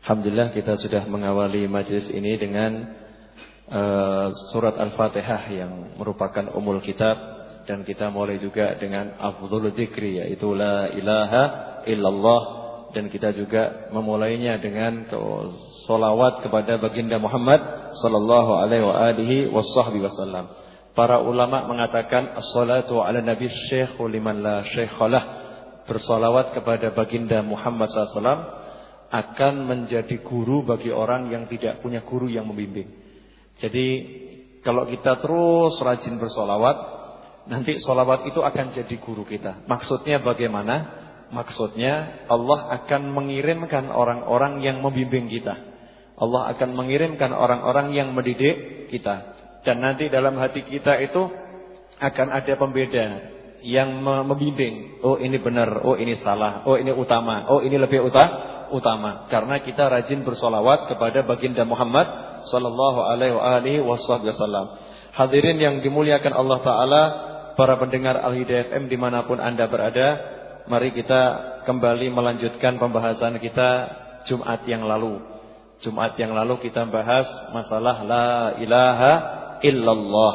Alhamdulillah kita sudah mengawali majelis ini dengan surat Al-Fatihah yang merupakan umul kitab, dan kita mulai juga dengan afdhul dzikri yaitu la ilaha illallah, dan kita juga memulainya dengan sholawat kepada baginda Muhammad sallallahu alaihi wasallam. Para ulama mengatakan as-salatu ala nabi syekhu liman la syekhalah, bersolawat kepada baginda Muhammad SAW akan menjadi guru bagi orang yang tidak punya guru yang membimbing. Jadi kalau kita terus rajin bersolawat, nanti solawat itu akan jadi guru kita. Maksudnya bagaimana? Maksudnya Allah akan mengirimkan orang-orang yang membimbing kita. Allah akan mengirimkan orang-orang yang mendidik kita. Dan nanti dalam hati kita itu akan ada pembeda yang membimbing. Oh ini benar, oh ini salah, oh ini utama, oh ini lebih utama. Karena kita rajin bersolawat kepada baginda Muhammad sallallahu alaihi wasallam. Hadirin yang dimuliakan Allah Ta'ala, para pendengar Al-Hidayah FM dimanapun Anda berada, mari kita kembali melanjutkan pembahasan kita Jumat yang lalu. Jumat yang lalu kita bahas masalah la ilaha illallah.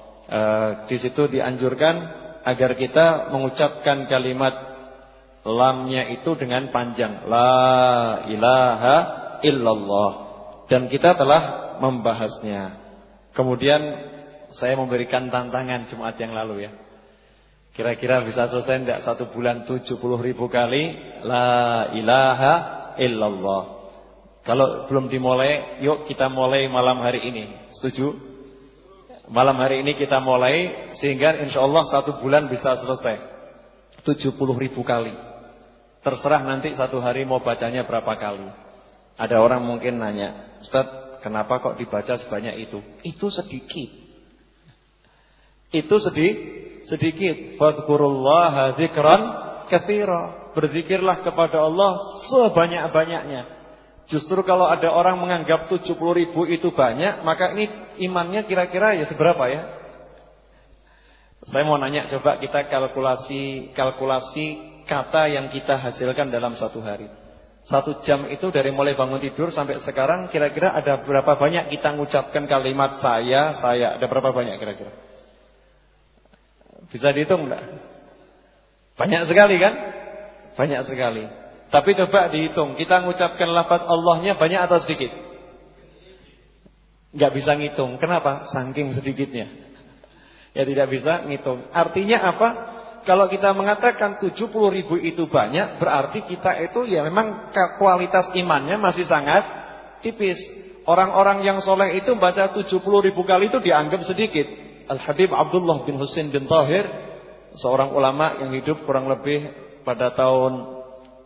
Di situ dianjurkan agar kita mengucapkan kalimat lamnya itu dengan panjang, la ilaha illallah, dan kita telah membahasnya. Kemudian saya memberikan tantangan Jumat yang lalu ya. Kira-kira bisa selesai enggak 1 bulan 70.000 kali la ilaha illallah. Kalau belum dimulai, yuk kita mulai malam hari ini. Setuju? Malam hari ini kita mulai, sehingga insyaallah 1 bulan bisa selesai 70.000 kali. Terserah nanti 1 hari mau bacanya berapa kali. Ada orang mungkin nanya, Ustaz, kenapa kok dibaca sebanyak itu? Itu sedikit. Itu sedikit. Fadhkurullaha dzikran katsira. Berzikirlah kepada Allah sebanyak-banyaknya. Justru kalau ada orang menganggap 70.000 itu banyak, maka ini imannya kira-kira ya seberapa ya? Saya mau nanya, coba kita kalkulasi kata yang kita hasilkan dalam 1 hari. 1 jam itu dari mulai bangun tidur sampai sekarang, kira-kira ada berapa banyak kita mengucapkan kalimat saya, ada berapa banyak kira-kira? Bisa dihitung enggak? Banyak sekali kan? Banyak sekali. Tapi coba dihitung, kita mengucapkan lafaz Allahnya banyak atau sedikit? Enggak bisa ngitung. Kenapa? Saking sedikitnya. Ya tidak bisa ngitung. Artinya apa? Kalau kita mengatakan 70.000 itu banyak, berarti kita itu ya memang kualitas imannya masih sangat tipis. Orang-orang yang soleh itu baca 70.000 kali itu dianggap sedikit. Al-Habib Abdullah bin Husain bin Tahir, seorang ulama yang hidup kurang lebih pada tahun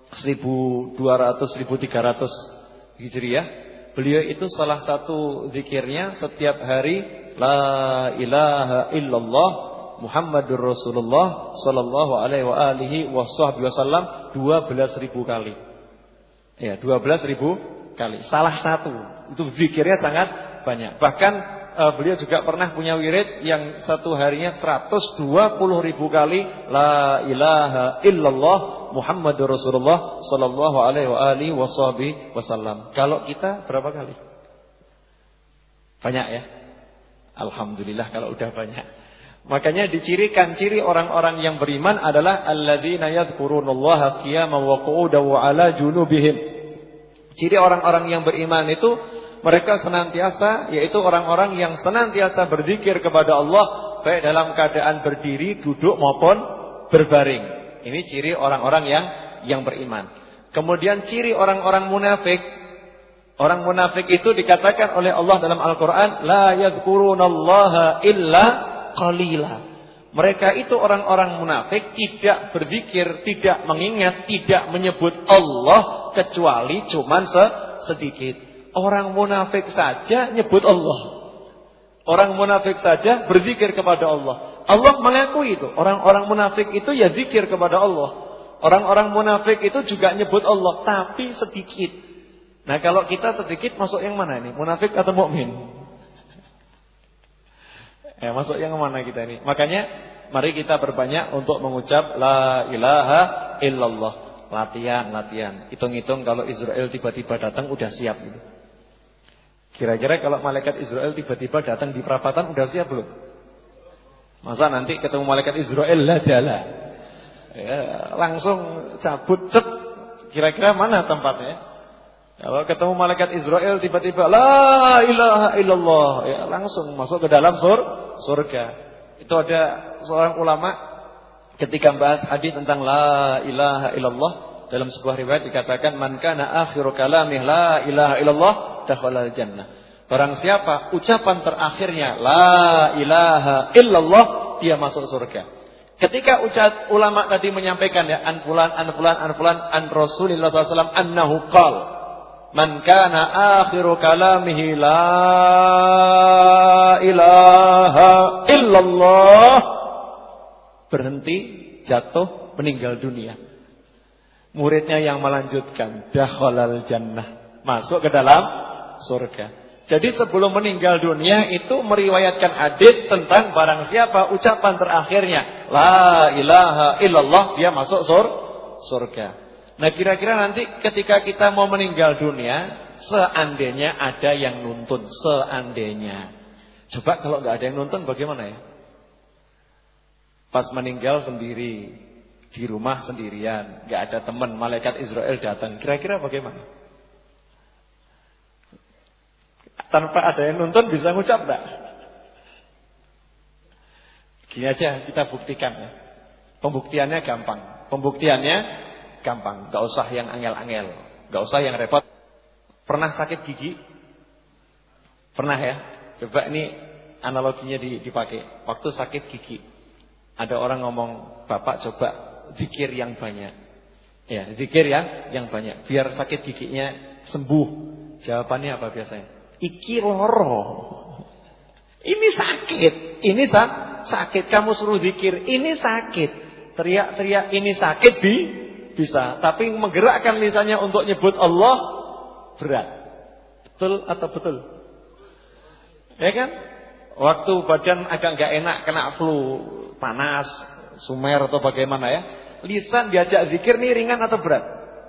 1200-1300 Hijriah. Beliau itu salah satu zikirnya setiap hari la ilaha illallah Muhammadur Rasulullah sallallahu alaihi wasallam 12.000 kali. Ya, 12.000 kali. Salah satu. Itu zikirnya sangat banyak. Bahkan beliau juga pernah punya wirid yang 1 harinya 120.000 kali la ilaha illallah Muhammadur Rasulullah sallallahu alaihi wasallam. Kalau kita berapa kali? Banyak ya? Alhamdulillah kalau udah banyak. Makanya dicirikan ciri orang-orang yang beriman adalah alladzina yadhkurunallaha qiyaman wa qu'udan wa 'ala junubihim. Ciri orang-orang yang beriman itu mereka senantiasa, yaitu orang-orang yang senantiasa berzikir kepada Allah baik dalam keadaan berdiri, duduk maupun berbaring. Ini ciri orang-orang yang beriman. Kemudian ciri orang-orang munafik. Orang munafik itu dikatakan oleh Allah dalam Al-Qur'an, la yadhkurunallaha illa qalila. Mereka itu orang-orang munafik tidak berzikir, tidak mengingat, tidak menyebut Allah kecuali cuman sedikit. Orang munafik saja nyebut Allah. Orang munafik saja berzikir kepada Allah. Allah mengakui itu. Orang-orang munafik itu ya zikir kepada Allah. Orang-orang munafik itu juga nyebut Allah, tapi sedikit. Nah kalau kita sedikit masuk yang mana ini? Munafik atau mukmin? Masuk yang mana kita ini? Makanya mari kita berbanyak untuk mengucap la ilaha illallah. Latihan. Hitung-hitung kalau Israel tiba-tiba datang udah siap gitu. Kira-kira kalau malaikat Israel tiba-tiba datang di perapatan udah siap belum? Masa nanti ketemu malaikat Israel lah jala. Ya, langsung cabut cet. Kira-kira mana tempatnya? Kalau ketemu malaikat Israel tiba-tiba la ilaha illallah, ya langsung masuk ke dalam surga. Itu ada seorang ulama ketika membahas hadis tentang la ilaha illallah, dalam sebuah riwayat dikatakan man kana akhiru kalamih la ilaha illallah dakhalal jannah. Barang siapa ucapan terakhirnya la ilaha illallah, dia masuk surga. Ketika ulama tadi menyampaikan ya an fulan an Rasulullah SAW annahu qala man kana akhiru kalamihi la ilaha illallah, berhenti, jatuh, meninggal dunia. Muridnya yang melanjutkan dakhalal jannah, masuk ke dalam surga. Jadi sebelum meninggal dunia itu meriwayatkan hadis tentang barang siapa ucapan terakhirnya la ilaha illallah, dia masuk surga. Nah, kira-kira nanti ketika kita mau meninggal dunia, seandainya ada yang nuntun, seandainya. Coba kalau nggak ada yang nuntun bagaimana ya? Pas meninggal sendiri, di rumah sendirian, nggak ada teman, malaikat Israel datang. Kira-kira bagaimana? Tanpa ada yang nuntun bisa ngucap enggak? Gini aja kita buktikan ya. Pembuktiannya gampang. Gak usah yang angel-angel, gak usah yang repot. Pernah sakit gigi? Pernah ya? Coba ini analoginya dipakai. Waktu sakit gigi, ada orang ngomong, Bapak coba zikir yang banyak. Ya, zikir yang banyak biar sakit giginya sembuh. Jawabannya apa biasanya? Iki loro. Ini sakit. Ini sakit. Kamu suruh zikir. Ini sakit. Teriak-teriak ini sakit bisa. Tapi menggerakkan lisannya untuk nyebut Allah berat. Betul atau betul? Ya kan? Waktu badan agak gak enak, kena flu, panas, sumer atau bagaimana ya, lisan diajak zikir nih ringan atau berat?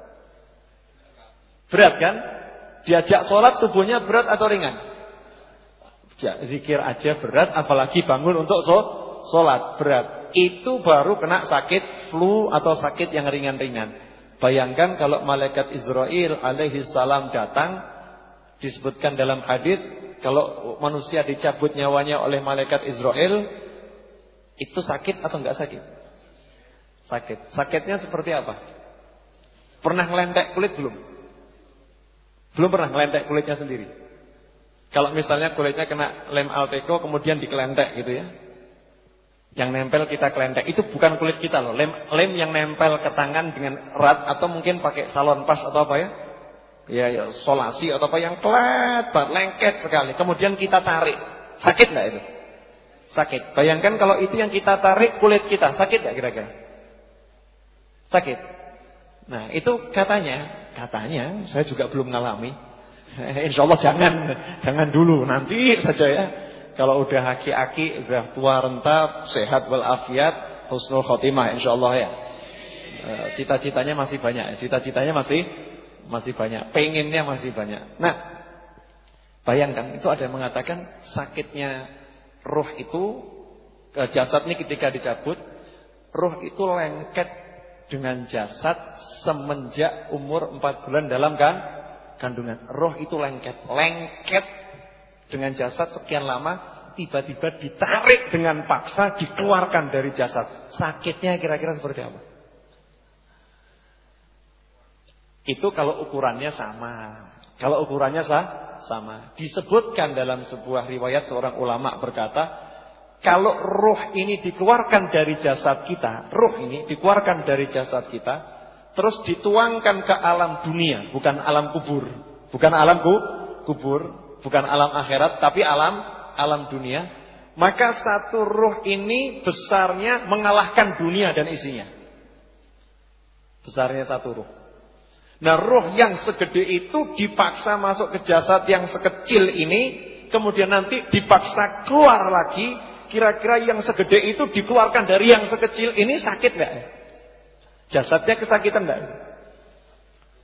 Berat kan? Diajak sholat tubuhnya berat atau ringan? Zikir aja berat, apalagi bangun untuk sholat berat. Itu baru kena sakit flu atau sakit yang ringan-ringan. Bayangkan kalau malaikat Israel alaihi salam datang, disebutkan dalam hadis kalau manusia dicabut nyawanya oleh malaikat Israel, itu sakit atau enggak sakit? Sakit. Sakitnya seperti apa? Pernah ngelentek kulit belum? Belum pernah ngelentek kulitnya sendiri. Kalau misalnya kulitnya kena lem Alteco kemudian dikelentek gitu ya, yang nempel kita kelentek, itu bukan kulit kita loh. Lem yang nempel ke tangan dengan erat, atau mungkin pakai salon pas atau apa ya, ya solasi atau apa yang klebat, lengket sekali. Kemudian kita tarik, sakit nggak itu? Sakit. Bayangkan kalau itu yang kita tarik kulit kita, sakit nggak kira-kira? Sakit. Nah itu katanya saya juga belum ngalami. Insya Allah jangan dulu, nanti saja ya. Kalau udah aki-aki, udah tua renta, sehat walafiat, husnul khotimah insya Allah ya. Cita-citanya masih banyak, masih banyak, pengennya masih banyak. Nah, bayangkan itu ada yang mengatakan sakitnya ruh itu, jasad ini ketika dicabut, ruh itu lengket dengan jasad semenjak umur 4 bulan dalam kandungan. Roh itu lengket dengan jasad sekian lama, tiba-tiba ditarik dengan paksa, dikeluarkan dari jasad. Sakitnya kira-kira seperti apa? Itu kalau ukurannya sama. Kalau ukurannya sama. Disebutkan dalam sebuah riwayat seorang ulama berkata, kalau ruh ini dikeluarkan dari jasad kita, terus dituangkan ke alam dunia, bukan alam kubur, bukan alam akhirat, tapi alam dunia, maka satu ruh ini besarnya mengalahkan dunia dan isinya. Besarnya satu ruh. Nah, ruh yang segede itu dipaksa masuk ke jasad yang sekecil ini, kemudian nanti dipaksa keluar lagi. Kira-kira yang segede itu dikeluarkan dari yang sekecil ini sakit enggak? Jasadnya kesakitan enggak?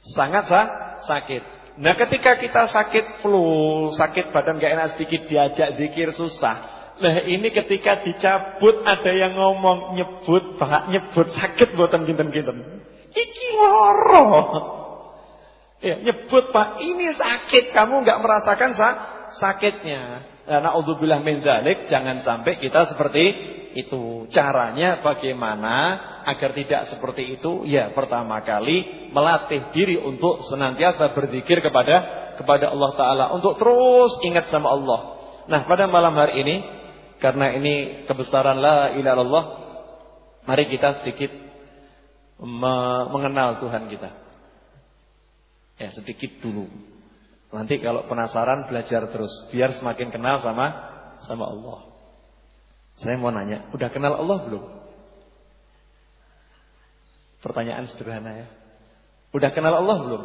Sangat sakit. Nah ketika kita sakit flu, sakit badan gak enak sedikit, diajak zikir susah. Nah ini ketika dicabut ada yang ngomong nyebut sakit boten kinten-kinten. Iki loro. Ya, nyebut Pak, ini sakit, kamu gak merasakan sakitnya. Nah, naudzubillah min dzalik, jangan sampai kita seperti itu. Caranya bagaimana agar tidak seperti itu? Ya, pertama kali melatih diri untuk senantiasa berzikir kepada Allah Ta'ala, untuk terus ingat sama Allah. Nah, pada malam hari ini, karena ini kebesaran la ilaha illallah, mari kita sedikit mengenal Tuhan kita. Ya, sedikit dulu. Nanti kalau penasaran belajar terus, biar semakin kenal sama Allah. Saya mau nanya, udah kenal Allah belum? Pertanyaan sederhana ya. Udah kenal Allah belum?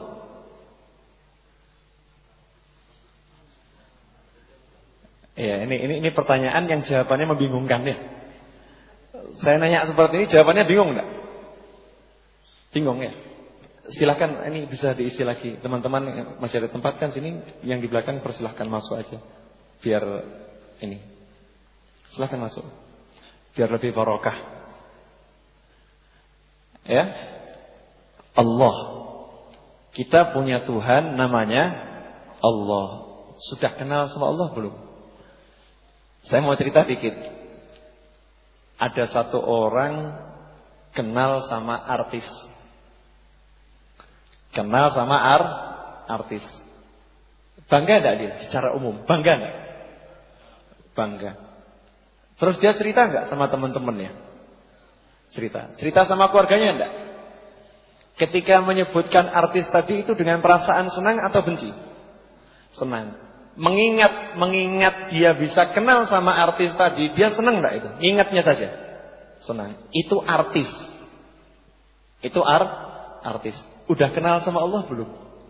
Ya, ini pertanyaan yang jawabannya membingungkan ya. Saya nanya seperti ini, jawabannya bingung enggak? Bingung ya? Silakan, ini bisa diisi lagi. Teman-teman masih ada tempat kan sini, yang di belakang persilahkan masuk aja. Biar ini. Silakan masuk. Biar lebih barokah. Ya. Allah. Kita punya Tuhan namanya Allah. Sudah kenal sama Allah belum? Saya mau cerita dikit. Ada satu orang kenal sama artis. Kenal sama artis. Bangga enggak dia secara umum? Bangga enggak? Bangga. Terus dia cerita enggak sama teman-temannya? Cerita sama keluarganya enggak? Ketika menyebutkan artis tadi itu dengan perasaan senang atau benci? Senang. Mengingat dia bisa kenal sama artis tadi, dia senang enggak itu? Ingatnya saja. Senang. Itu artis. Itu artis. Udah kenal sama Allah belum?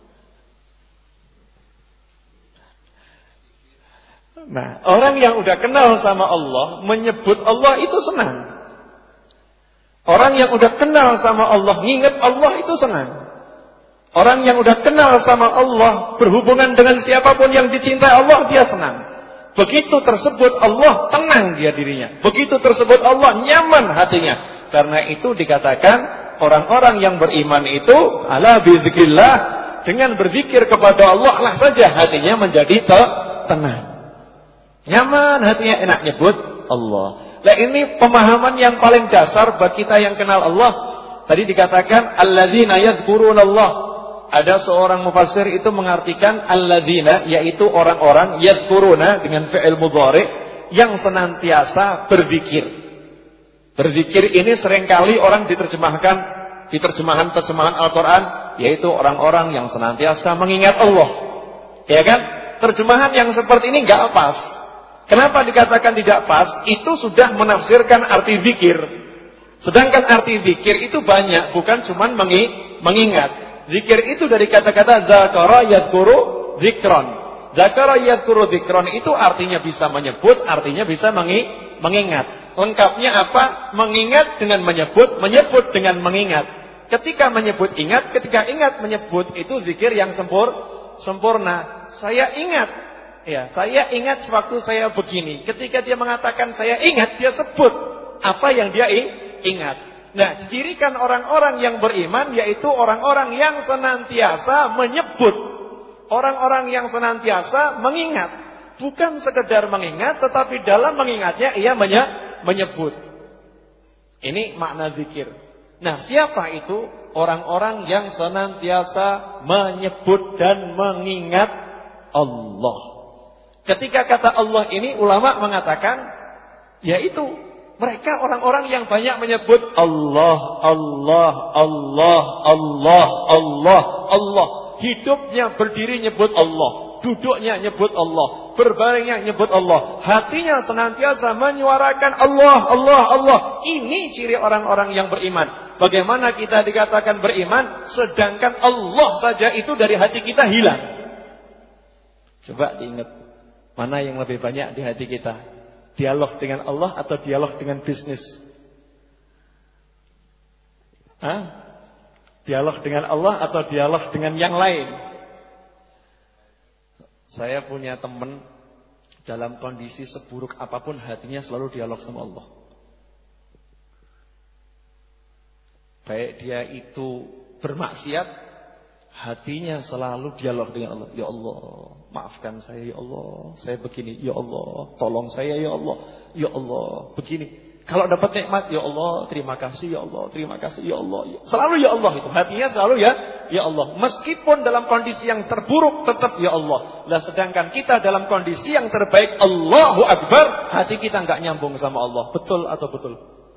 Nah, orang yang udah kenal sama Allah, menyebut Allah itu senang. Orang yang udah kenal sama Allah, nginget Allah itu senang. Orang yang udah kenal sama Allah, berhubungan dengan siapapun yang dicintai Allah, dia senang. Begitu tersebut Allah, tenang dia dirinya. Begitu tersebut Allah, nyaman hatinya. Karena itu dikatakan orang-orang yang beriman itu ala bizikrillah, dengan berzikir kepada Allah lah saja hatinya menjadi tenang. Nyaman hatinya, enak nyebut Allah. Nah ini pemahaman yang paling dasar bagi kita yang kenal Allah. Tadi dikatakan alladzina yadhkurunallah. Ada seorang mufassir itu mengartikan alladzina, yaitu orang-orang yadhkuruna dengan fi'il mudhari, yang senantiasa berzikir. Berzikir ini seringkali orang diterjemahkan di terjemahan Al-Quran, yaitu orang-orang yang senantiasa mengingat Allah. Ya kan? Terjemahan yang seperti ini enggak pas. Kenapa dikatakan tidak pas? Itu sudah menafsirkan arti zikir. Sedangkan arti zikir itu banyak, bukan cuma mengingat. Zikir itu dari kata-kata zakara yadhkuru zikron. Zakara yadhkuru zikron itu artinya bisa menyebut, artinya bisa mengingat. Lengkapnya apa? Mengingat dengan menyebut, menyebut dengan mengingat. Ketika menyebut ingat, ketika ingat menyebut, itu zikir yang sempurna. Saya ingat, ya, saya ingat sewaktu saya begini. Ketika dia mengatakan saya ingat, dia sebut apa yang dia ingat. Nah, cirikan orang-orang yang beriman yaitu orang-orang yang senantiasa menyebut, orang-orang yang senantiasa mengingat. Bukan sekedar mengingat, tetapi dalam mengingatnya ia menyebut. Ini makna zikir. Nah, siapa itu? Orang-orang yang senantiasa menyebut dan mengingat Allah. Ketika kata Allah ini, ulama mengatakan, yaitu mereka orang-orang yang banyak menyebut Allah, Allah, Allah, Allah, Allah, Allah. Hidupnya berdiri nyebut Allah, duduknya nyebut Allah, berbaringnya nyebut Allah, hatinya senantiasa menyuarakan Allah, Allah, Allah. Ini ciri orang-orang yang beriman. Bagaimana kita dikatakan beriman sedangkan Allah saja itu dari hati kita hilang? Coba diingat, mana yang lebih banyak di hati kita? Dialog dengan Allah atau dialog dengan bisnis? Dialog dengan Allah atau dialog dengan yang lain? Saya punya teman dalam kondisi seburuk apapun hatinya selalu dialog sama Allah. Baik dia itu bermaksiat, hatinya selalu dialog dengan Allah. Ya Allah, maafkan saya ya Allah. Saya begini, ya Allah. Tolong saya ya Allah. Ya Allah, begini. Kalau dapat nikmat, ya Allah, terima kasih ya Allah, terima kasih ya Allah. Selalu ya Allah itu. Hatinya selalu ya Allah. Meskipun dalam kondisi yang terburuk tetap ya Allah. Lah sedangkan kita dalam kondisi yang terbaik, Allahu Akbar, hati kita enggak nyambung sama Allah. Betul atau betul?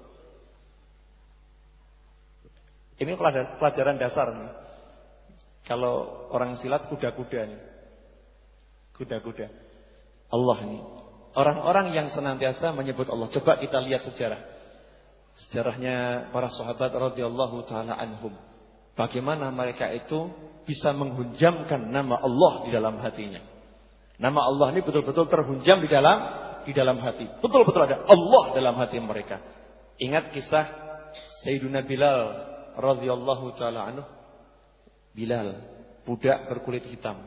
Ini pelajaran dasar nih. Kalau orang silat kuda-kuda nih. Kuda-kuda. Allah ini. Orang-orang yang senantiasa menyebut Allah. Coba kita lihat sejarah. Sejarahnya para sahabat radhiyallahu taala anhum. Bagaimana mereka itu bisa menghunjamkan nama Allah di dalam hatinya. Nama Allah ini betul-betul terhunjam di dalam hati. Betul-betul ada Allah dalam hati mereka. Ingat kisah Sayyidina Bilal radhiyallahu taala anhu. Bilal, budak berkulit hitam.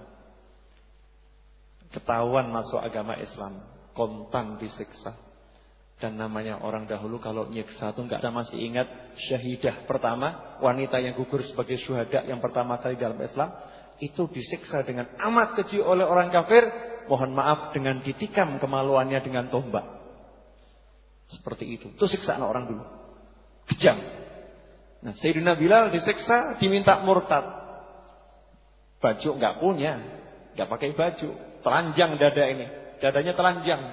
Ketahuan masuk agama Islam. Kontan disiksa. Dan namanya orang dahulu kalau nyiksa itu enggak, saya masih ingat syahidah pertama, wanita yang gugur sebagai syuhada yang pertama kali dalam Islam, itu disiksa dengan amat keji oleh orang kafir, mohon maaf dengan ditikam kemaluannya dengan tombak. Seperti itu. Itu siksaan orang dulu. Kejam. Nah, Sayyidina Bilal disiksa, diminta murtad. Baju enggak punya, enggak pakai baju, telanjang dada ini. Dadanya telanjang.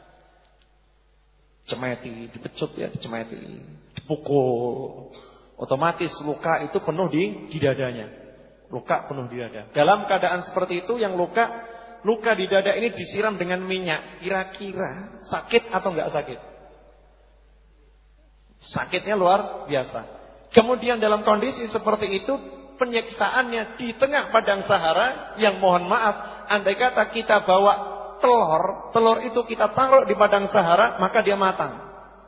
Cemeti, dipecut ya, dicemeti, dipukul. Otomatis luka itu penuh di dadanya. Luka penuh di dada. Dalam keadaan seperti itu yang luka di dada ini disiram dengan minyak. Kira-kira sakit atau enggak sakit? Sakitnya luar biasa. Kemudian dalam kondisi seperti itu, penyiksaannya di tengah padang Sahara yang mohon maaf, andai kata kita bawa telur itu kita taruh di padang Sahara, maka dia matang.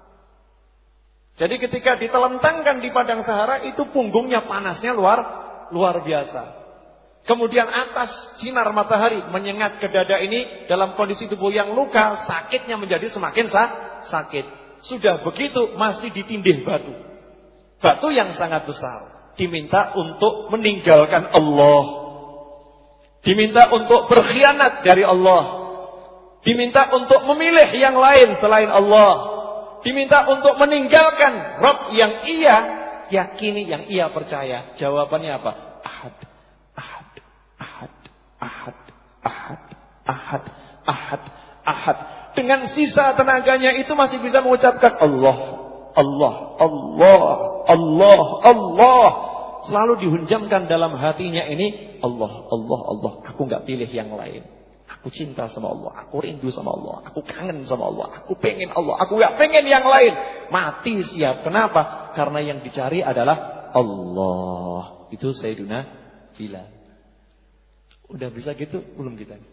Jadi ketika ditelentangkan di padang Sahara, itu punggungnya panasnya luar biasa. Kemudian atas sinar matahari menyengat ke dada ini, dalam kondisi tubuh yang luka, sakitnya menjadi semakin sakit. Sudah begitu masih ditindih batu. Batu yang sangat besar. Diminta untuk meninggalkan Allah. Diminta untuk berkhianat dari Allah. Diminta untuk memilih yang lain selain Allah. Diminta untuk meninggalkan Rabb yang ia yakini, yang ia percaya. Jawabannya apa? Ahad, ahad, ahad, ahad, ahad, ahad, ahad, ahad. Dengan sisa tenaganya itu masih bisa mengucapkan Allah, Allah, Allah, Allah, Allah. Selalu dihunjamkan dalam hatinya ini Allah, Allah, Allah. Aku enggak pilih yang lain. Aku cinta sama Allah, aku rindu sama Allah, aku kangen sama Allah, aku pengen Allah, aku gak pengen yang lain. Mati siap. Kenapa? Karena yang dicari adalah Allah. Itu Sayyidina Bilal. Udah bisa gitu? Belum kita?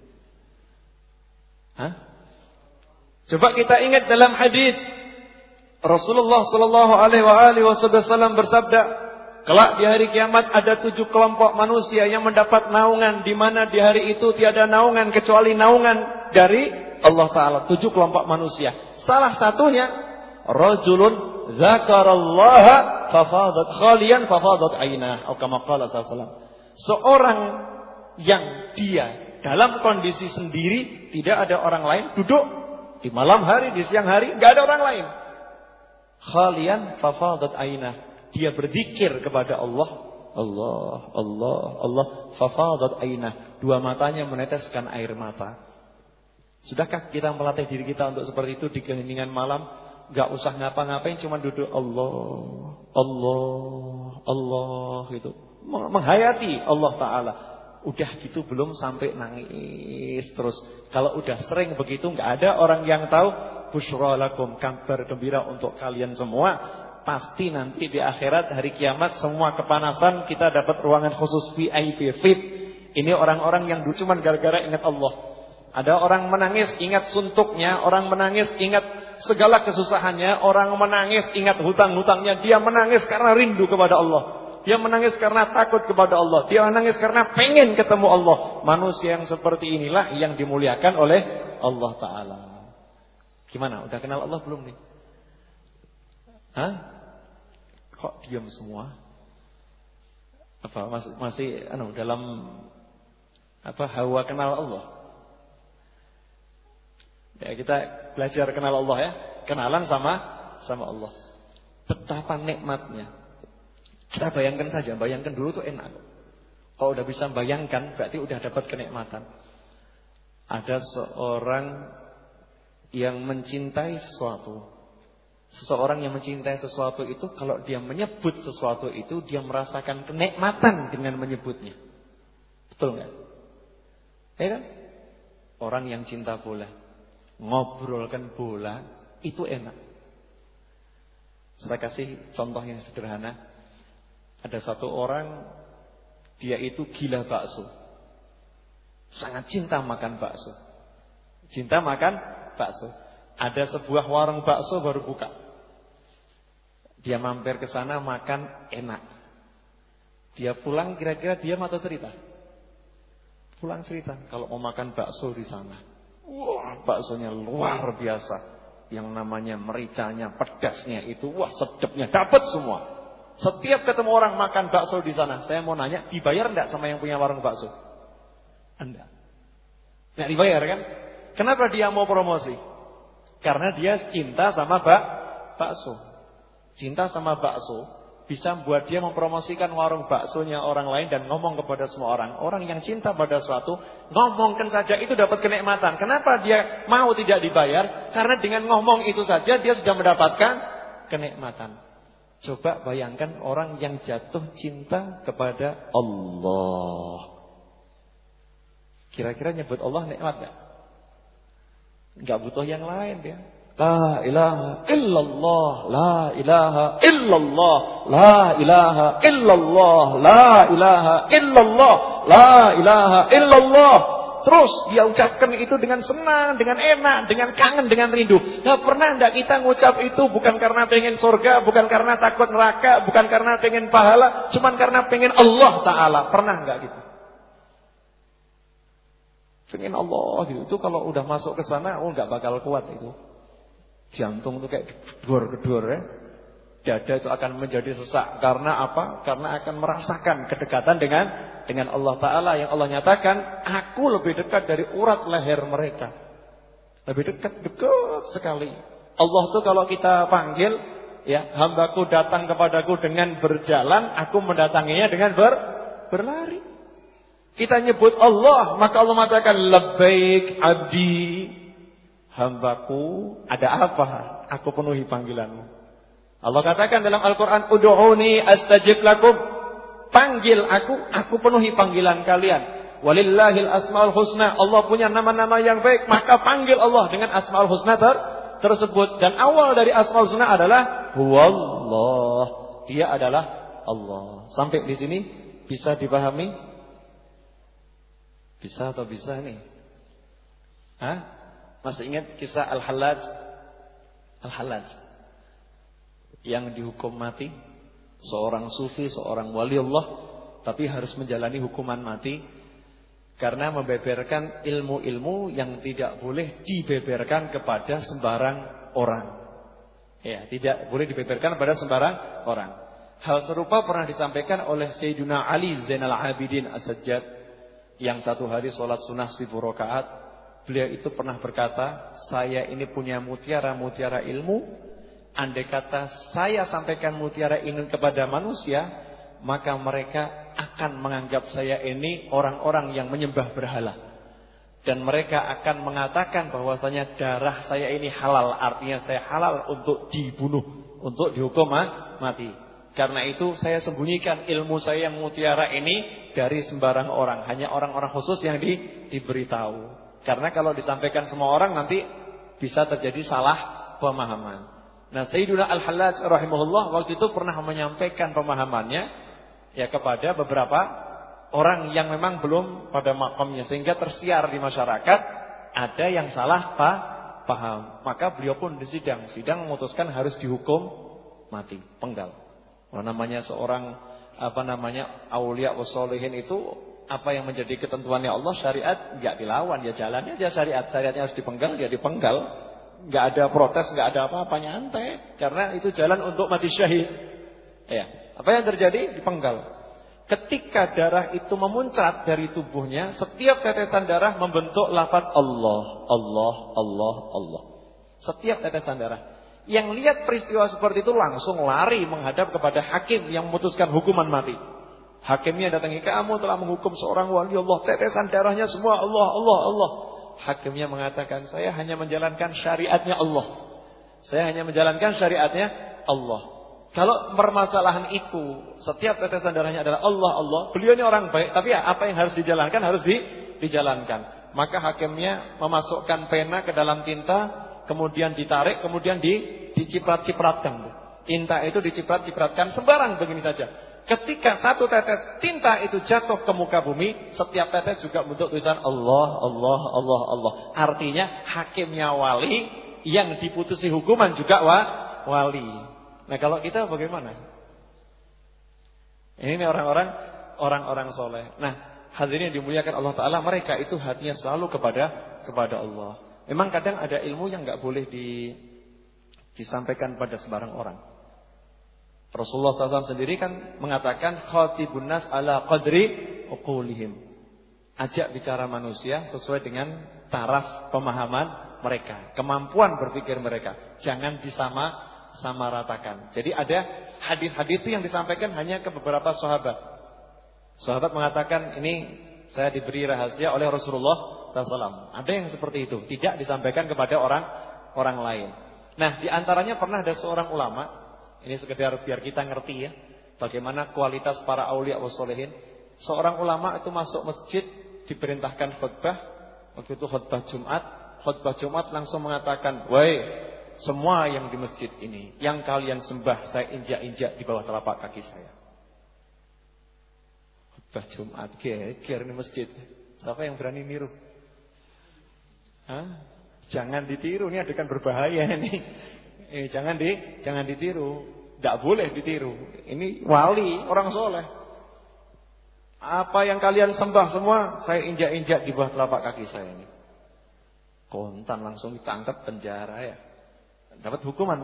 Hah? Coba kita ingat dalam hadis Rasulullah sallallahu alaihi wasallam bersabda, kelak di hari kiamat ada 7 kelompok manusia yang mendapat naungan, di mana di hari itu tiada naungan kecuali naungan dari Allah Ta'ala. 7 kelompok manusia. Salah satunya rajulun dzakarallaha fafadat khalian fafadat ainah, atau kama qala sallallahu. Seorang yang dia dalam kondisi sendiri, tidak ada orang lain, duduk di malam hari, di siang hari, enggak ada orang lain. Khalian fafadat ainah. Dia berzikir kepada Allah, Allah, Allah, Allah. Fafadat ainah. 2 matanya meneteskan air mata. Sudahkah kita melatih diri kita untuk seperti itu di keheningan malam? Gak usah ngapa-ngapain, cuma duduk Allah, Allah, Allah gitu. Menghayati Allah Ta'ala. Udah gitu belum sampai nangis terus. Kalau udah sering begitu, gak ada orang yang tahu. Busyra lakum, kabar gembira untuk kalian semua. Pasti nanti di akhirat hari kiamat semua kepanasan kita dapat ruangan khusus VIP fit. Ini orang-orang yang cuma gara-gara ingat Allah. Ada orang menangis ingat suntuknya, orang menangis ingat segala kesusahannya, orang menangis ingat hutang-hutangnya. Dia menangis karena rindu kepada Allah. Dia menangis karena takut kepada Allah. Dia menangis karena pengen ketemu Allah. Manusia yang seperti inilah yang dimuliakan oleh Allah Ta'ala. Gimana? Udah kenal Allah belum nih? Hah? Kok diam semua? Apa masih dalam hawa kenal Allah? Ya, kita belajar kenal Allah ya. Kenalan sama Allah. Betapa nikmatnya. Kita bayangkan saja, bayangkan dulu tuh enak. Kalau udah bisa bayangkan, berarti udah dapat kenikmatan. Ada seorang yang mencintai sesuatu. Seseorang yang mencintai sesuatu itu, kalau dia menyebut sesuatu itu, dia merasakan kenikmatan dengan menyebutnya. Betul nggak? Ya kan? Orang yang cinta bola, ngobrolkan bola, itu enak. Saya kasih contoh yang sederhana. Ada satu orang, dia itu gila bakso. Sangat cinta makan bakso. Cinta makan bakso. Ada sebuah warung bakso baru buka. Dia mampir ke sana makan enak. Dia pulang kira-kira diam atau cerita? Pulang cerita kalau mau makan bakso di sana. Wah, baksonya luar biasa. Yang namanya mericanya, pedasnya itu, wah sedapnya, dapat semua. Setiap ketemu orang makan bakso di sana, saya mau nanya, dibayar enggak sama yang punya warung bakso? Enggak. Enggak dibayar kan? Kenapa dia mau promosi? Karena dia cinta sama bakso. Cinta sama bakso bisa membuat dia mempromosikan warung baksonya orang lain dan ngomong kepada semua orang. Orang yang cinta pada suatu, ngomongkan saja itu dapat kenikmatan. Kenapa dia mau tidak dibayar? Karena dengan ngomong itu saja dia sudah mendapatkan kenikmatan. Coba bayangkan orang yang jatuh cinta kepada Allah. Kira-kira nyebut Allah nikmat gak? Gak butuh yang lain dia. La ilaha illallah, la ilaha illallah, la ilaha illallah, la ilaha illallah, la ilaha illallah. Terus dia ucapkan itu dengan senang, dengan enak, dengan kangen, dengan rindu. Nah, pernah enggak kita ngucap itu bukan karena pengen surga, bukan karena takut neraka, bukan karena pengen pahala, cuman karena pengen Allah Ta'ala. Pernah enggak gitu? Pengen Allah gitu. Itu kalau udah masuk ke sana, enggak bakal kuat itu. Jantung itu kayak gedor-gedor ya. Dada itu akan menjadi sesak. Karena apa? Karena akan merasakan kedekatan dengan Allah Ta'ala. Yang Allah nyatakan, aku lebih dekat dari urat leher mereka. Lebih dekat sekali. Allah itu kalau kita panggil, ya, hambaku datang kepadaku dengan berjalan, aku mendatanginya dengan berlari. Kita nyebut Allah, maka Allah mengatakan, labbaik abdi. Hambaku, ada apa? Aku penuhi panggilanmu. Allah katakan dalam Al-Quran, Udu'uni astajib lakum. Panggil aku penuhi panggilan kalian. Walillahil asma'ul husna. Allah punya nama-nama yang baik, maka panggil Allah dengan asma'ul husna tersebut. Dan awal dari asma'ul husna adalah Huwallah. Dia adalah Allah. Sampai di sini bisa dipahami? Bisa atau bisa nih? Hah? Masih ingat kisah Al-Hallaj? Al-Hallaj yang dihukum mati, seorang sufi, seorang wali Allah, tapi harus menjalani hukuman mati karena membeberkan ilmu-ilmu yang tidak boleh dibeberkan kepada sembarang orang. Ya, tidak boleh dibeberkan kepada sembarang orang. Hal serupa pernah disampaikan oleh Sayyidina Ali Zainal Abidin As-Sajjad yang satu hari sholat sunnah 1000 rakaat. Beliau itu pernah berkata, saya ini punya mutiara-mutiara ilmu. Andai kata saya sampaikan mutiara ini kepada manusia, maka mereka akan menganggap saya ini orang-orang yang menyembah berhala. Dan mereka akan mengatakan bahwasanya darah saya ini halal. Artinya saya halal untuk dibunuh, untuk dihukum mati. Karena itu saya sembunyikan ilmu saya yang mutiara ini dari sembarang orang. Hanya orang-orang khusus yang diberitahu. Karena kalau disampaikan semua orang nanti bisa terjadi salah pemahaman. Nah, Sayyidina Al-Hallaj rahimahullah waktu itu pernah menyampaikan pemahamannya ya kepada beberapa orang yang memang belum pada makamnya sehingga tersiar di masyarakat ada yang salah paham. Maka beliau pun di sidang memutuskan harus dihukum mati, penggal. Namanya seorang aulia wassolihin itu apa yang menjadi ketentuannya Allah, syariat enggak dilawan, ya jalannya aja syariatnya harus dipenggal, ya dipenggal. Enggak ada protes, enggak ada apa-apa, nyantai karena itu jalan untuk mati syahid. Ya, apa yang terjadi? Dipenggal. Ketika darah itu memuncrat dari tubuhnya, setiap tetesan darah membentuk lafaz Allah, Allah, Allah, Allah. Setiap tetesan darah. Yang lihat peristiwa seperti itu langsung lari menghadap kepada hakim yang memutuskan hukuman mati. Hakimnya datangi, kamu telah menghukum seorang wali Allah, tetesan darahnya semua Allah, Allah, Allah. Hakimnya mengatakan, saya hanya menjalankan syariatnya Allah. Saya hanya menjalankan syariatnya Allah. Kalau permasalahan itu setiap tetesan darahnya adalah Allah, Allah, beliau ini orang baik, tapi ya apa yang harus dijalankan harus dijalankan. Maka hakimnya memasukkan pena ke dalam tinta, kemudian ditarik, kemudian diciprat-cipratkan. Tinta itu diciprat-cipratkan sembarang begini saja. Ketika satu tetes tinta itu jatuh ke muka bumi, setiap tetes juga bentuk tulisan Allah, Allah, Allah, Allah. Artinya hakimnya wali, yang diputusi hukuman juga wali. Nah kalau kita bagaimana? Ini orang-orang soleh. Nah hadirin yang dimuliakan Allah Ta'ala, mereka itu hatinya selalu kepada Allah. Memang kadang ada ilmu yang nggak boleh disampaikan pada sembarang orang. Rasulullah SAW sendiri kan mengatakan khatibun nas ala qadri uqulihim. Ajak bicara manusia sesuai dengan taraf pemahaman mereka, kemampuan berpikir mereka. Jangan disamaratakan. Jadi ada hadis-hadis itu yang disampaikan hanya ke beberapa sahabat. Sahabat mengatakan, ini saya diberi rahasia oleh Rasulullah SAW. Ada yang seperti itu, tidak disampaikan kepada orang lain. Nah, di antaranya pernah ada seorang ulama, ini sekedar biar kita ngerti ya, bagaimana kualitas para aulia wassolihin. Seorang ulama itu masuk masjid, diperintahkan khutbah. Waktu itu khutbah Jumat langsung mengatakan, wahai semua yang di masjid ini, yang kalian sembah, saya injak-injak di bawah telapak kaki saya. Khutbah Jumat, geger di masjid. Siapa yang berani niru? Jangan ditiru, ini adegan berbahaya ini. Jangan ditiru. Tidak boleh ditiru. Ini wali, orang soleh. Apa yang kalian sembah semua, saya injak-injak di bawah telapak kaki saya ini. Kontan langsung ditangkap, penjara ya. Dapat hukuman.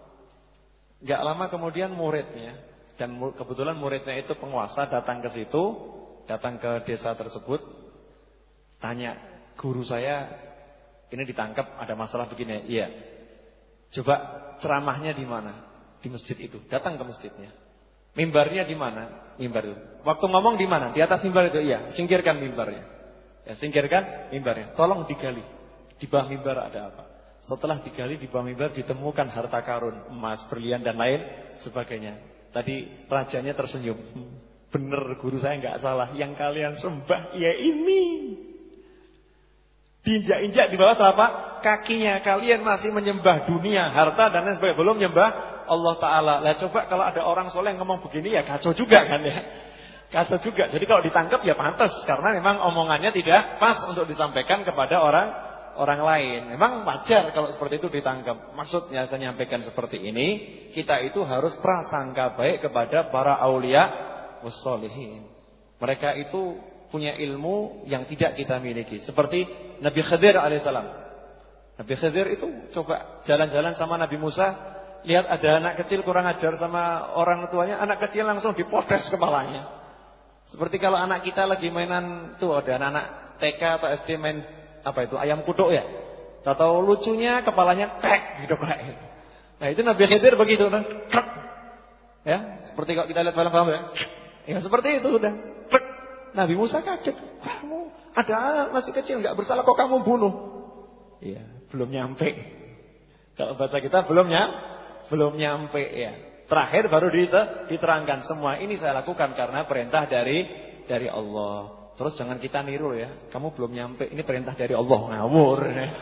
Gak lama kemudian muridnya, dan kebetulan muridnya itu penguasa, datang ke situ, datang ke desa tersebut, tanya, guru saya ini ditangkap, ada masalah begini. Iya. Coba ceramahnya di mana? Di masjid itu. Datang ke masjidnya. Mimbarnya di mana? Mimbar itu. Waktu ngomong di mana? Di atas mimbar itu. Iya. Singkirkan mimbarnya. Ya, singkirkan mimbarnya. Tolong digali. Di bawah mimbar ada apa? Setelah digali di bawah mimbar ditemukan harta karun, emas, berlian dan lain sebagainya. Tadi rajanya tersenyum. Bener guru saya nggak salah. Yang kalian sembah ya ini. Diinjak-injak di bawah telapak kakinya. Kalian masih menyembah dunia, harta dan lain sebagainya. Belum menyembah Allah Ta'ala. Lah coba kalau ada orang soleh yang ngomong begini ya kacau juga kan ya. Kacau juga. Jadi kalau ditangkap ya pantas. Karena memang omongannya tidak pas untuk disampaikan kepada orang lain. Memang wajar kalau seperti itu ditangkap. Maksudnya saya nyampaikan seperti ini. Kita itu harus prasangka baik kepada para aulia wassolihin. Mereka itu punya ilmu yang tidak kita miliki. Seperti Nabi Khidir alaihissalam. Nabi Khidir itu coba jalan-jalan sama Nabi Musa. Lihat ada anak kecil kurang ajar sama orang tuanya. Anak kecil langsung dipotes kepalanya. Seperti kalau anak kita lagi mainan tuh, ada anak TK atau SD main apa itu, ayam kuduk ya. Atau lucunya kepalanya tek gitu kayak. Nah itu Nabi Khidir begitu kan. Ya, seperti kalau kita lihat film-film ya. Ya seperti itu udah. Nabi Musa kaget. Kamu ada anak masih kecil nggak bersalah kok kamu bunuh? Iya, belum nyampe. Kalau bahasa kita belum nyampe ya. Terakhir baru diterangkan semua ini saya lakukan karena perintah dari Allah. Terus jangan kita niru ya. Kamu belum nyampe, ini perintah dari Allah, ngawur.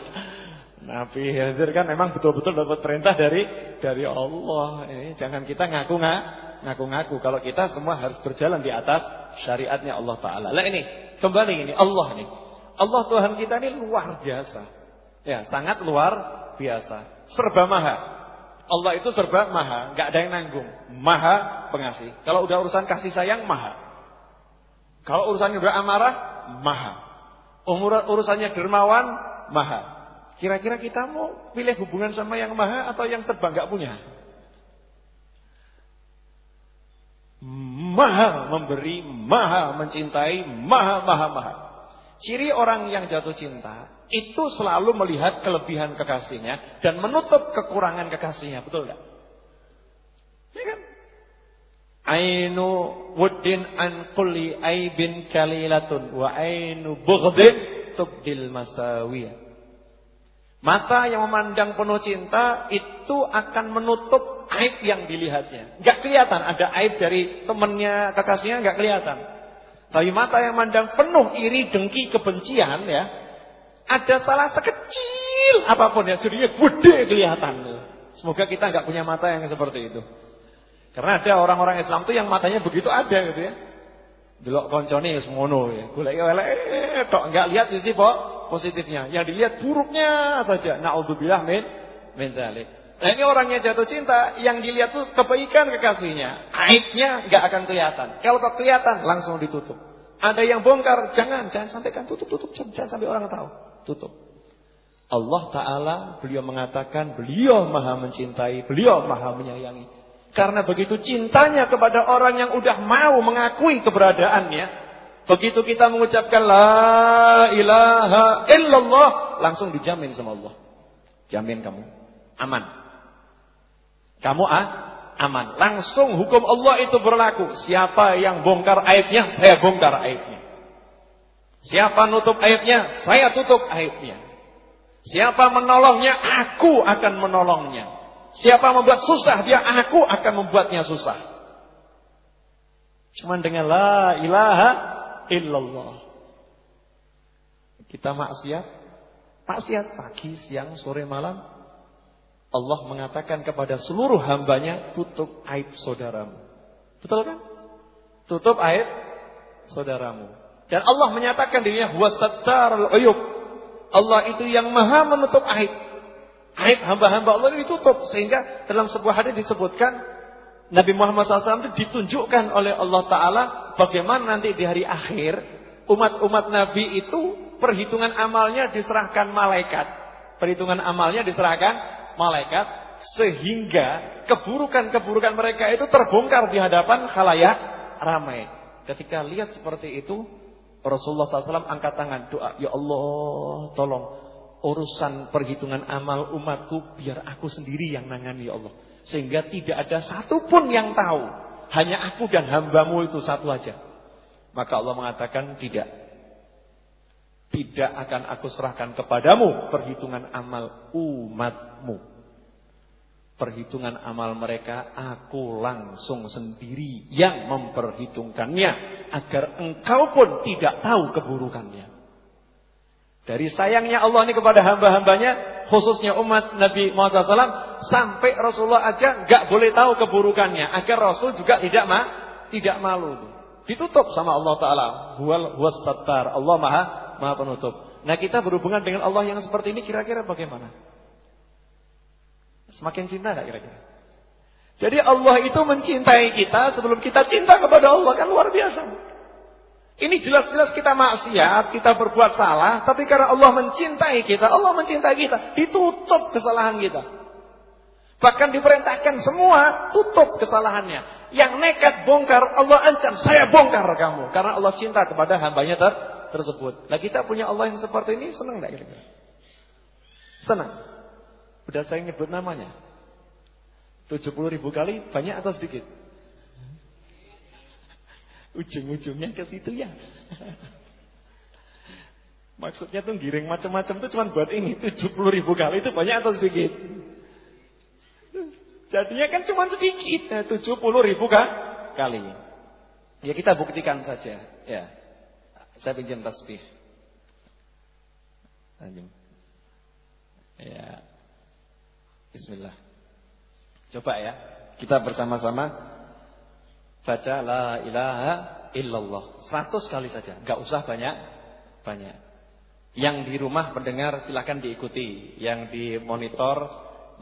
Nabi Khidir kan memang betul-betul dapat perintah dari Allah. Ini jangan kita ngaku-ngaku. Kalau kita semua harus berjalan di atas syariatnya Allah Ta'ala. Lah ini, kembali ini Allah nih. Allah Tuhan kita ini luar biasa. Ya, sangat luar biasa. Serba maha. Allah itu serba maha, nggak ada yang nanggung. Maha pengasih. Kalau udah urusan kasih sayang, maha. Kalau urusannya udah amarah, maha. Urusannya dermawan, maha. Kira-kira kita mau pilih hubungan sama yang maha atau yang serba nggak punya? Maha memberi, maha mencintai, maha. Ciri orang yang jatuh cinta itu selalu melihat kelebihan kekasihnya dan menutup kekurangan kekasihnya, betul enggak? Ya kan? Ainu wuddin an kulli aibin kalilatun wa ainu bughdin tubdil masawiyah. Mata yang memandang penuh cinta itu akan menutup aib yang dilihatnya. Enggak kelihatan ada aib dari temannya, kekasihnya, enggak kelihatan. Tapi mata yang memandang penuh iri, dengki, kebencian ya, ada salah sekecil apapun ya, jadinya gede kelihatan. Semoga kita enggak punya mata yang seperti itu. Karena ada orang-orang Islam tuh yang matanya begitu ada gitu ya. Delok koncone wis ngono ya. Golek elek tok enggak lihat sisi positifnya. Yang dilihat buruknya saja. Naudzubillah min dzalik. Nah, ini orangnya jatuh cinta, yang dilihat tuh kebaikan kekasihnya. Aibnya enggak akan kelihatan. Kalau kelihatan langsung ditutup. Ada yang bongkar, jangan sampaikan, tutup, jangan sampai orang tahu. Tutup. Allah Ta'ala, beliau mengatakan, beliau maha mencintai, beliau maha menyayangi. Karena begitu cintanya kepada orang yang udah mau mengakui keberadaannya, begitu kita mengucapkan la ilaha illallah, langsung dijamin sama Allah. Jamin kamu aman. Kamu aman. Langsung hukum Allah itu berlaku. Siapa yang bongkar aibnya, saya bongkar aibnya. Siapa nutup aibnya, saya tutup aibnya. Siapa menolongnya, aku akan menolongnya. Siapa membuat susah dia, aku akan membuatnya susah. Cuman dengan la ilaha illallah. Kita maksiat pagi, siang, sore, malam. Allah mengatakan kepada seluruh hambanya, tutup aib saudaramu. Betul kan? Tutup aib saudaramu. Dan Allah menyatakan dirinya huwa sattarul uyub. Allah itu yang maha menutup aib. Aib hamba-hamba Allah itu ditutup. Sehingga dalam sebuah hadis disebutkan, Nabi Muhammad SAW itu ditunjukkan oleh Allah Ta'ala bagaimana nanti di hari akhir umat-umat Nabi itu perhitungan amalnya diserahkan malaikat. Perhitungan amalnya diserahkan malaikat, sehingga keburukan-keburukan mereka itu terbongkar di hadapan khalayak ramai. Ketika lihat seperti itu, Rasulullah SAW angkat tangan, doa, ya Allah, tolong urusan perhitungan amal umatku biar aku sendiri yang nangani ya Allah. Sehingga tidak ada satupun yang tahu, hanya aku dan hambamu itu satu aja. Maka Allah mengatakan tidak akan aku serahkan kepadamu perhitungan amal umatmu. Perhitungan amal mereka aku langsung sendiri yang memperhitungkannya, agar engkau pun tidak tahu keburukannya. Dari sayangnya Allah ini kepada hamba-hambanya, khususnya umat Nabi Muhammad SAW, sampai Rasulullah aja gak boleh tahu keburukannya, agar Rasul juga tidak malu. Ditutup sama Allah Ta'ala. Huwas sattar. Allah maha penutup. Nah, kita berhubungan dengan Allah yang seperti ini kira-kira bagaimana? Semakin cinta gak kira-kira? Jadi Allah itu mencintai kita sebelum kita cinta kepada Allah, kan luar biasa. Ini jelas-jelas kita maksiat, kita berbuat salah, tapi karena Allah mencintai kita, ditutup kesalahan kita. Bahkan diperintahkan semua tutup kesalahannya. Yang nekat bongkar, Allah ancam, saya bongkar kamu. Karena Allah cinta kepada hambanya tersebut. Nah, kita punya Allah yang seperti ini, senang gak kira-kira? Senang. Udah saya nyebut namanya. 70.000 kali, banyak atau sedikit? Ujung-ujungnya ke situ ya. Maksudnya tuh giring macam-macam tuh cuma buat ini. 70.000 kali itu banyak atau sedikit? Jadinya kan cuma sedikit. 70.000 kali. Ya kita buktikan saja. Ya. Saya pinjam tasbih. Ya. Bismillah. Coba ya. Kita bersama-sama baca la ilaha illallah 100 kali saja, enggak usah banyak. Yang di rumah pendengar silakan diikuti, yang di monitor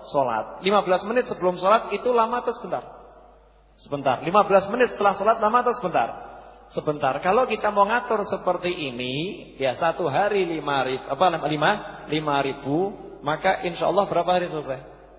sholat. 15 menit sebelum sholat itu lama atau sebentar? Sebentar. 15 menit setelah sholat lama atau sebentar? Sebentar. Kalau kita mau ngatur seperti ini, ya 1 hari 5.000, maka insya Allah berapa hari selesai?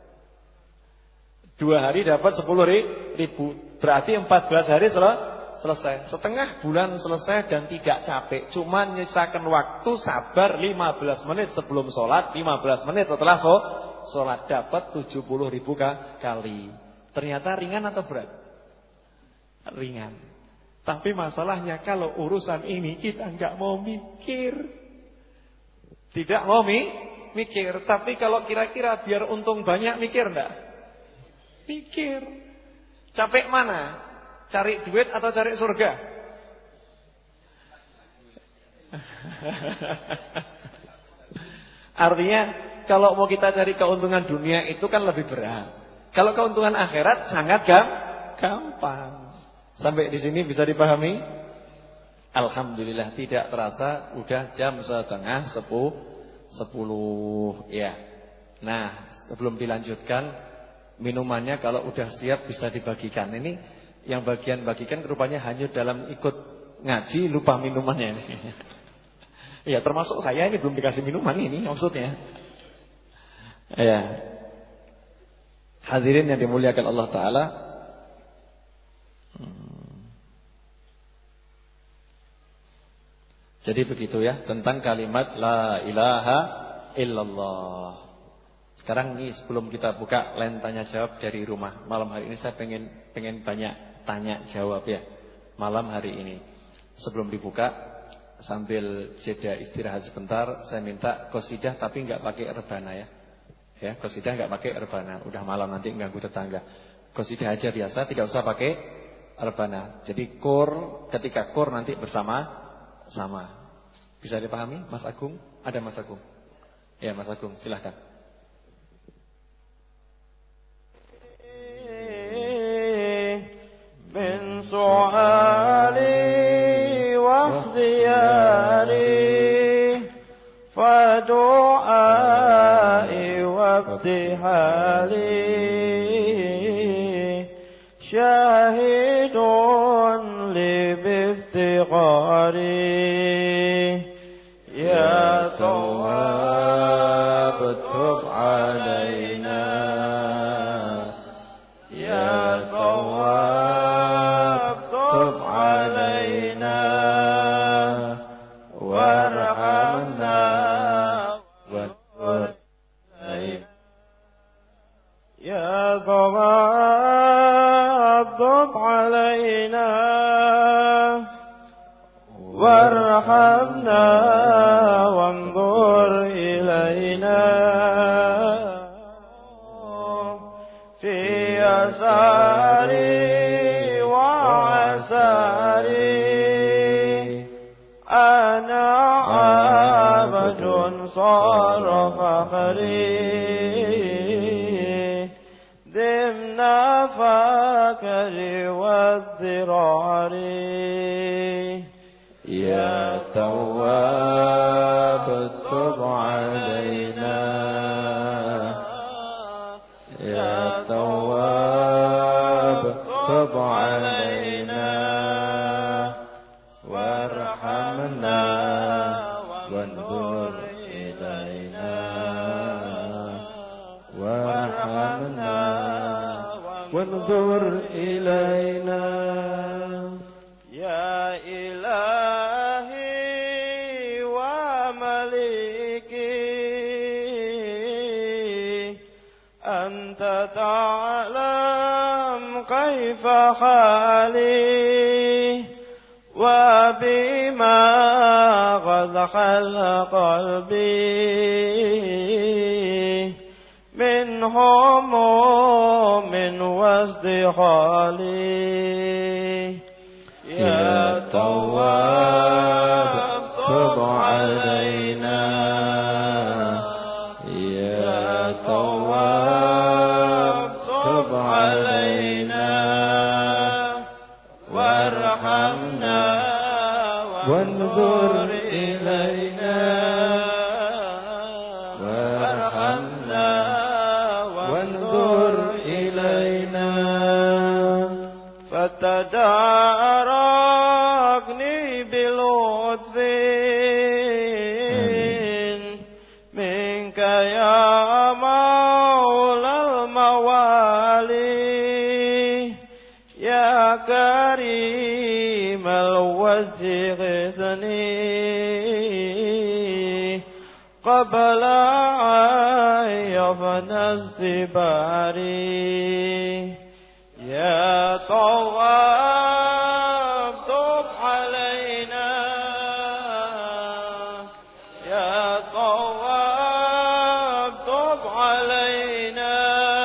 2 hari dapat 10.000. Berarti 14 hari selesai. Setengah bulan selesai dan tidak capek. Cuma nyisakan waktu sabar 15 menit sebelum sholat, 15 menit setelah sholat, dapat 70.000 kali. Ternyata ringan atau berat? Ringan. Tapi masalahnya kalau urusan ini kita nggak mau mikir. Tidak mau mikir. Tapi kalau kira-kira biar untung banyak, mikir enggak? Mikir. Capek mana? Cari duit atau cari surga? Artinya kalau mau kita cari keuntungan dunia itu kan lebih berat. Kalau keuntungan akhirat sangat gampang. Sampai di sini bisa dipahami? Alhamdulillah tidak terasa udah jam 9:30 10 ya. Nah, sebelum dilanjutkan minumannya kalau udah siap bisa dibagikan. Ini yang bagian-bagikan rupanya hanyut dalam ikut ngaji lupa minumannya ini. Ya termasuk saya ini belum dikasih minuman ini maksudnya. Ya. Hadirin yang dimuliakan Allah Ta'ala. Jadi begitu ya tentang kalimat la ilaha illallah. Sekarang ini sebelum kita buka line tanya jawab dari rumah. Malam hari ini saya pengen banyak tanya jawab ya. Malam hari ini. Sebelum dibuka sambil jeda istirahat sebentar, saya minta qasidah tapi enggak pakai rebana ya. Ya, qasidah enggak pakai rebana. Udah malam nanti ganggu tetangga. Qasidah aja biasa, tidak usah pakai rebana. Jadi ketika kur nanti bersama-sama. Bisa dipahami Mas Agung? Ada Mas Agung? Ya, Mas Agung, silahkan. من سؤالي واختياري فدعائي وابتهالي شاهد لي بافتقاري يا تواب تب علينا يا تواب علينا وارحمنا يا ضواب تب علينا وارحمنا وانظر إلينا في يساري أنا عبد صار فخري ضمن فكري والذرار يا تواب تب علينا يا تواب تب علينا وارحمنا وانظر إلينا وارحمنا وانظر إلينا يا إلهي ومليكي أنت تعلم كيف حالي وبما قد خل قلبي من هموم وازدحالي يا تواب تب علينا يا تواب تب علينا وارحمنا وانظر إلينا وارحمنا تداركني بلطف منك يا مولى الموالي يا كريم الوجه غثني قبل أن يفنى الزبار يا طواب طب علينا يا طواب طب علينا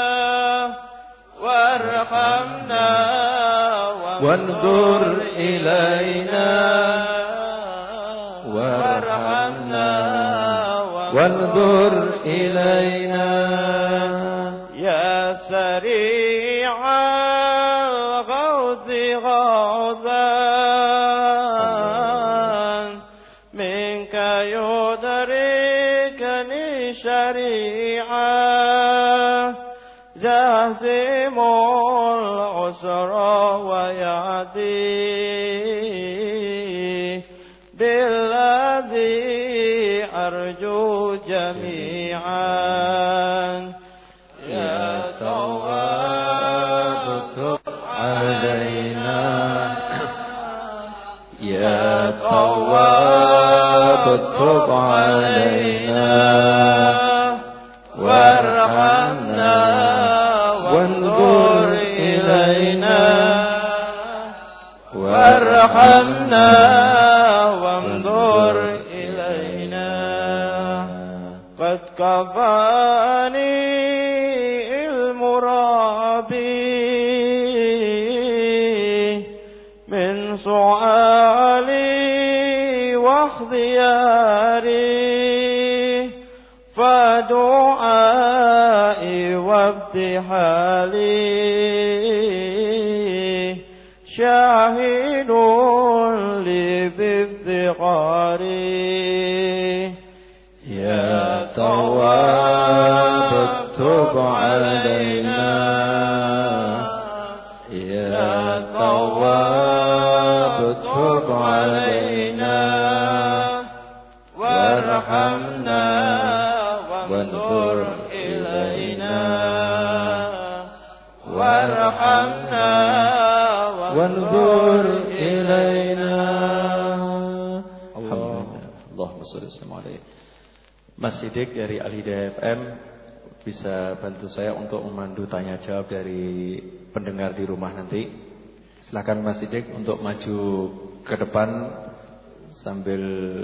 وارحمنا وانظر إلينا وارحمنا وانظر إلينا يا سريع الغوث غوثا منك يدركني شريعا جازم العسر ويعدي بالذي أرجو جميعا يا تواب تب علينا يا تواب تب علينا وارحمنا وانظر إلينا وارحمنا وانظر إلينا قد كفاني المرابي من سؤالي واختياري فدعائي وابتحالي شاهد لي بافتقاري يا تواب تب علينا يا تواب تب علينا وارحمنا وانظر إلينا وارحمنا وانظر إلينا. Allahumma shalli alaihi. Mas Sidik dari Al-Hidayah FM bisa bantu saya untuk memandu tanya jawab dari pendengar di rumah nanti. Silakan Mas Sidik untuk maju ke depan sambil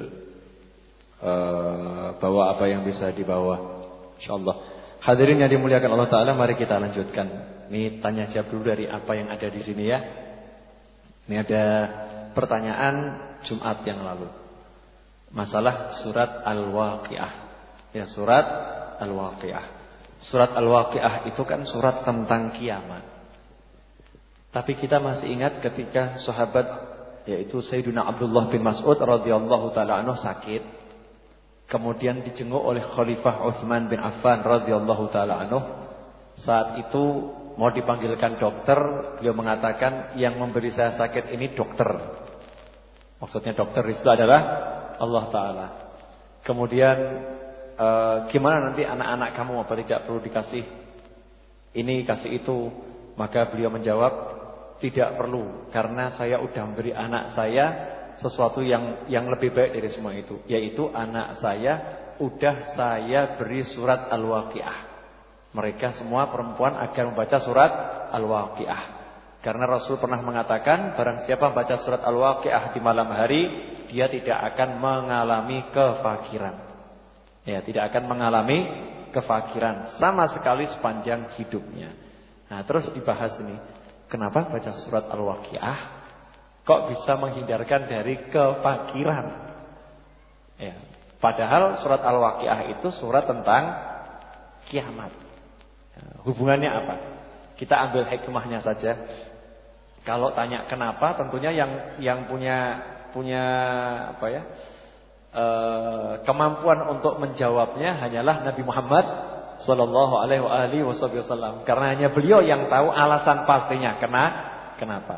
bawa apa yang bisa dibawa, insyaallah. Hadirin yang dimuliakan Allah Ta'ala, mari kita lanjutkan. Ini tanya jawab dulu dari apa yang ada di sini ya. Ini ada pertanyaan Jumat yang lalu. Masalah surat Al-Waqiah. Ya, surat Al-Waqiah. Surat Al-Waqiah itu kan surat tentang kiamat. Tapi kita masih ingat ketika sahabat yaitu Sayyidina Abdullah bin Mas'ud radhiyallahu taala anhu sakit, kemudian dijenguk oleh Khalifah Utsman bin Affan radhiyallahu taala anhu. Saat itu mau dipanggilkan dokter, beliau mengatakan yang memberi saya sakit ini dokter. Maksudnya dokter itu adalah Allah Ta'ala. Kemudian gimana nanti anak-anak kamu, apa tidak perlu dikasih ini, kasih itu? Maka beliau menjawab, tidak perlu, karena saya sudah memberi anak saya sesuatu yang lebih baik dari semua itu, yaitu anak saya sudah saya beri surat Al-Waqiah. Mereka semua perempuan akan membaca surat Al-Waqiah. Karena Rasul pernah mengatakan, barang siapa membaca surat Al-Waqiah di malam hari, dia tidak akan mengalami kefakiran. Ya, tidak akan mengalami kefakiran sama sekali sepanjang hidupnya. Nah, terus dibahas ini, kenapa baca surat Al-Waqiah kok bisa menghindarkan dari kefakiran? Ya, padahal surat Al-Waqiah itu surat tentang kiamat. Hubungannya apa? Kita ambil hikmahnya saja. Kalau tanya kenapa, tentunya yang punya apa ya? Kemampuan untuk menjawabnya hanyalah Nabi Muhammad sallallahu alaihi wasallam. Karena hanya beliau yang tahu alasan pastinya kenapa.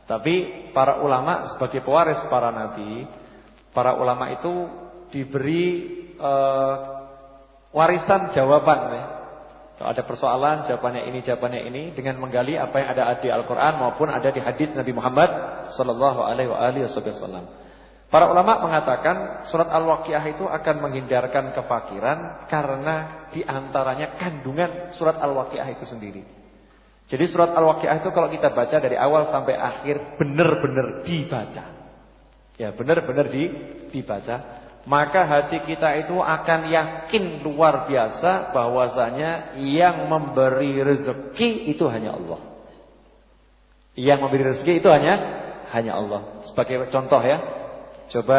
Tapi para ulama sebagai pewaris para nabi, para ulama itu diberi warisan jawaban ya. Kalau ada persoalan, jawabannya ini dengan menggali apa yang ada di Al-Qur'an maupun ada di hadis Nabi Muhammad sallallahu alaihi wasallam. Para ulama mengatakan surat Al-Waqiah itu akan menghindarkan kefakiran karena di antaranya kandungan surat Al-Waqiah itu sendiri. Jadi surat Al-Waqiah itu kalau kita baca dari awal sampai akhir benar-benar dibaca. Ya, benar-benar dibaca. Maka hati kita itu akan yakin luar biasa bahwasanya yang memberi rezeki itu hanya Allah. Yang memberi rezeki itu hanya Allah. Sebagai contoh ya. Coba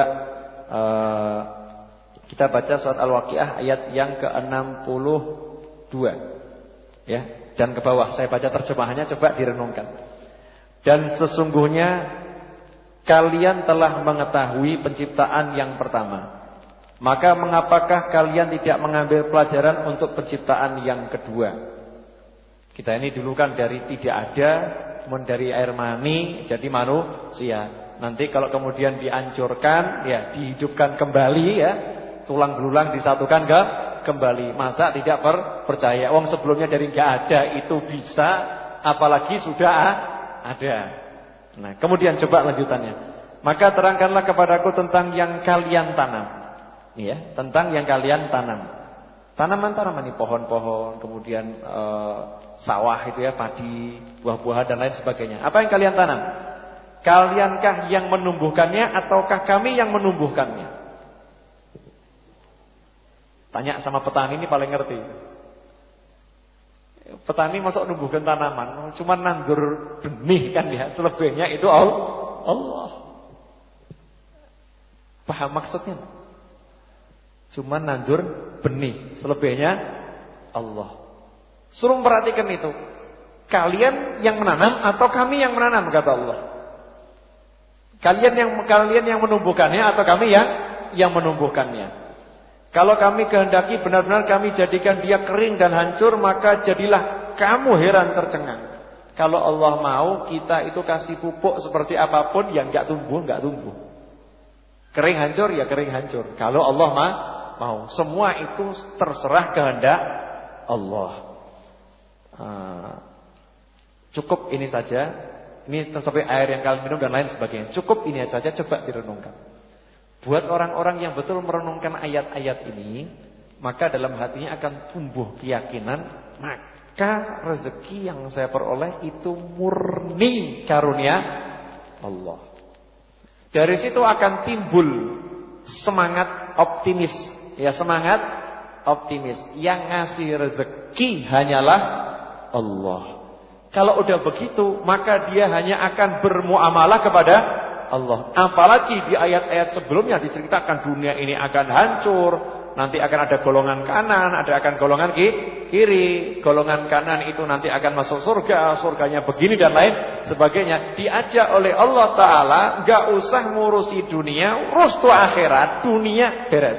kita baca surat Al-Waqiah ayat yang ke-62. Ya. Dan ke bawah saya baca terjemahannya, coba direnungkan. Dan sesungguhnya kalian telah mengetahui penciptaan yang pertama. Maka mengapakah kalian tidak mengambil pelajaran untuk penciptaan yang kedua? Kita ini dulu kan dari tidak ada, kemudian dari air mani jadi manusia. Nanti kalau kemudian dihancurkan, ya dihidupkan kembali ya, tulang belulang disatukan kembali. Masa tidak percaya? Wong sebelumnya dari enggak ada itu bisa, apalagi sudah ada. Nah, kemudian coba lanjutannya. Maka terangkanlah kepadaku tentang yang kalian tanam. Ya, tentang yang kalian tanam. Tanaman-tanaman ini pohon-pohon, kemudian sawah itu ya, padi, buah-buahan dan lain sebagainya. Apa yang kalian tanam? Kaliankah yang menumbuhkannya ataukah kami yang menumbuhkannya? Tanya sama petani ini paling ngerti. Petani masuk numbuhkan tanaman, cuma nandur benih kan ya. Selebihnya itu Allah. Paham maksudnya? Cuma nandur benih, selebihnya Allah. Suruh perhatikan itu. Kalian yang menanam atau kami yang menanam, kata Allah. Kalian yang menumbuhkannya atau kami yang menumbuhkannya. Kalau kami kehendaki benar-benar kami jadikan dia kering dan hancur, maka jadilah kamu heran tercengang. Kalau Allah mau, kita itu kasih pupuk seperti apapun yang enggak tumbuh. Kering hancur ya kering hancur. Kalau Allah mau, semua itu terserah kehendak Allah. Cukup ini saja. Ini sampai air yang kalian minum dan lain sebagainya. Cukup ini saja, coba direnungkan. Buat orang-orang yang betul merenungkan ayat-ayat ini, maka dalam hatinya akan tumbuh keyakinan, maka rezeki yang saya peroleh itu murni karunia Allah. Dari situ akan timbul semangat optimis. Ya, semangat optimis. Yang ngasih rezeki hanyalah Allah. Kalau udah begitu, maka dia hanya akan bermuamalah kepada Allah. Apalagi di ayat-ayat sebelumnya diceritakan dunia ini akan hancur, nanti akan ada golongan kanan, akan golongan kiri. Golongan kanan itu nanti akan masuk surga, surganya begini dan lain sebagainya. Diajak oleh Allah Ta'ala, enggak usah ngurusi dunia, urus tuh akhirat, dunia beres.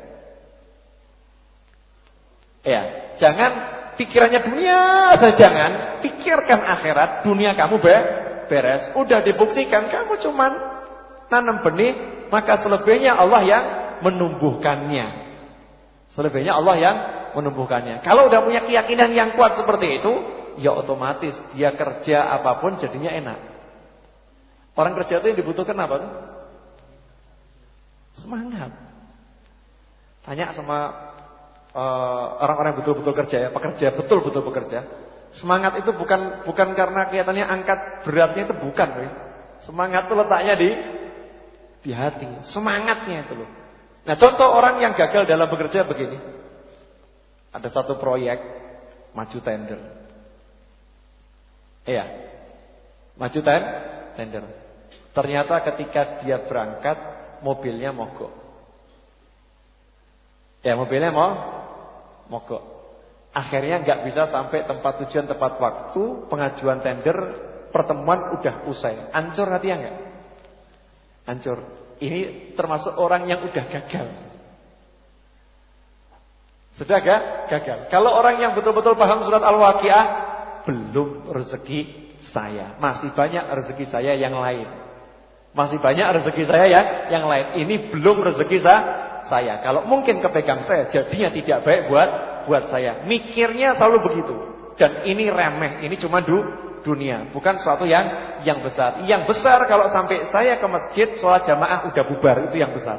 Ya, jangan pikirannya dunia saja, jangan pikirkan akhirat, dunia kamu beres. Udah dibuktikan kamu cuman tanam benih, maka selebihnya Allah yang menumbuhkannya. Selebihnya Allah yang menumbuhkannya. Kalau udah punya keyakinan yang kuat seperti itu, ya otomatis dia kerja apapun jadinya enak. Orang kerja itu yang dibutuhkan apa tuh? Semangat. Tanya sama orang-orang yang betul-betul kerja ya, pekerja betul-betul bekerja. Semangat itu bukan karena kelihatannya angkat beratnya itu bukan, ya. Semangat itu letaknya di hati, semangatnya itu loh. Nah, contoh orang yang gagal dalam bekerja begini. Ada satu proyek maju tender. Iya. Maju tender. Ternyata ketika dia berangkat mobilnya mogok. Ya, mobilnya mogok. Akhirnya nggak bisa sampai tempat tujuan tepat waktu, pengajuan tender, pertemuan udah usai. Hancur hatinya nggak? Hancur. Ini termasuk orang yang udah gagal. Sudah gagal. Kalau orang yang betul-betul paham surat Al-Waqiah, belum rezeki saya. Masih banyak rezeki saya yang lain. Masih banyak rezeki saya yang lain. Ini belum rezeki saya. Kalau mungkin kepegang saya, jadinya tidak baik buat saya. Mikirnya selalu begitu. Dan ini remeh, ini cuma dunia, bukan sesuatu yang besar. Yang besar kalau sampai saya ke masjid sholat jamaah udah bubar, itu yang besar.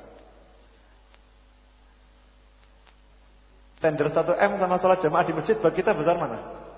Tender 1M sama sholat jamaah di masjid bagi kita besar mana?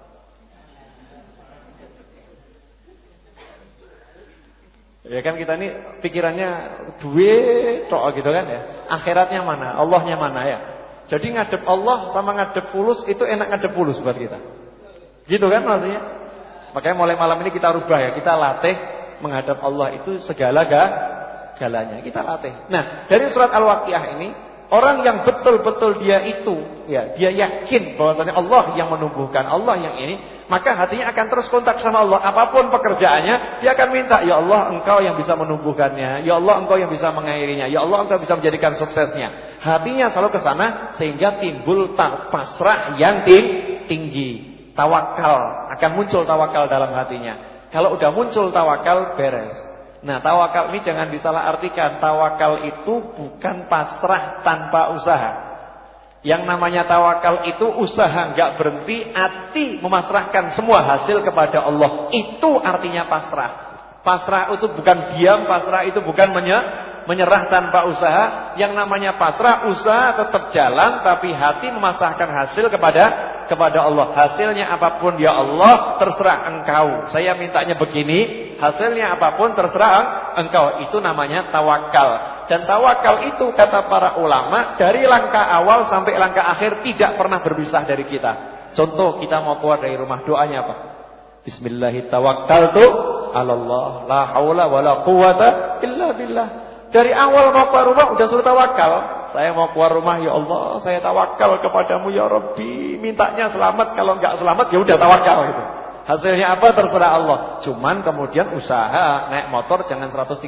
Ya kan kita ini pikirannya duit tok gitu kan ya. Akhiratnya mana? Allahnya mana ya? Jadi ngadep Allah sama ngadep fulus itu enak ngadep fulus buat kita. Gitu kan maksudnya? Makanya mulai malam ini kita rubah ya. Kita latih menghadap Allah itu segala-galanya. Kita latih. Nah, dari surat Al-Waqiah ini, orang yang betul-betul dia yakin bahwasanya Allah yang menumbuhkan, Allah yang ini, maka hatinya akan terus kontak sama Allah. Apapun pekerjaannya, dia akan minta, ya Allah Engkau yang bisa menumbuhkannya, ya Allah Engkau yang bisa mengairinya, ya Allah Engkau bisa menjadikan suksesnya. Hatinya selalu ke sana sehingga timbul pasrah yang tinggi. Tawakal, akan muncul tawakal dalam hatinya. Kalau udah muncul tawakal, beres. Nah, tawakal ini jangan disalahartikan. Tawakal itu bukan pasrah tanpa usaha. Yang namanya tawakal itu usaha nggak berhenti, hati memasrahkan semua hasil kepada Allah. Itu artinya pasrah. Pasrah itu bukan diam, pasrah itu bukan menyerah tanpa usaha. Yang namanya pasrah, usaha tetap jalan, tapi hati memasrahkan hasil kepada Allah. Hasilnya apapun ya Allah, terserah Engkau. Saya mintanya begini, hasilnya apapun terserah Engkau. Itu namanya tawakal. Dan tawakal itu kata para ulama, dari langkah awal sampai langkah akhir tidak pernah berpisah dari kita. Contoh, kita mau keluar dari rumah, doanya apa? Bismillahirrahmanirrahim. 'alallah, la haula wala quwata illa billah. Dari awal mau keluar rumah udah suruh tawakal. Saya mau keluar rumah, ya Allah, saya tawakal kepadamu ya Rabbi. Mintanya selamat, kalau enggak selamat ya udah tawakal gitu. Hasilnya apa terserah Allah. Cuman kemudian usaha naik motor jangan 130.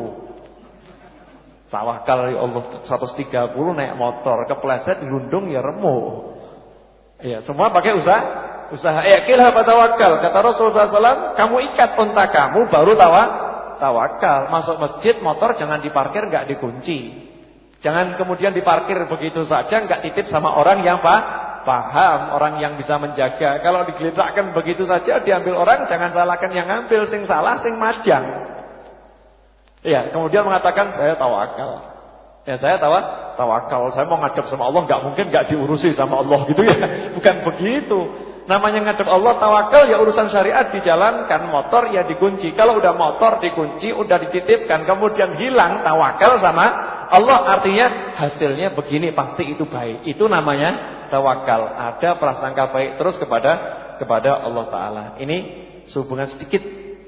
Tawakal ya Allah 130 naik motor, kepleset gelundung ya remuk. Ya, semua pakai usaha. Iqilha fatawakal. Kata Rasulullah SAW, kamu ikat unta kamu baru tawakal. Masuk masjid motor jangan diparkir enggak dikunci. Jangan kemudian diparkir begitu saja, enggak titip sama orang yang paham, orang yang bisa menjaga. Kalau digeletakkan begitu saja diambil orang, jangan salahkan yang ngambil, sing salah sing majang. Ya, kemudian mengatakan saya tawakal. Ya, saya tawakal. Saya mau ngadep sama Allah, enggak mungkin enggak diurusi sama Allah gitu ya. Bukan begitu. Namanya ngadep Allah tawakal ya urusan syariat dijalankan, motor ya dikunci. Kalau udah motor dikunci, udah dititipkan, kemudian hilang tawakal sama Allah, artinya hasilnya begini pasti itu baik. Itu namanya tawakal. Ada prasangka baik terus kepada Allah Ta'ala. Ini sehubungan sedikit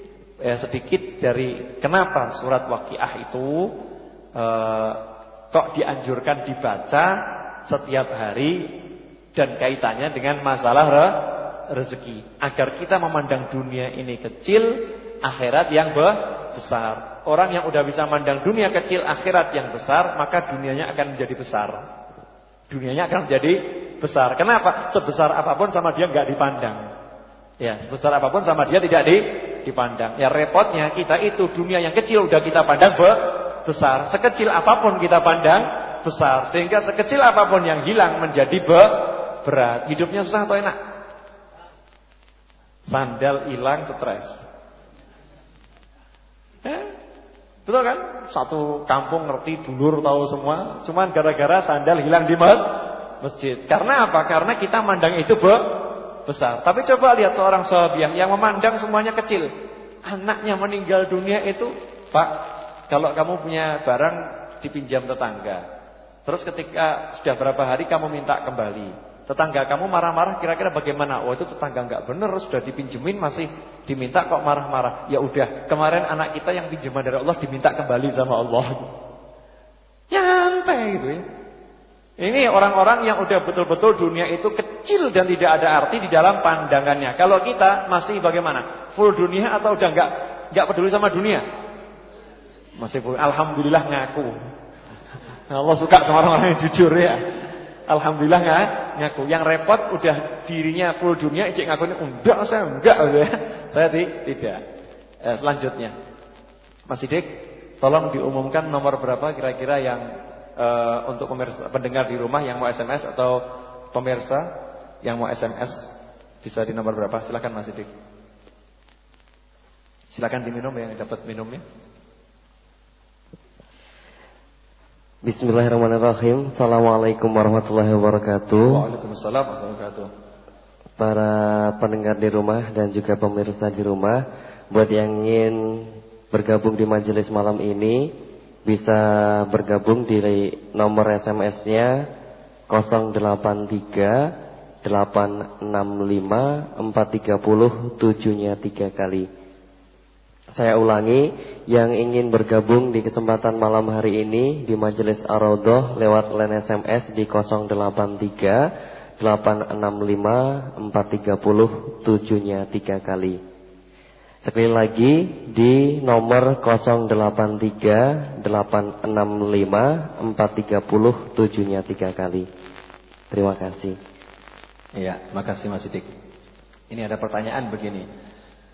dari kenapa surat Waqiah itu kok dianjurkan dibaca setiap hari dan kaitannya dengan masalah rezeki. Agar kita memandang dunia ini kecil, akhirat yang besar. Orang yang udah bisa mandang dunia kecil, akhirat yang besar, maka dunianya akan menjadi besar. Dunianya akan menjadi besar. Kenapa? Sebesar apapun sama dia enggak dipandang. Ya, sebesar apapun sama dia tidak dipandang. Ya, repotnya kita itu dunia yang kecil udah kita pandang besar. Sekecil apapun kita pandang besar. Sehingga sekecil apapun yang hilang menjadi berat. Hidupnya susah atau enak? Sandal hilang stres. Betul kan? Satu kampung ngerti, dulur tahu semua. Cuman gara-gara sandal hilang di masjid. Karena apa? Karena kita mandang itu besar. Tapi coba lihat seorang sahabiah yang memandang semuanya kecil. Anaknya meninggal dunia itu, Pak, kalau kamu punya barang dipinjam tetangga. Terus ketika sudah berapa hari kamu minta kembali. Tetangga kamu marah-marah, kira-kira bagaimana? Oh, itu tetangga enggak benar, sudah dipinjemin masih diminta kok marah-marah. Ya udah, kemarin anak kita yang pinjaman dari Allah diminta kembali sama Allah. Nyantai gitu ya. Ini orang-orang yang udah betul-betul dunia itu kecil dan tidak ada arti di dalam pandangannya. Kalau kita masih bagaimana? Full dunia atau udah enggak peduli sama dunia? Masih full. Alhamdulillah ngaku. Allah suka sama orang-orang yang jujur ya. Alhamdulillah ngaku. Yang repot udah dirinya full dunia, ijek ngakunya enggak, saya enggak ya. Saya tidak. Selanjutnya, Mas Sidik, tolong diumumkan nomor berapa kira-kira yang untuk pemirsa, pendengar di rumah yang mau SMS atau pemirsa yang mau SMS bisa di nomor berapa? Silakan Mas Sidik. Silakan diminum yang dapat minumnya. Bismillahirrahmanirrahim. Assalamualaikum warahmatullahi wabarakatuh. Waalaikumsalam warahmatullahi wabarakatuh. Para pendengar di rumah dan juga pemirsa di rumah, buat yang ingin bergabung di majelis malam ini, bisa bergabung di nomor SMS-nya 083 865 430 7-nya 3 kali. Saya ulangi, yang ingin bergabung di kesempatan malam hari ini di Majelis Ar-Raudhah lewat line SMS di 083 865 430 7-nya 3 kali. Sekali lagi di nomor 083 865 430 7-nya 3 kali. Terima kasih. Iya, makasih Mas Sidik. Ini ada pertanyaan begini.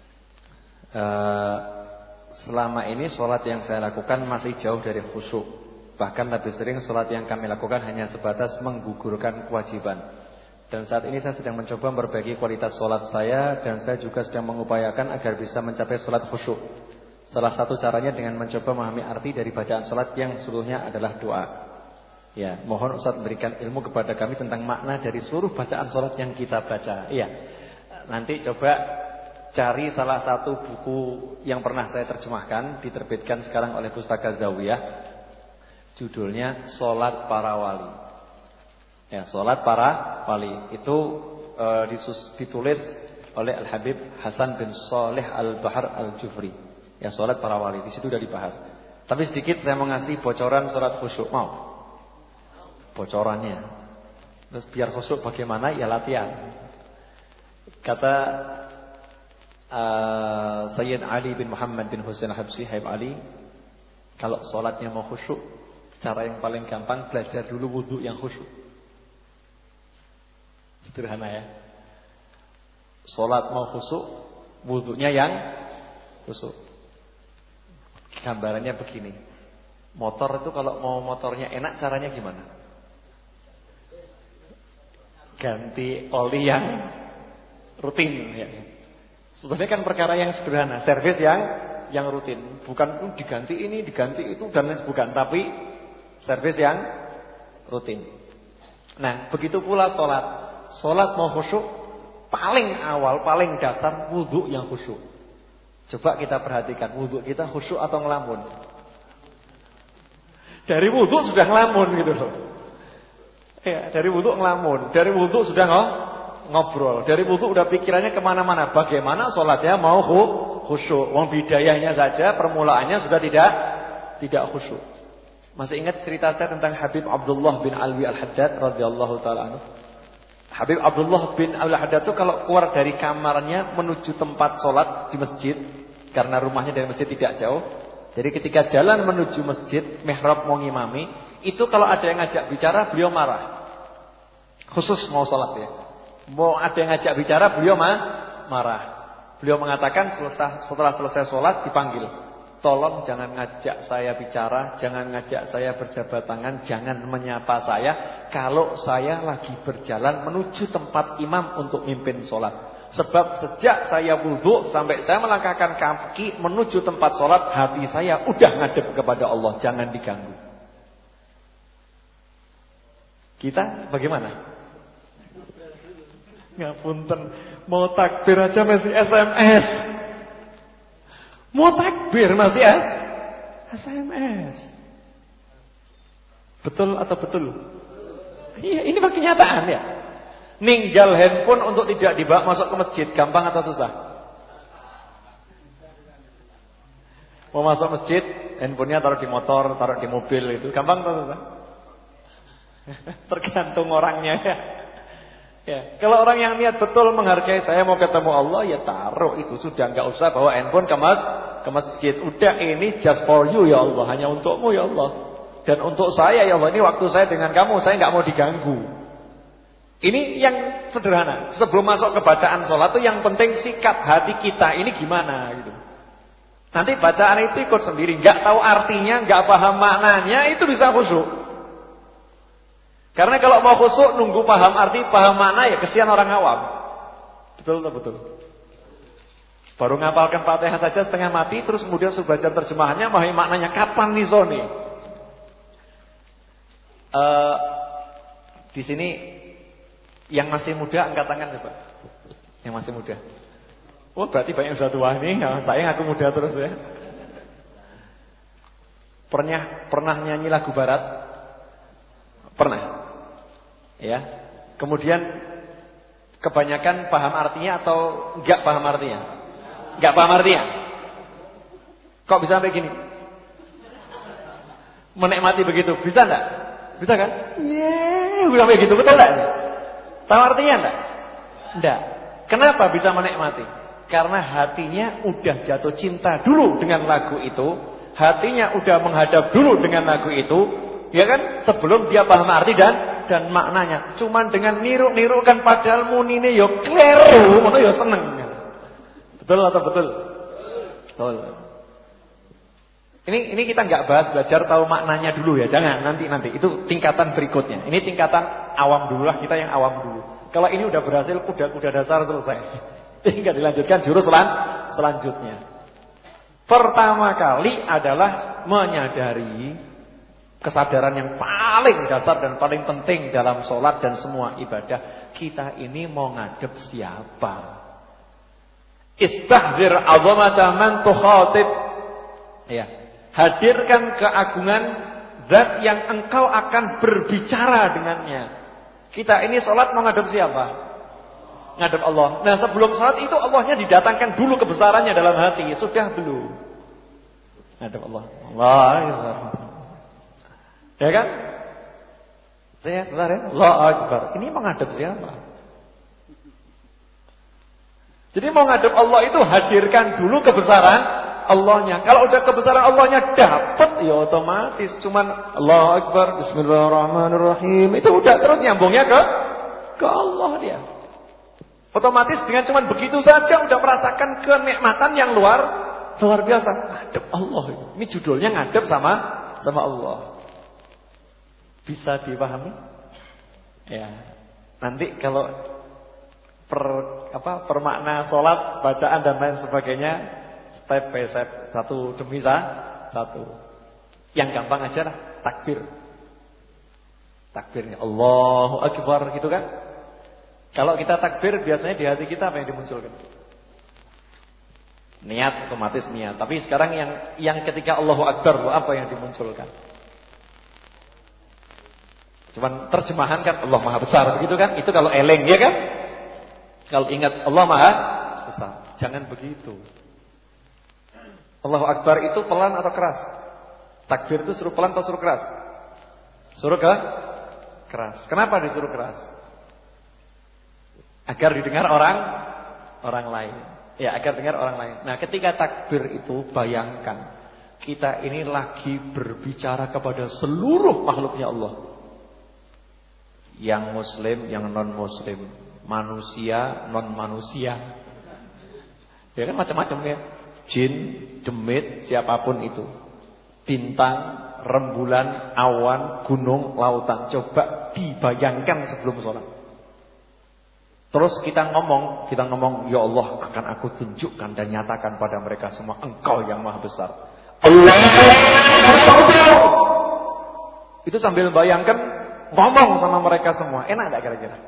Selama ini sholat yang saya lakukan masih jauh dari khusyuk. Bahkan lebih sering sholat yang kami lakukan hanya sebatas menggugurkan kewajiban. Dan saat ini saya sedang mencoba memperbaiki kualitas sholat saya. Dan saya juga sedang mengupayakan agar bisa mencapai sholat khusyuk. Salah satu caranya dengan mencoba memahami arti dari bacaan sholat yang seluruhnya adalah doa. Ya, mohon Ustaz memberikan ilmu kepada kami tentang makna dari seluruh bacaan sholat yang kita baca. Iya, nanti coba cari salah satu buku yang pernah saya terjemahkan, diterbitkan sekarang oleh Pustaka Zawiyah. Judulnya Sholat Para Wali. Ya, Sholat Para Wali. Itu ditulis oleh Al-Habib Hasan bin Saleh Al-Bahar Al-Jufri. Ya, Sholat Para Wali. Di situ sudah dibahas. Tapi sedikit saya mau ngasih bocoran sholat khusyuk. Mau? Bocorannya. Terus biar khusyuk bagaimana? Ya latihan. Kata Sayyid Ali bin Muhammad bin Husain Habsyi, Habib Ali, kalau sholatnya mau khusyuk, cara yang paling gampang belajar dulu wudhu yang khusyuk. Sederhana ya. Sholat mau khusyuk, wudhunya yang khusyuk. Gambarannya begini. Motor itu kalau mau motornya enak caranya gimana? Ganti oli yang rutin ya. Sebenarnya kan perkara yang sederhana, servis yang rutin, bukan diganti ini, diganti itu dan lain bukan, tapi servis yang rutin. Nah, begitu pula sholat. Sholat mau khusyuk, paling awal, paling dasar wudhu yang khusyuk. Coba kita perhatikan, wudhu kita khusyuk atau ngelamun? Dari wudhu sudah ngelamun gitu loh. Ya, dari wudhu ngelamun, dari wudhu sudah ngobrol. Dari wudhu udah pikirannya kemana-mana. Bagaimana sholatnya mau khusyuk. Wong bidayahnya saja, permulaannya sudah tidak khusyuk. Masih ingat cerita saya tentang Habib Abdullah bin Alwi Al-Haddad radhiyallahu taala anhu. Habib Abdullah bin Alwi Al-Haddad itu kalau keluar dari kamarnya menuju tempat sholat di masjid, karena rumahnya dari masjid tidak jauh. Jadi ketika jalan menuju masjid, mihrab mau ngimami, itu kalau ada yang ngajak bicara, beliau marah. Khusus mau sholat ya. Mau ada yang ngajak bicara, beliau marah. Beliau mengatakan setelah selesai sholat dipanggil. Tolong jangan ngajak saya bicara, jangan ngajak saya berjabat tangan, jangan menyapa saya kalau saya lagi berjalan menuju tempat imam untuk mimpin sholat. Sebab sejak saya wudhu sampai saya melangkahkan kaki menuju tempat sholat, hati saya udah ngadep kepada Allah, jangan diganggu. Kita bagaimana? Ngapunten, mau takbir aja masih SMS. Mau takbir masih SMS. Betul atau betul? Iya, ini kenyataan ya. Ninggal handphone untuk tidak dibawa masuk ke masjid, gampang atau susah? Mau masuk masjid, handphonenya taruh di motor, taruh di mobil, itu gampang atau susah? Tergantung orangnya ya. Ya, kalau orang yang niat betul menghargai, saya mau ketemu Allah, ya taruh itu, sudah enggak usah bawa handphone ke masjid. Udah, ini just for you ya Allah, hanya untukmu ya Allah. Dan untuk saya ya Allah, ini waktu saya dengan kamu, saya enggak mau diganggu. Ini yang sederhana. Sebelum masuk ke bacaan sholat itu yang penting sikap hati kita ini gimana gitu. Nanti bacaan itu ikut sendiri, nggak tahu artinya, nggak paham maknanya, itu bisa khusyuk. Karena kalau mau khusyuk nunggu paham arti, paham makna ya kesian orang awam. Betul atau betul? Baru ngapalkan Fatihah saja setengah mati, terus kemudian suruh baca terjemahannya, pahami maknanya kapan nih Zoni? Di sini yang masih muda angkat tangan coba. Yang masih muda. Oh, berarti banyak yang sudah tua nih. Saya ngaku muda terus ya. Pernah nyanyi lagu barat? Pernah. Ya. Kemudian kebanyakan paham artinya atau enggak paham artinya? Enggak paham artinya. Kok bisa sampai gini? Menikmati begitu, bisa enggak? Bisa kan? Sampai gitu, betul enggak? Tahu artinya enggak? Enggak. Kenapa bisa menikmati? Karena hatinya udah jatuh cinta dulu dengan lagu itu, hatinya udah menghadap dulu dengan lagu itu, ya kan? Sebelum dia paham arti dan maknanya. Cuman dengan niru-nirukan padahal munine yo kleru, ngono yo seneng. Betul atau betul? Betul. Ini kita nggak bahas belajar tahu maknanya dulu ya, jangan nanti itu tingkatan berikutnya. Ini tingkatan awam dulu lah, kita yang awam dulu. Kalau ini udah berhasil kuda dasar selesai. Tinggal dilanjutkan jurus selanjutnya. Pertama kali adalah menyadari kesadaran yang paling dasar dan paling penting dalam sholat dan semua ibadah. Kita ini mau ngadep siapa? Istahzir azamata man tukhatib. Ya. Hadirkan keagungan zat yang engkau akan berbicara dengannya. Kita ini sholat mau ngadep siapa? Ngadep Allah. Nah sebelum sholat itu Allahnya didatangkan dulu kebesarannya dalam hati. Sudah belum? Ngadep Allah. Allah. Ya kan? Saya benar ya? Allah Akbar. Ini mau ngadep siapa? Jadi mau ngadep Allah itu hadirkan dulu kebesaran Allahnya. Kalau udah kebesaran Allahnya dapat ya otomatis cuman Allahu Akbar, Bismillahirrahmanirrahim. Itu udah terus nyambungnya ke Allah dia. Otomatis dengan cuman begitu saja udah merasakan kenikmatan yang luar biasa. Ngadep Allah. Ini judulnya ngadep sama Allah. Bisa dipahami? Ya. Nanti kalau per makna salat, bacaan dan lain sebagainya step by step, satu demi satu. Yang gampang aja lah, takbir. Takbirnya Allahu Akbar gitu kan. Kalau kita takbir biasanya di hati kita apa yang dimunculkan? Niat, otomatis niat. Tapi sekarang yang ketika Allahu Akbar apa yang dimunculkan? Cuman terjemahan kan Allah Maha Besar begitu kan? Itu kalau eleng ya kan? Kalau ingat Allah Maha Besar, jangan begitu. Allahu Akbar itu pelan atau keras? Takbir itu suruh pelan atau suruh keras? Suruh keras. Kenapa disuruh keras? Agar didengar orang lain. Ya, agar dengar orang lain. Nah, ketika takbir itu bayangkan kita ini lagi berbicara kepada seluruh makhluknya Allah. Yang muslim, yang non muslim, manusia, non manusia. Ya kan macam-macam ya. Jin, demit, siapapun itu. Bintang, rembulan, awan, gunung, lautan. Coba dibayangkan sebelum sholat. Terus kita ngomong, ya Allah akan aku tunjukkan dan nyatakan pada mereka semua Engkau yang Maha Besar. Allah. Itu sambil bayangkan ngomong sama mereka semua. Enak enggak kira-kira?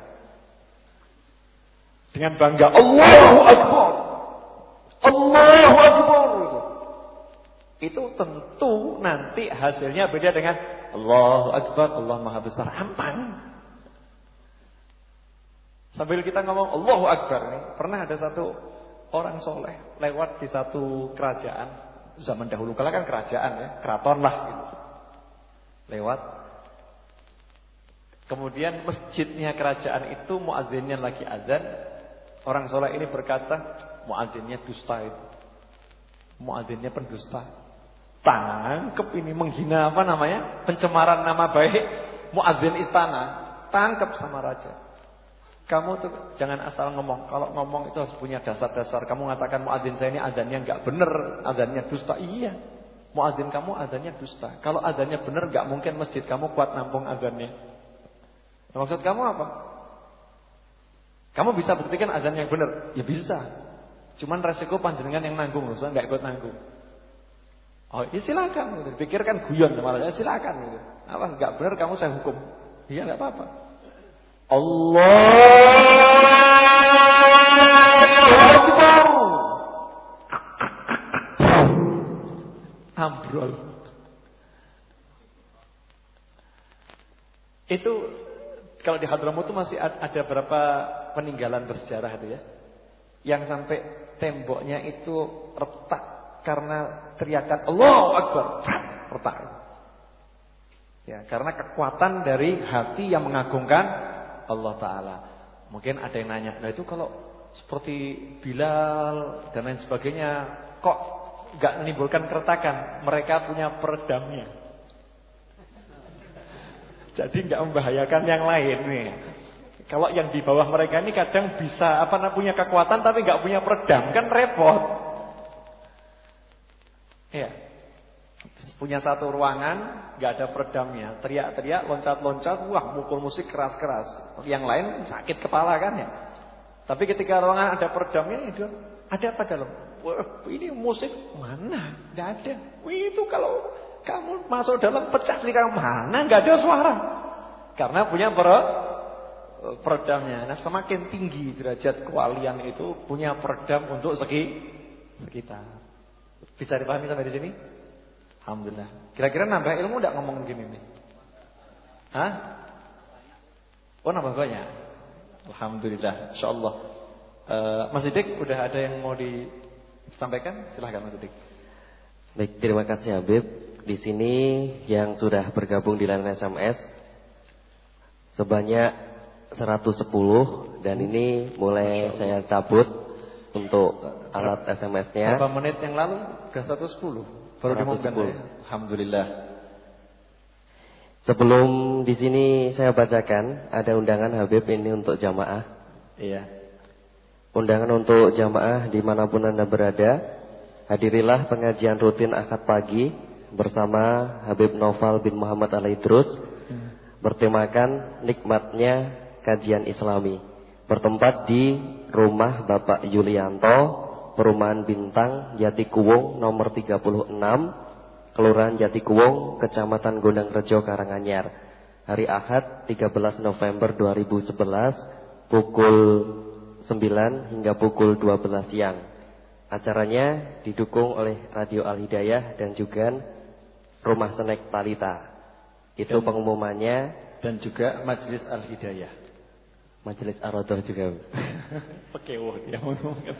Dengan bangga Allahu Akbar. Allahu Akbar itu tentu nanti hasilnya beda dengan Allahu Akbar, Allah Maha Besar. Aman. Sambil kita ngomong Allahu Akbar nih, pernah ada satu orang soleh lewat di satu kerajaan zaman dahulu, kala kan kerajaan ya, keraton lah gitu. Lewat. Kemudian masjidnya kerajaan itu muazzinnya lagi azan. Orang soleh ini berkata, muadzinnya dusta itu. Muadzinnya pendusta. Tangkep ini menghina pencemaran nama baik muadzin istana. Tangkep sama raja. Kamu tuh jangan asal ngomong. Kalau ngomong itu harus punya dasar-dasar. Kamu mengatakan muadzin saya ini azannya enggak benar, azannya dusta. Iya. Muadzin kamu azannya dusta. Kalau azannya benar enggak mungkin masjid kamu kuat nampung azannya. Maksud kamu apa? Kamu bisa buktikan azan yang benar? Ya bisa. Cuman resiko panjenengan yang nanggung loh, saya enggak ikut nanggung. Oh, ya silakan gitu. Pikirkan guyon malah, ya silakan gitu. Apa enggak benar kamu saya hukum. Iya enggak apa-apa. Allahu Akbar. Ambrol. Itu kalau di Hadramaut itu masih ada berapa peninggalan bersejarah itu ya. Yang sampai temboknya itu retak karena teriakan Allahu Akbar. Retak. Ya, karena kekuatan dari hati yang mengagungkan Allah Ta'ala. Mungkin ada yang nanya, nah itu kalau seperti Bilal dan lain sebagainya, kok gak menimbulkan keretakan? Mereka punya peredamnya. Jadi gak membahayakan yang lain nih. Kalau yang di bawah mereka ini kadang bisa punya kekuatan tapi gak punya peredam, kan repot. Ya. Punya satu ruangan, gak ada peredamnya, teriak-teriak, loncat-loncat, wah mukul musik keras-keras. Yang lain sakit kepala kan ya. Tapi ketika ruangan ada peredamnya, itu ada apa dalam? Wah, ini musik mana? Gak ada. Wih, itu kalau kamu masuk dalam pecah di kamar mana? Gak ada suara. Karena punya peredamnya. Nah, semakin tinggi derajat kewalian itu punya peredam untuk sekitar. Bisa dipahami sampai di sini? Alhamdulillah. Kira-kira nambah ilmu enggak ngomong gini nih? Hah? Oh, nambah banyak. Alhamdulillah, insyaallah. Mas Sidik udah ada yang mau disampaikan? Silahkan Mas Sidik. Baik, terima kasih Habib. Di sini yang sudah bergabung di line SMS sebanyak 110 dan ini mulai saya cabut untuk alat SMS-nya. Berapa menit yang lalu sudah 110? Baru diumumkan ya. Alhamdulillah. Sebelum di sini saya bacakan ada undangan Habib ini untuk jamaah. Iya. Undangan untuk jamaah dimanapun Anda berada. Hadirilah pengajian rutin Ahad pagi bersama Habib Noval bin Muhammad Al-Idrus bertemakan nikmatnya kajian Islami. Bertempat di rumah Bapak Yulianto, Perumahan Bintang, Jatikuwung nomor 36, Kelurahan Jatikuwung, Kecamatan Gondangrejo, Karanganyar. Hari Ahad 13 November 2011 pukul 9 hingga pukul 12 siang. Acaranya didukung oleh Radio Al-Hidayah dan juga Rumah Snack Talita. Itu pengumumannya. Dan juga Majelis Al-Hidayah. Majelis Ar-Radoh juga. Pekewo dia mengumumkan.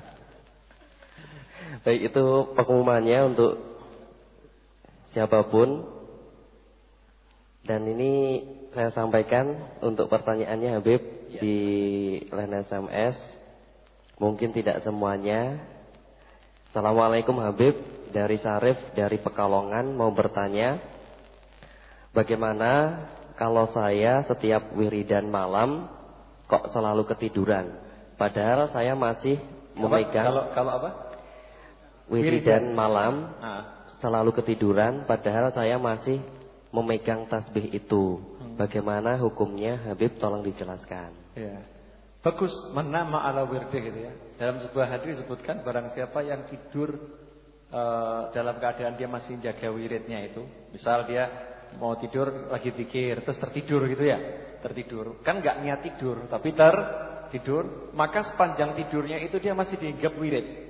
Baik, itu pengumumannya untuk siapapun. Dan ini saya sampaikan untuk pertanyaannya Habib di line SMS. Mungkin tidak semuanya. Assalamualaikum Habib, dari Sarif dari Pekalongan mau bertanya, bagaimana kalau saya setiap wiridan malam kok selalu ketiduran? Padahal saya masih memegang. Kalau apa? Wiridan malam selalu ketiduran, padahal saya masih memegang tasbih itu. Bagaimana hukumnya Habib, tolong dijelaskan. Ya. Bagus, menama ala wirdih gitu ya. Dalam sebuah hadis disebutkan barang siapa yang tidur dalam keadaan dia masih jaga wiridnya itu. Misal dia mau tidur lagi zikir terus tertidur gitu ya. Tertidur. Kan enggak niat tidur, tapi tertidur, maka sepanjang tidurnya itu dia masih dianggap wirid.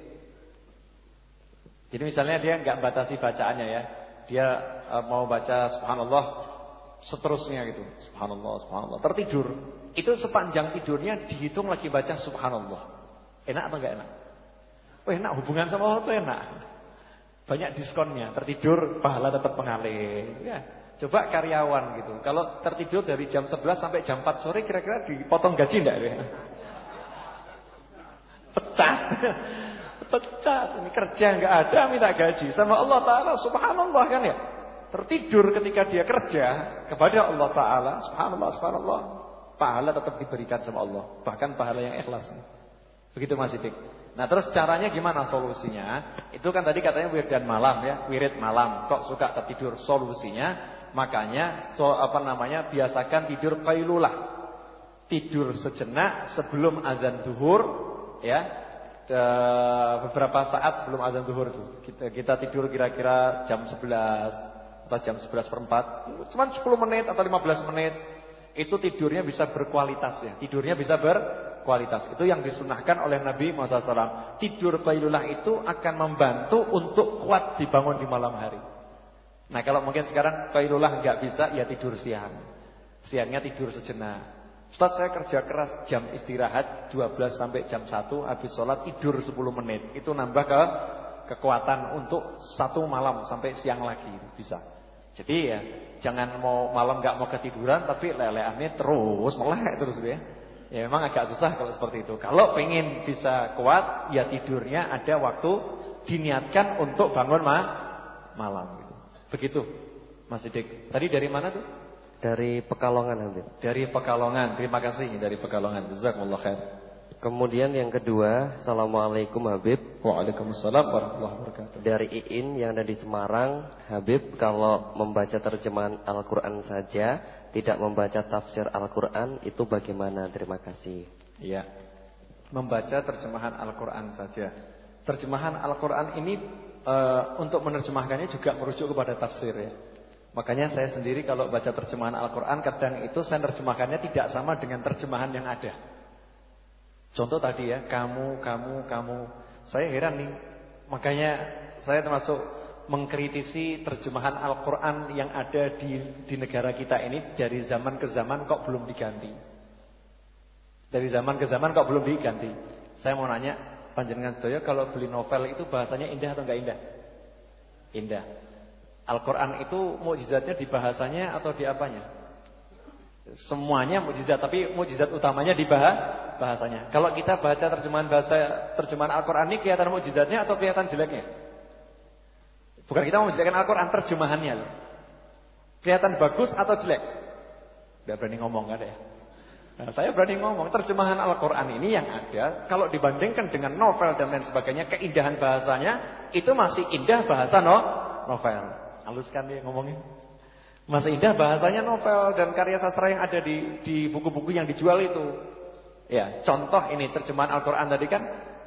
Jadi misalnya dia enggak batasi bacaannya ya. Dia mau baca subhanallah seterusnya gitu. Subhanallah, subhanallah. Tertidur. Itu sepanjang tidurnya dihitung lagi baca subhanallah. Enak atau enggak enak? Oh, enak, hubungan sama Allah itu enak. Banyak diskonnya. Tertidur pahala tetap mengalir ya. Coba karyawan gitu. Kalau tertidur dari jam 11 sampai jam 4 sore kira-kira dipotong gaji enggak ya? Pecah. Pecah, ini kerja enggak ada minta gaji sama Allah Ta'ala, subhanallah kan ya. Tertidur ketika dia kerja kepada Allah Ta'ala, subhanallah, subhanallah. pahala tetap diberikan sama Allah, bahkan pahala yang ikhlas. Begitu Mas Sidik. Nah, terus caranya gimana solusinya? Itu kan tadi katanya wiridan malam ya, wirid malam. Kok suka tertidur? Solusinya makanya biasakan tidur qailulah. Tidur sejenak sebelum azan zuhur ya. Beberapa saat sebelum azan zuhur itu. Kita tidur kira-kira jam 11 atau jam 11:04. Cuma 10 menit atau 15 menit. Itu tidurnya bisa berkualitas ya. Tidurnya bisa berkualitas. Itu yang disunahkan oleh Nabi Muhammad SAW. Tidur qailulah itu akan membantu untuk kuat dibangun di malam hari. Nah, kalau mungkin sekarang qailulah enggak bisa, ya tidur siang. Siangnya tidur sejenak. Ustaz, saya kerja keras, jam istirahat 12 sampai jam 1, habis sholat tidur 10 menit. Itu nambah kekuatan untuk satu malam sampai siang lagi, bisa. Jadi ya jangan mau malam enggak mau ketiduran tapi leleannya terus melek terus ya. Ya memang agak susah kalau seperti itu. Kalau pengen bisa kuat, ya tidurnya ada waktu diniatkan untuk bangun malam gitu. Begitu Mas Sidik. Tadi dari mana tuh? Dari Pekalongan Habib. Dari Pekalongan. Terima kasih dari Pekalongan. Jazakumullah khair. Kemudian yang kedua, Assalamualaikum Habib. Waalaikumsalam warahmatullahi wabarakatuh. Dari Iin yang ada di Semarang, Habib, kalau membaca terjemahan Al-Quran saja, tidak membaca tafsir Al-Quran, itu bagaimana? Terima kasih. Iya, membaca terjemahan Al-Quran saja. Terjemahan Al-Quran ini untuk menerjemahkannya juga merujuk kepada tafsir ya. Makanya saya sendiri kalau baca terjemahan Al-Quran, kadang itu saya terjemahkannya tidak sama dengan terjemahan yang ada. Contoh tadi ya, kamu. Saya heran nih. Makanya saya termasuk mengkritisi terjemahan Al-Quran yang ada di negara kita ini. Dari zaman ke zaman kok belum diganti. Dari zaman ke zaman kok belum diganti. Saya mau nanya, panjenengan sedaya kalau beli novel itu bahasanya indah atau enggak indah? Indah. Al-Quran itu mukjizatnya di bahasanya atau di apanya? Semuanya mukjizat, tapi mukjizat utamanya di bahasanya. Kalau kita baca terjemahan Al-Quran ini kelihatan mukjizatnya atau kelihatan jeleknya? Bukan kita menjelekkan Al-Quran, terjemahannya loh. Kelihatan bagus atau jelek? Tidak berani ngomong kan ya? Nah, saya berani ngomong, terjemahan Al-Quran ini yang ada, kalau dibandingkan dengan novel dan lain sebagainya, keindahan bahasanya itu masih indah bahasa novel. Haluskan dia ngomongin. Masih indah bahasanya novel dan karya sastra yang ada di buku-buku yang dijual itu. Ya, contoh ini terjemahan Al-Quran tadi kan,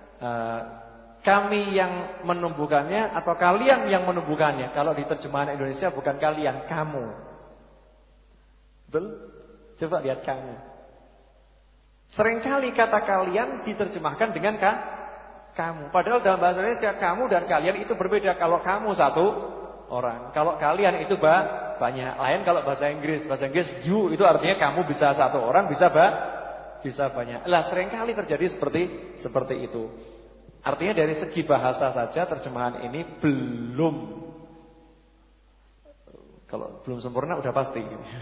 kami yang menumbuhkannya atau kalian yang menumbuhkannya. Kalau di terjemahan Indonesia bukan kalian, kamu. Betul? Coba lihat kamu. Seringkali kata kalian diterjemahkan dengan kamu. Padahal dalam bahasa Indonesia kamu dan kalian itu berbeda. Kalau kamu satu orang, kalau kalian itu banyak. Lain kalau bahasa Inggris. Bahasa Inggris you itu artinya kamu bisa satu orang, bisa banyak. Lah seringkali terjadi seperti itu. Artinya dari segi bahasa saja terjemahan ini kalau belum sempurna udah pasti.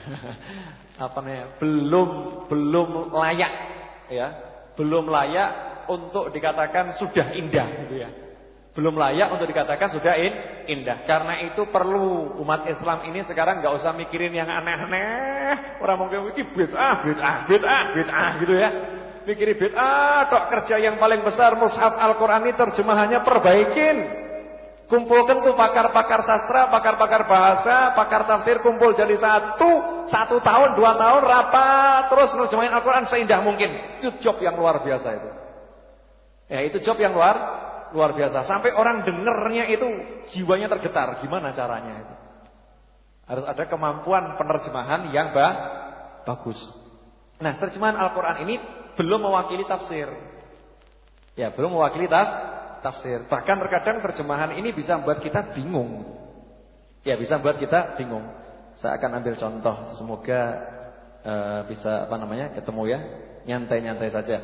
Belum layak ya. Belum layak untuk dikatakan sudah indah gitu ya. Belum layak untuk dikatakan sudah indah. Karena itu perlu umat Islam ini sekarang enggak usah mikirin yang aneh-aneh. Orang mungkin iki bid'ah gitu ya. Mikirin bid'ah, tok kerja yang paling besar mushaf Al-Qur'an ini terjemahannya perbaikin. Kumpulkan tuh pakar-pakar sastra, pakar-pakar bahasa, pakar tafsir kumpul jadi satu tahun, 2 tahun rapat terus nerjemahin Al-Qur'an seindah mungkin. Itu job yang luar biasa itu. Ya, itu job yang luar biasa. Sampai orang dengernya itu jiwanya tergetar. Gimana caranya itu? Harus ada kemampuan penerjemahan yang bagus. Nah, terjemahan Al-Quran ini belum mewakili tafsir. Ya, belum mewakili tafsir. Bahkan terkadang terjemahan ini bisa membuat kita bingung. Ya, bisa membuat kita bingung. Saya akan ambil contoh. Semoga bisa ketemu ya. Nyantai-nyantai saja.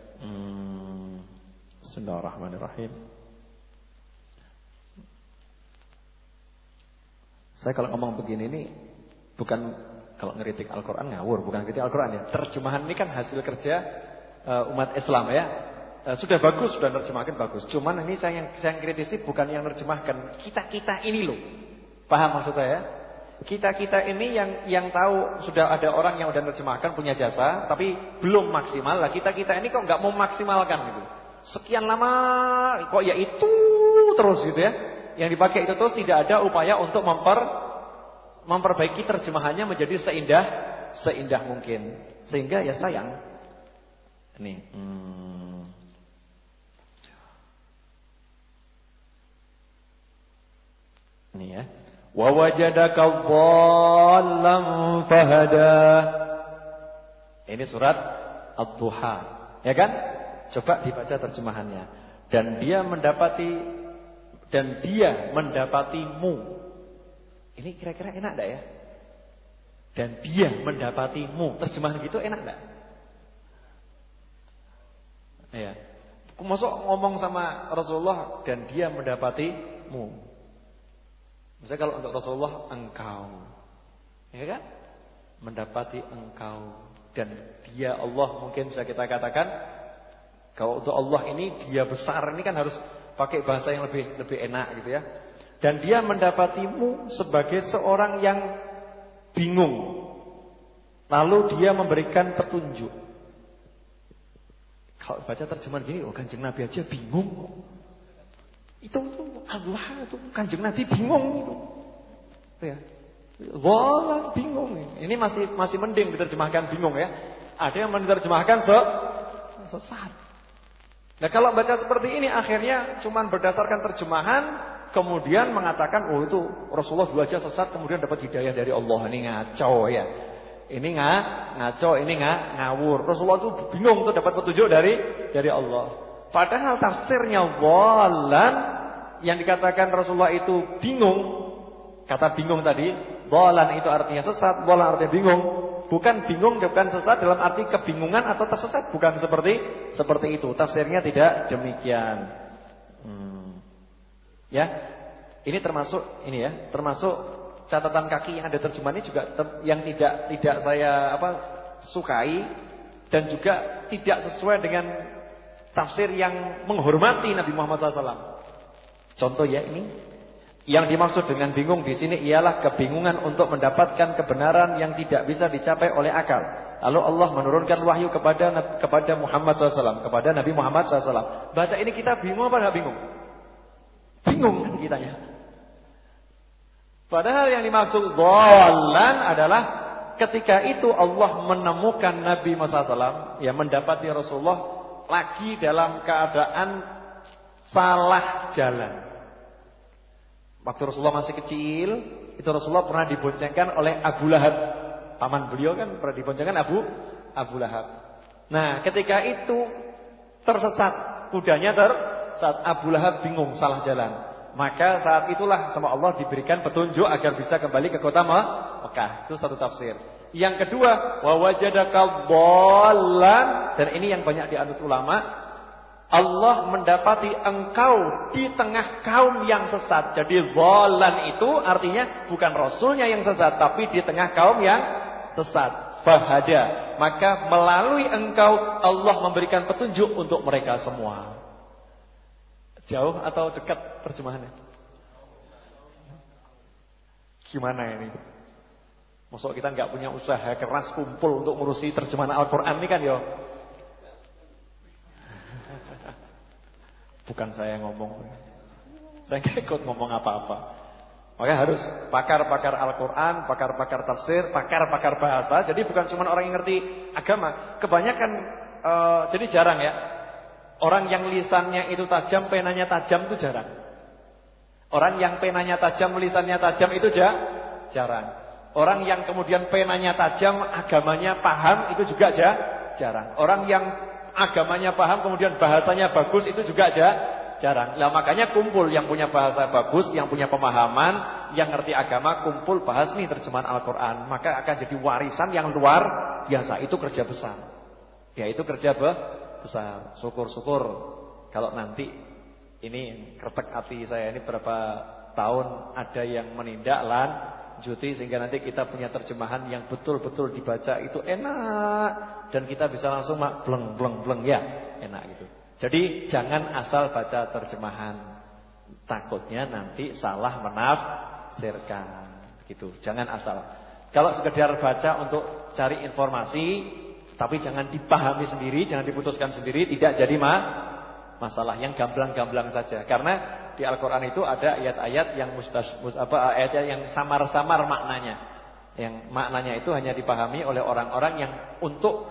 Bismillahirrahmanirrahim. Saya kalau ngomong begini ini bukan kalau ngeritik Al-Quran ngawur, bukan ngeritik Al-Quran ya. Terjemahan ini kan hasil kerja umat Islam ya. Sudah bagus, sudah nerjemahkan bagus. Cuman ini saya yang kritisi bukan yang nerjemahkan, kita ini loh. Paham maksud saya? Kita ini yang tahu, sudah ada orang yang udah menerjemahkan punya jasa tapi belum maksimal. Lah kita ini kok nggak mau maksimalkan gitu. Sekian lama kok ya itu terus gitu ya. Yang dipakai itu terus, tidak ada upaya untuk memperbaiki terjemahannya menjadi seindah mungkin. Sehingga ya sayang. Nih. Ini ya. Wa wajadaka dhallan fahada. Ini surat Ad-Duha, ya kan? Coba dibaca terjemahannya. Dan dia mendapatimu. Ini kira-kira enak enggak ya? Dan dia mendapatimu. Terjemahan gitu enak enggak? Ya. Masuk ngomong sama Rasulullah dan dia mendapatimu. Misalnya kalau untuk Rasulullah engkau, ya kan? Mendapati engkau. Dan dia Allah mungkin bisa kita katakan, kalau untuk Allah ini dia besar, ini kan harus pakai bahasa yang lebih enak gitu ya. Dan dia mendapatimu sebagai seorang yang bingung. Lalu dia memberikan petunjuk. Kalau baca terjemahan gini, Kanjeng Nabi aja bingung. Itu Allah, itu Kanjeng Nabi bingung itu. Ya. Wah, bingung. Ini masih mending diterjemahkan bingung ya. Ada yang menerjemahkan sesat. Nah, kalau baca seperti ini akhirnya cuman berdasarkan terjemahan kemudian mengatakan itu Rasulullah dulu aja sesat kemudian dapat hidayah dari Allah. Ini ngaco ya. Ini ngaco, ini ngawur. Rasulullah itu bingung tuh dapat petunjuk dari Allah. Padahal tafsirnya dhalan yang dikatakan Rasulullah itu bingung. Kata bingung tadi, dhalan itu artinya sesat, dhalan artinya bingung. Bukan bingung, bukan sesat dalam arti kebingungan atau tersesat, bukan seperti itu. Tafsirnya tidak demikian. Ya. Ini termasuk catatan kaki yang ada terjemahannya juga yang tidak saya sukai dan juga tidak sesuai dengan tafsir yang menghormati Nabi Muhammad SAW. Contoh ya ini. Yang dimaksud dengan bingung di sini ialah kebingungan untuk mendapatkan kebenaran yang tidak bisa dicapai oleh akal. Lalu Allah menurunkan wahyu kepada Muhammad SAW, kepada Nabi Muhammad SAW. Baca ini kita bingung apa enggak bingung? Bingung kan kitanya. Padahal yang dimaksud dhalan adalah ketika itu Allah menemukan Nabi Muhammad SAW, ya mendapati Rasulullah lagi dalam keadaan salah jalan. Waktu Rasulullah masih kecil, itu Rasulullah pernah diboncengkan oleh Abu Lahab. Paman beliau kan pernah diboncengkan Abu Lahab. Nah, ketika itu tersesat, kudanya saat Abu Lahab bingung salah jalan. Maka saat itulah sama Allah diberikan petunjuk agar bisa kembali ke kota Mekah. Itu satu tafsir. Yang kedua, wa wajadaka dhallan, dan ini yang banyak dianut ulama. Allah mendapati engkau di tengah kaum yang sesat. Jadi dhalan itu artinya bukan Rasulnya yang sesat, tapi di tengah kaum yang sesat. Fahada, maka melalui engkau Allah memberikan petunjuk untuk mereka semua. Jauh atau dekat terjemahannya? Gimana ini? Maksud kita nggak punya usaha keras kumpul untuk ngurusi terjemahan Al-Quran ini kan ya? Bukan saya ngomong. Saya nggak ikut ngomong apa-apa. Makanya harus pakar-pakar Al-Quran, pakar-pakar tafsir, pakar-pakar bahasa. Jadi bukan cuma orang yang ngerti agama. Kebanyakan, jadi jarang ya. Orang yang lisannya itu tajam, penanya tajam itu jarang. Orang yang penanya tajam, lisannya tajam itu jarang. Orang yang kemudian penanya tajam, agamanya paham itu juga jarang. Orang yang agamanya paham kemudian bahasanya bagus itu juga jarang. Lah makanya kumpul yang punya bahasa bagus, yang punya pemahaman, yang ngerti agama, kumpul bahas nih terjemahan Al-Quran. Maka akan jadi warisan yang luar biasa. Itu kerja besar. Ya itu kerja besar. Syukur-syukur kalau nanti ini kretek hati saya ini berapa tahun ada yang menindak lanjuti sehingga nanti kita punya terjemahan yang betul-betul dibaca itu enak dan kita bisa langsung bleng ya, enak gitu. Jadi jangan asal baca terjemahan, takutnya nanti salah menafsirkan. Gitu. Jangan asal. Kalau sekedar baca untuk cari informasi, tapi jangan dipahami sendiri, jangan diputuskan sendiri, tidak jadi masalah yang gamblang-gamblang saja. Karena di Al-Qur'an itu ada ayat-ayat yang ayat-ayat yang samar-samar maknanya. Yang maknanya itu hanya dipahami oleh orang-orang yang untuk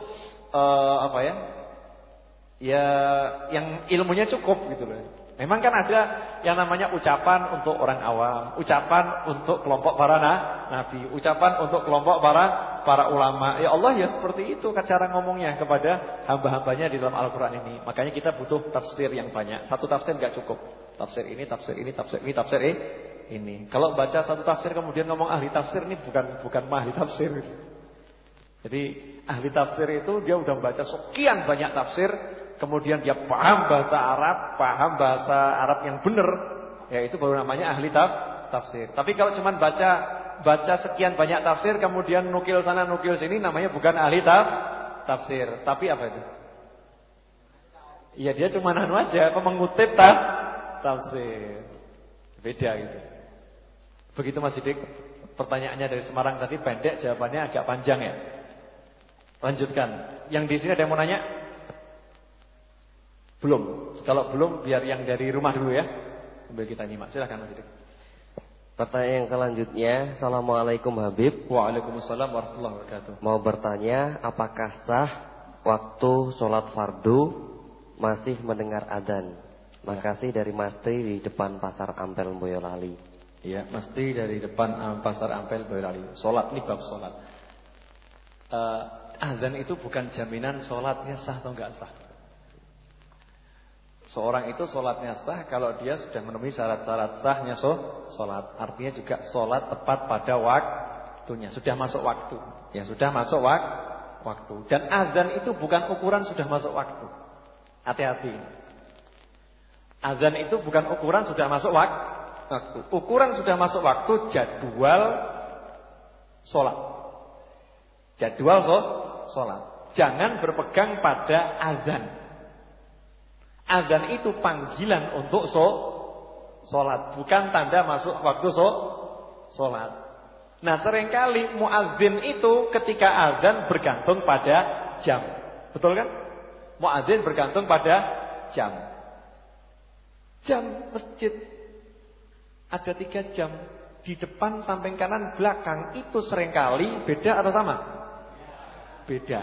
yang ilmunya cukup gitu loh. Memang kan ada yang namanya ucapan untuk orang awam, ucapan untuk kelompok para nabi, ucapan untuk kelompok para ulama. Ya Allah ya seperti itu cara ngomongnya kepada hamba-hambanya di dalam Al-Qur'an ini. Makanya kita butuh tafsir yang banyak. Satu tafsir enggak cukup. Tafsir ini, tafsir ini, tafsir ini, tafsir ini. Kalau baca satu tafsir kemudian ngomong ahli tafsir, ini bukan ahli tafsir. Jadi ahli tafsir itu dia udah membaca sekian banyak tafsir, kemudian dia paham bahasa Arab yang benar, ya itu baru namanya ahli tafsir. Tapi kalau cuma baca sekian banyak tafsir kemudian nukil sana nukil sini, namanya bukan ahli tafsir. Tapi apa itu? Ya dia cuma aja mengutip tafsir. Beda gitu. Begitu Mas Sidik. Pertanyaannya dari Semarang tadi pendek, jawabannya agak panjang ya. Lanjutkan. Yang di sini ada yang mau nanya? Belum. Kalau belum biar yang dari rumah dulu ya. Sambil kita nyimak. Silakan Mas Sidik. Pertanyaan yang selanjutnya. Assalamualaikum Habib. Waalaikumsalam warahmatullahi wabarakatuh. Mau bertanya, apakah sah waktu sholat fardu masih mendengar adzan? Makasih dari Masti di depan Pasar Ampel Boyolali. Ya, Masti dari depan Pasar Ampel Boyolali. Sholat, ini bab sholat. Azan itu bukan jaminan sholatnya sah atau enggak sah. Seorang itu sholatnya sah kalau dia sudah memenuhi syarat-syarat sahnya sholat. Artinya juga sholat tepat pada waktunya. Sudah masuk waktu. Ya, sudah masuk waktu. Dan azan itu bukan ukuran sudah masuk waktu. Hati-hati. Azan itu bukan ukuran sudah masuk waktu. Ukuran sudah masuk waktu jadwal sholat. Jadwal sholat. Jangan berpegang pada azan. Azan itu panggilan untuk sholat, bukan tanda masuk waktu sholat. Nah seringkali muadzin itu ketika azan bergantung pada jam. Betul kan? Muadzin bergantung pada jam. Jam masjid ada 3 jam. Di depan, samping kanan, belakang. Itu seringkali beda atau sama? Beda.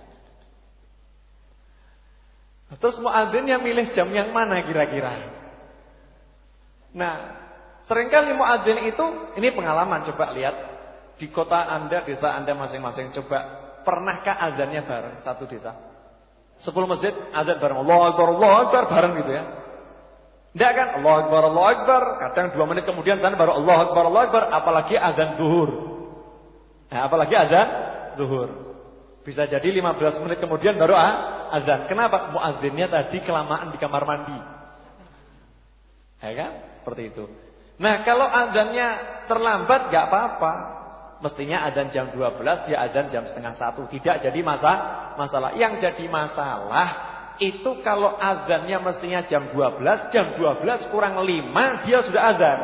Terus muadzin yang milih jam yang mana kira-kira? Nah, seringkali muadzin itu, ini pengalaman, coba lihat di kota Anda, desa Anda masing-masing, coba pernahkah azannya bareng satu desa? 10 masjid azan bareng, Allahu Akbar bareng gitu ya. Tidak kan? Allahu Akbar. Kadang 2 menit kemudian sana baru Allahu Akbar. Apalagi azan zuhur. Nah, apalagi azan zuhur. Bisa jadi 15 menit kemudian baru azan. Kenapa? Muazzinnya tadi kelamaan di kamar mandi. Ya kan? Seperti itu. Nah, kalau azannya terlambat gak apa-apa. Mestinya azan jam 12, dia azan jam setengah 1. Tidak jadi masalah. Yang jadi masalah itu kalau azannya mestinya jam 12, jam 12 kurang 5 dia sudah azan.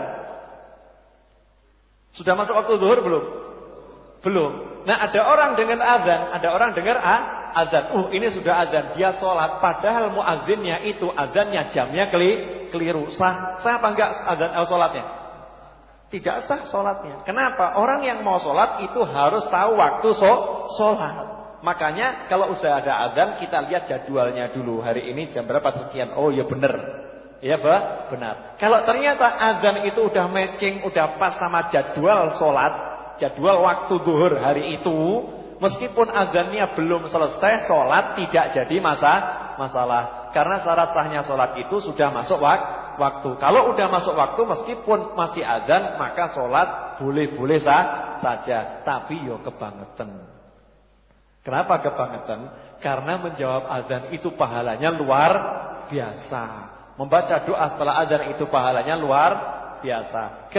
Sudah masuk waktu zuhur belum? Belum. Nah, ada orang dengan azan, ada orang dengar azan. Ini sudah azan, dia sholat. Padahal muazzinnya itu azannya jamnya keliru. Sah apa enggak azan sholatnya? Tidak sah sholatnya. Kenapa? Orang yang mau sholat itu harus tahu waktu sholat. Makanya kalau sudah ada azan kita lihat jadwalnya dulu. Hari ini jam berapa sekian? Oh ya benar. Ya benar. Kalau ternyata azan itu udah matching, udah pas sama jadwal sholat, jadwal waktu zuhur hari itu, meskipun azannya belum selesai, sholat tidak jadi masalah. Karena syarat sahnya sholat itu sudah masuk waktu. Kalau udah masuk waktu meskipun masih azan, maka sholat boleh-boleh saja. Tapi yo kebangetan. Kenapa kebangetan? Karena menjawab azan itu pahalanya luar biasa. Membaca doa setelah azan itu pahalanya luar biasa.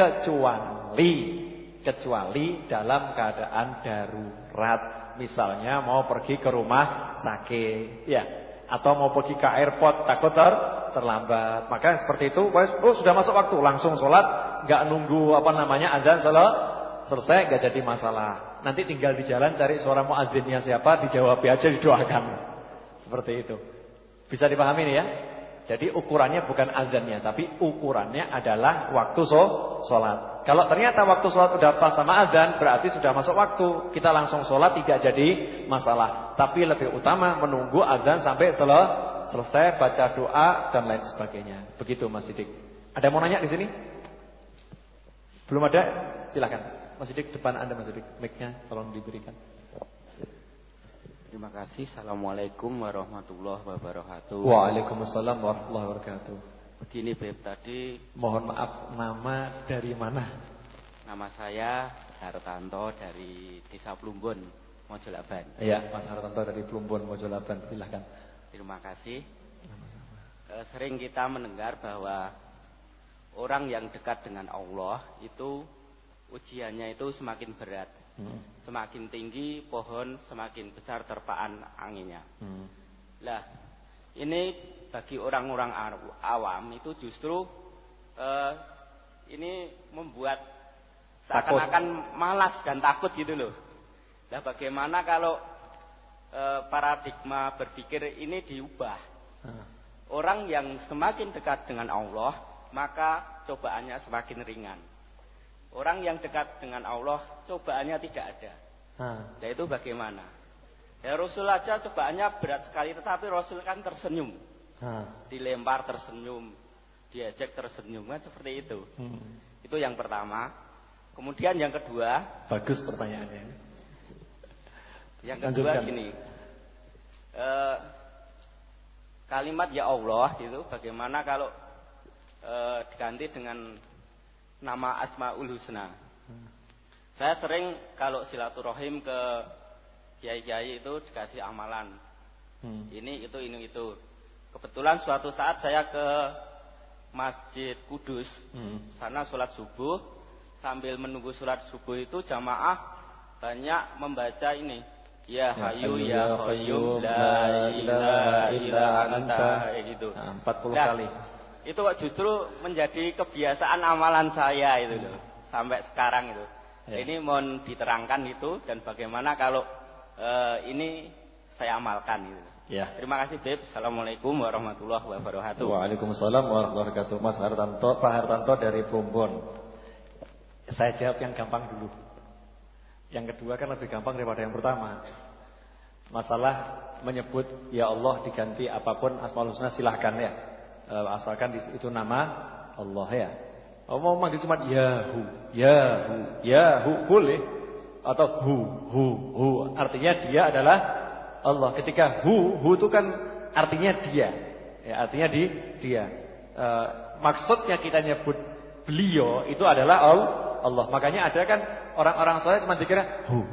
Kecuali dalam keadaan darurat. Misalnya mau pergi ke rumah sakit, ya, atau mau pergi ke airport takut terlambat. Maka seperti itu, sudah masuk waktu langsung sholat, nggak nunggu azan selesai enggak jadi masalah. Nanti tinggal di jalan cari suara muadzinnya siapa, dijawab aja, didoakan. Seperti itu. Bisa dipahami nih ya? Jadi ukurannya bukan azannya, tapi ukurannya adalah waktu sholat. Kalau ternyata waktu sholat udah pas sama azan, berarti sudah masuk waktu. Kita langsung sholat tidak jadi masalah. Tapi lebih utama menunggu azan sampai selesai, baca doa dan lain sebagainya. Begitu Mas Sidik. Ada yang mau nanya di sini? Belum ada? Silakan. Mas Sidik, depan Anda Mas Sidik. Mic-nya tolong diberikan. Terima kasih. Assalamualaikum warahmatullahi wabarakatuh. Waalaikumsalam warahmatullahi wabarakatuh. Begini Beb, tadi mohon maaf, nama dari mana? Nama saya Hartanto dari Desa Plumbon, Mojolaban. Iya, Mas Hartanto dari Plumbon, Mojolaban. Silakan. Terima kasih. Sering kita mendengar bahwa orang yang dekat dengan Allah itu ujiannya itu semakin berat. Semakin tinggi pohon, semakin besar terpaan anginnya. Lah, ini bagi orang-orang awam itu justru ini membuat seakan-akan malas dan takut gitu loh. Lah, bagaimana kalau paradigma berpikir ini diubah? Orang yang semakin dekat dengan Allah, maka cobaannya semakin ringan. Orang yang dekat dengan Allah, cobaannya tidak ada. Nah, itu bagaimana? Ya Rasul aja cobaannya berat sekali, tetapi Rasul kan tersenyum. Dilempar tersenyum, diajak tersenyum, kan seperti itu. Itu yang pertama. Kemudian yang kedua. Bagus pertanyaannya. Yang kedua gini. Kalimat ya Allah itu bagaimana kalau diganti dengan nama Asmaul Husna. Saya sering kalau silaturahim ke kiai-kiai itu dikasih amalan. Ini itu. Kebetulan suatu saat saya ke Masjid Kudus, sana sholat subuh. Sambil menunggu sholat subuh itu jamaah banyak membaca ini. Ya Hayyu ya Qayyum la ilaha illa anta, gitu. 40 kali. Itu justru menjadi kebiasaan amalan saya itu loh. Sampai sekarang itu. Ini mohon diterangkan itu dan bagaimana kalau ini saya amalkan gitu. Ya. Terima kasih Beb. Assalamualaikum warahmatullahi wabarakatuh. Waalaikumsalam warahmatullahi wabarakatuh. Mas Hartanto, Pak Hartanto dari Plumbon. Saya jawab yang gampang dulu. Yang kedua kan lebih gampang daripada yang pertama. Masalah menyebut ya Allah diganti apapun Asmaul Husna silahkan ya. Asalkan itu nama Allah ya. Mau manggil cuma Yahu boleh, atau hu artinya dia adalah Allah. Ketika hu itu kan artinya dia, ya artinya dia. Maksudnya kita nyebut beliau itu adalah Allah. Makanya ada kan orang-orang soleh cuma dikira hu.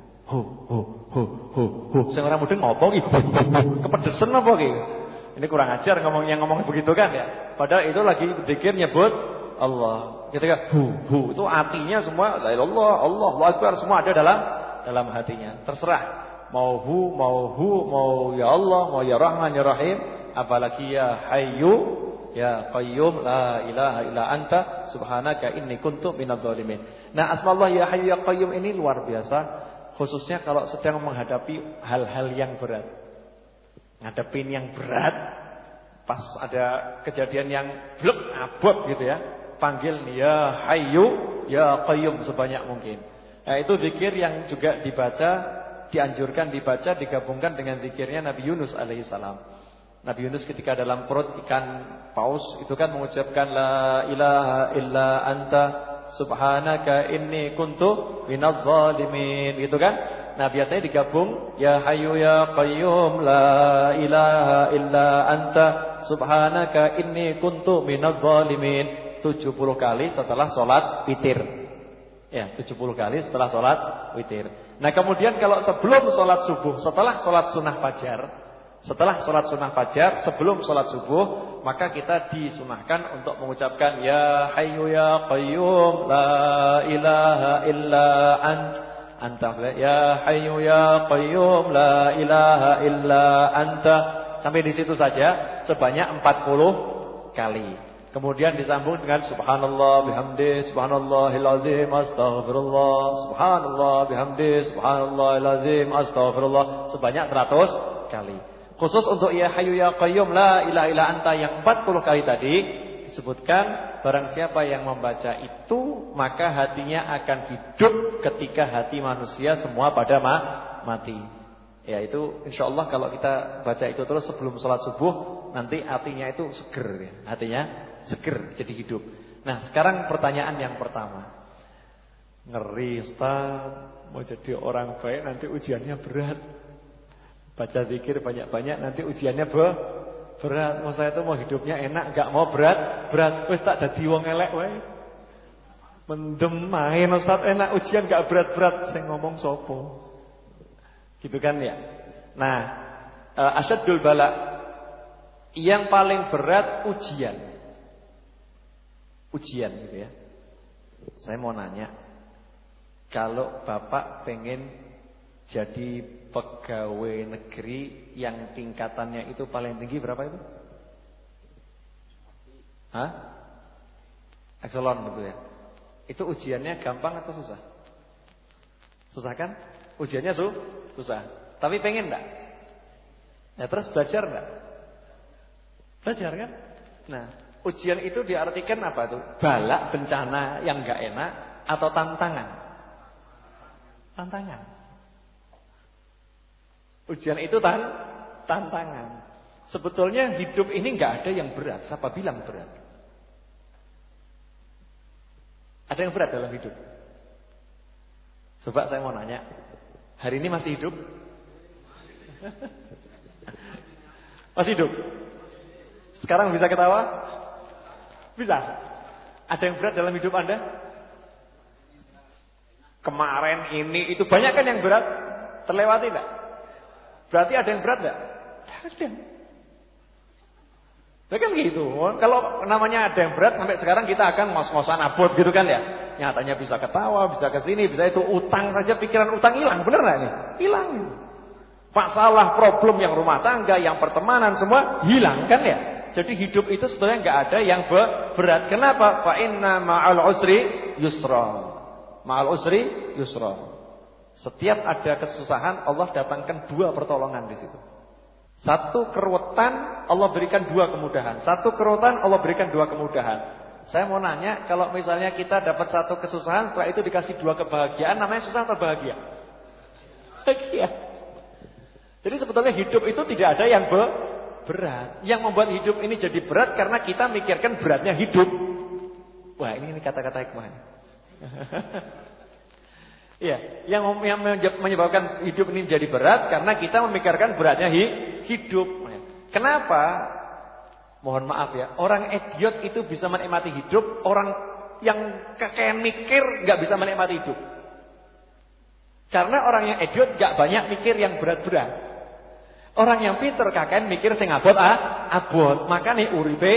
Sing ora mudeng ngopo iki? Kepedesen apa iki? Ini kurang ajar ngomong begitu kan ya. Padahal itu lagi zikir nyebut Allah. Ketika hu itu artinya semua la ilallah, Allahu akbar, semua ada dalam hatinya. Terserah mau ya Allah, mau ya Rahman ya Rahim, apalagi ya Hayyu ya Qayyum la ilaha illa anta subhanaka inni kuntu minadz zalimin. Nah, asmaullah ya Hayyu ya Qayyum ini luar biasa, khususnya kalau sedang menghadapi hal-hal yang berat. Ngadepin yang berat, pas ada kejadian yang blek abot gitu ya, panggil ya Hayyu ya Qayyum sebanyak mungkin. Nah, itu zikir yang juga dianjurkan dibaca, digabungkan dengan zikirnya Nabi Yunus alaihissalam. Nabi Yunus ketika dalam perut ikan paus itu kan mengucapkan la ilaha illa anta subhanaka inni kuntu minadz zalimin, gitu kan? Nah, biasanya digabung ya Hayyu ya Qayyum la ilaha illa anta subhanaka inni kuntu minadz zalimin 70 kali setelah sholat witir. Ya, 70 kali setelah sholat witir. Nah, kemudian kalau sebelum sholat subuh, setelah sholat sunnah fajar, sebelum sholat subuh, maka kita disunahkan untuk mengucapkan ya Hayyu ya Qayyum la ilaha illa anta ya Hayyu ya Qayyum la ilaha illa anta, sampai di situ saja sebanyak 40 kali. Kemudian disambung dengan subhanallah bihamdi, subhanallahil azim, astaghfirullah, subhanallah bihamdi, subhanallahil azim, astaghfirullah sebanyak 100 kali. Khusus untuk ya hayyu ya qayyum la ilaha illa anta yang 40 kali tadi disebutkan barang siapa yang membaca itu maka hatinya akan hidup ketika hati manusia semua pada mati. Ya itu insyaallah kalau kita baca itu terus sebelum sholat subuh nanti hatinya itu seger ya. Hatinya seger jadi hidup. Nah, sekarang pertanyaan yang pertama. Ngeri Ustaz, mau jadi orang baik nanti ujiannya berat. Baca zikir banyak-banyak nanti ujiannya berat. Mau saya itu mau hidupnya enak, enggak mau berat. Wis tak dadi wong elek wae. Mendem main Ustaz enak ujian enggak berat-berat. Saya ngomong sopo. Gitu kan ya. Nah, asyaddul bala yang paling berat ujian gitu ya. Saya mau nanya, kalau Bapak pengen jadi pegawai negeri yang tingkatannya itu paling tinggi berapa itu? Hah? Ekselon gitu ya. Itu ujiannya gampang atau susah? Susah kan? Ujiannya susah. Tapi pengen enggak? Ya terus belajar enggak? Belajar kan? Nah, ujian itu diartikan apa tuh? Bala, bencana yang enggak enak atau tantangan? Tantangan. Ujian itu tantangan. Sebetulnya hidup ini enggak ada yang berat. Siapa bilang berat? Ada yang berat dalam hidup? Coba saya mau nanya. Hari ini masih hidup? Masih hidup? Sekarang bisa ketawa? Bisa. Ada yang berat dalam hidup Anda? Kemarin ini itu banyak kan yang berat? Terlewati enggak? Berarti ada yang berat enggak? Ada. Ya kan gitu. Kalau namanya ada yang berat sampai sekarang kita akan ngos-ngosan abot gitu kan ya. Nyatanya bisa ketawa, bisa ke sini, bisa itu utang saja pikiran utang hilang, benar enggak nih? Hilang. Masalah problem yang rumah tangga, yang pertemanan semua hilang kan ya? Jadi hidup itu sebetulnya enggak ada yang berat. Kenapa? Fa inna ma'al usri yusra. Ma'al usri yusra. Setiap ada kesusahan Allah datangkan 2 pertolongan di situ. Satu keruwetan Allah berikan 2 kemudahan. Satu keruwetan Allah berikan 2 kemudahan. Saya mau nanya, kalau misalnya kita dapat satu kesusahan, setelah itu dikasih 2 kebahagiaan, namanya susah atau bahagia? Bahagia. Jadi sebetulnya hidup itu tidak ada yang berat. Yang membuat hidup ini jadi berat karena kita mikirkan beratnya hidup. Wah, ini kata-kata hikmah. Iya, yang menyebabkan hidup ini jadi berat karena kita memikirkan beratnya hidup. Kenapa? Mohon maaf ya, orang idiot itu bisa menikmati hidup, orang yang kakek mikir nggak bisa menikmati hidup. Karena orang yang idiot nggak banyak mikir yang berat-berat. Orang yang pinter kakek mikir sing abot abot, makane uripe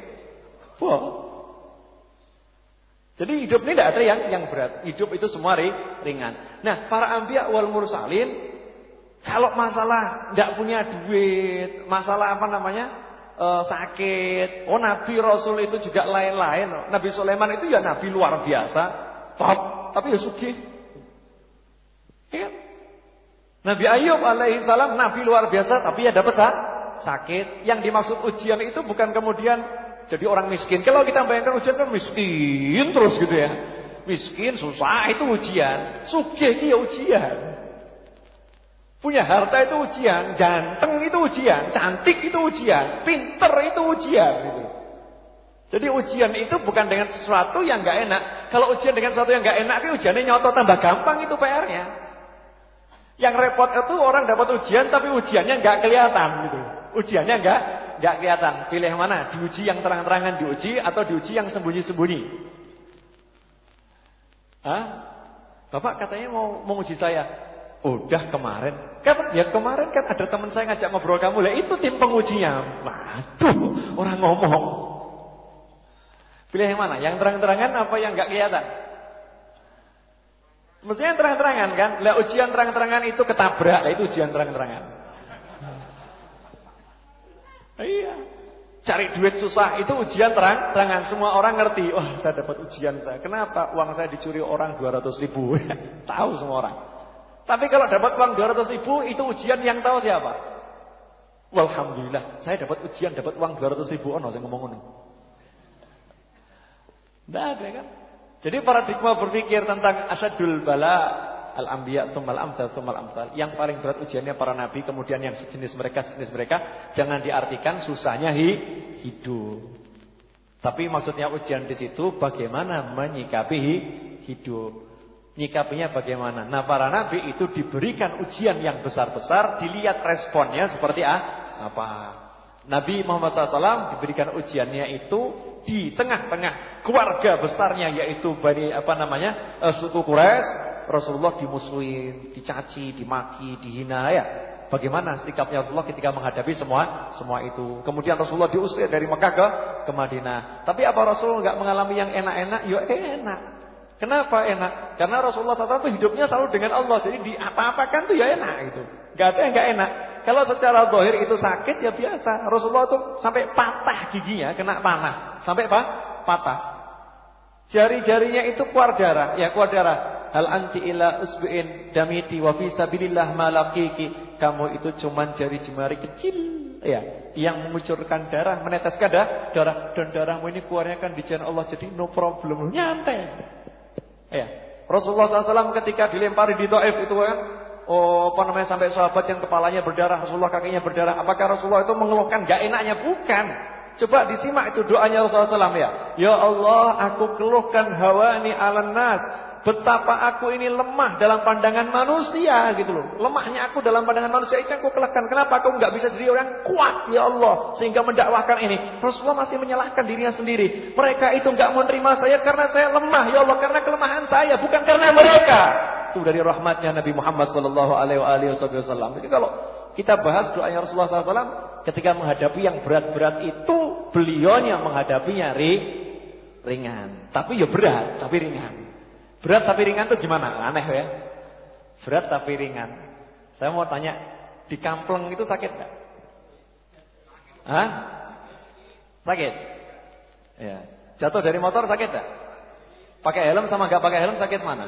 Jadi hidup ini tidak ada yang berat. Hidup itu semua ringan. Nah, para anbiya wal mursalin kalau masalah tidak punya duit, masalah apa namanya? Sakit. Oh, nabi rasul itu juga lain-lain. Nabi Sulaiman itu ya nabi luar biasa, top, tapi ya sugih. Ya. Nabi Ayub alaihi salam nabi luar biasa tapi ya dapat sakit. Yang dimaksud ujian itu bukan kemudian jadi orang miskin. Kalau kita bayangkan ujian kan miskin terus gitu ya. Miskin, susah itu ujian. Sugih itu ya ujian. Punya harta itu ujian. Ganteng itu ujian. Cantik itu ujian. Pinter itu ujian. Gitu. Jadi ujian itu bukan dengan sesuatu yang gak enak. Kalau ujian dengan sesuatu yang gak enak, ujiannya nyoto tambah gampang itu PR-nya. Yang repot itu orang dapat ujian tapi ujiannya gak kelihatan gitu. Ujiannya gak kelihatan. Pilih yang mana? Diuji yang terang-terangan diuji atau diuji yang sembunyi-sembunyi? Hah? Bapak katanya mau menguji saya. Udah kemarin. Ya kemarin kan ada teman saya ngajak ngobrol kamu. Lah itu tim pengujinya. Waduh, orang ngomong. Pilih yang mana? Yang terang-terangan apa yang gak kelihatan? Mestinya yang terang-terangan kan? Lah ujian terang-terangan itu ketabrak. Lah itu ujian terang-terangan. Iya. Cari duit susah, itu ujian terang-terangan. Semua orang ngerti, wah saya dapat ujian saya. Kenapa? Uang saya dicuri orang 200 ribu. Tahu semua orang. Tapi kalau dapat uang 200 ribu, itu ujian yang tahu siapa? Walhamdulillah, saya dapat ujian, dapat uang 200 ribu. Ono saya ngomong ini. Tidak ada kan? Jadi paradigma berpikir tentang asyadul bala al-anbiya tsummal amsal tsummal amsal. Yang paling berat ujiannya para nabi, kemudian yang sejenis mereka. Jangan diartikan susahnya hidup. Tapi maksudnya ujian di situ bagaimana menyikapi hidup. Nyikapinya bagaimana? Nah, para nabi itu diberikan ujian yang besar-besar, dilihat responnya seperti apa. Nabi Muhammad SAW diberikan ujiannya itu di tengah-tengah keluarga besarnya, yaitu suku Quraisy. Rasulullah dimusuhin, dicaci, dimaki, dihina ya. Bagaimana sikapnya Rasulullah ketika menghadapi semua itu? Kemudian Rasulullah diusir dari Mekah ke Madinah. Tapi apa Rasulullah enggak mengalami yang enak-enak? Ya enak. Kenapa enak? Karena Rasulullah SAW itu hidupnya selalu dengan Allah. Jadi di apa-apakan tuh ya enak gitu. Enggak ada yang enggak enak. Kalau secara zahir itu sakit ya biasa. Rasulullah itu sampai patah giginya kena panah. Sampai patah. Jari-jarinya itu keluar darah. Ya keluar darah. Hal anti ila usbu'in damiti wa fi sabilillah malakiki. Kamu itu cuman jari jemari kecil ya, yang mengucurkan darah, meneteskan darah, dan darahmu ini keluarnya kan di jalan Allah, jadi no problem, nyantai. Ya. Rasulullah SAW ketika dilempari di Taif itu kan, sampai sahabat yang kepalanya berdarah, Rasulullah kakinya berdarah. Apakah Rasulullah itu mengeluhkan gak enaknya? Bukan. Coba disimak itu doanya Rasulullah SAW ya. Ya Allah, aku keluhkan hawani 'alan nas. Betapa aku ini lemah dalam pandangan manusia gitu loh. Lemahnya aku dalam pandangan manusia itu aku keluhkan. Kenapa aku enggak bisa jadi orang kuat ya Allah sehingga mendakwahkan ini? Rasulullah masih menyalahkan dirinya sendiri. Mereka itu enggak menerima saya karena saya lemah ya Allah, karena kelemahan saya, bukan karena mereka. Itu dari rahmatnya Nabi Muhammad sallallahu alaihi wasallam. Jadi kalau kita bahas doanya Rasulullah SAW ketika menghadapi yang berat-berat itu, beliaunya menghadapinya ringan. Tapi ya berat, tapi ringan. Berat tapi ringan itu gimana? Aneh ya. Berat tapi ringan. Saya mau tanya, di Kampleng itu sakit enggak? Hah? Sakit? Ya. Jatuh dari motor sakit enggak? Pakai helm sama enggak pakai helm sakit mana?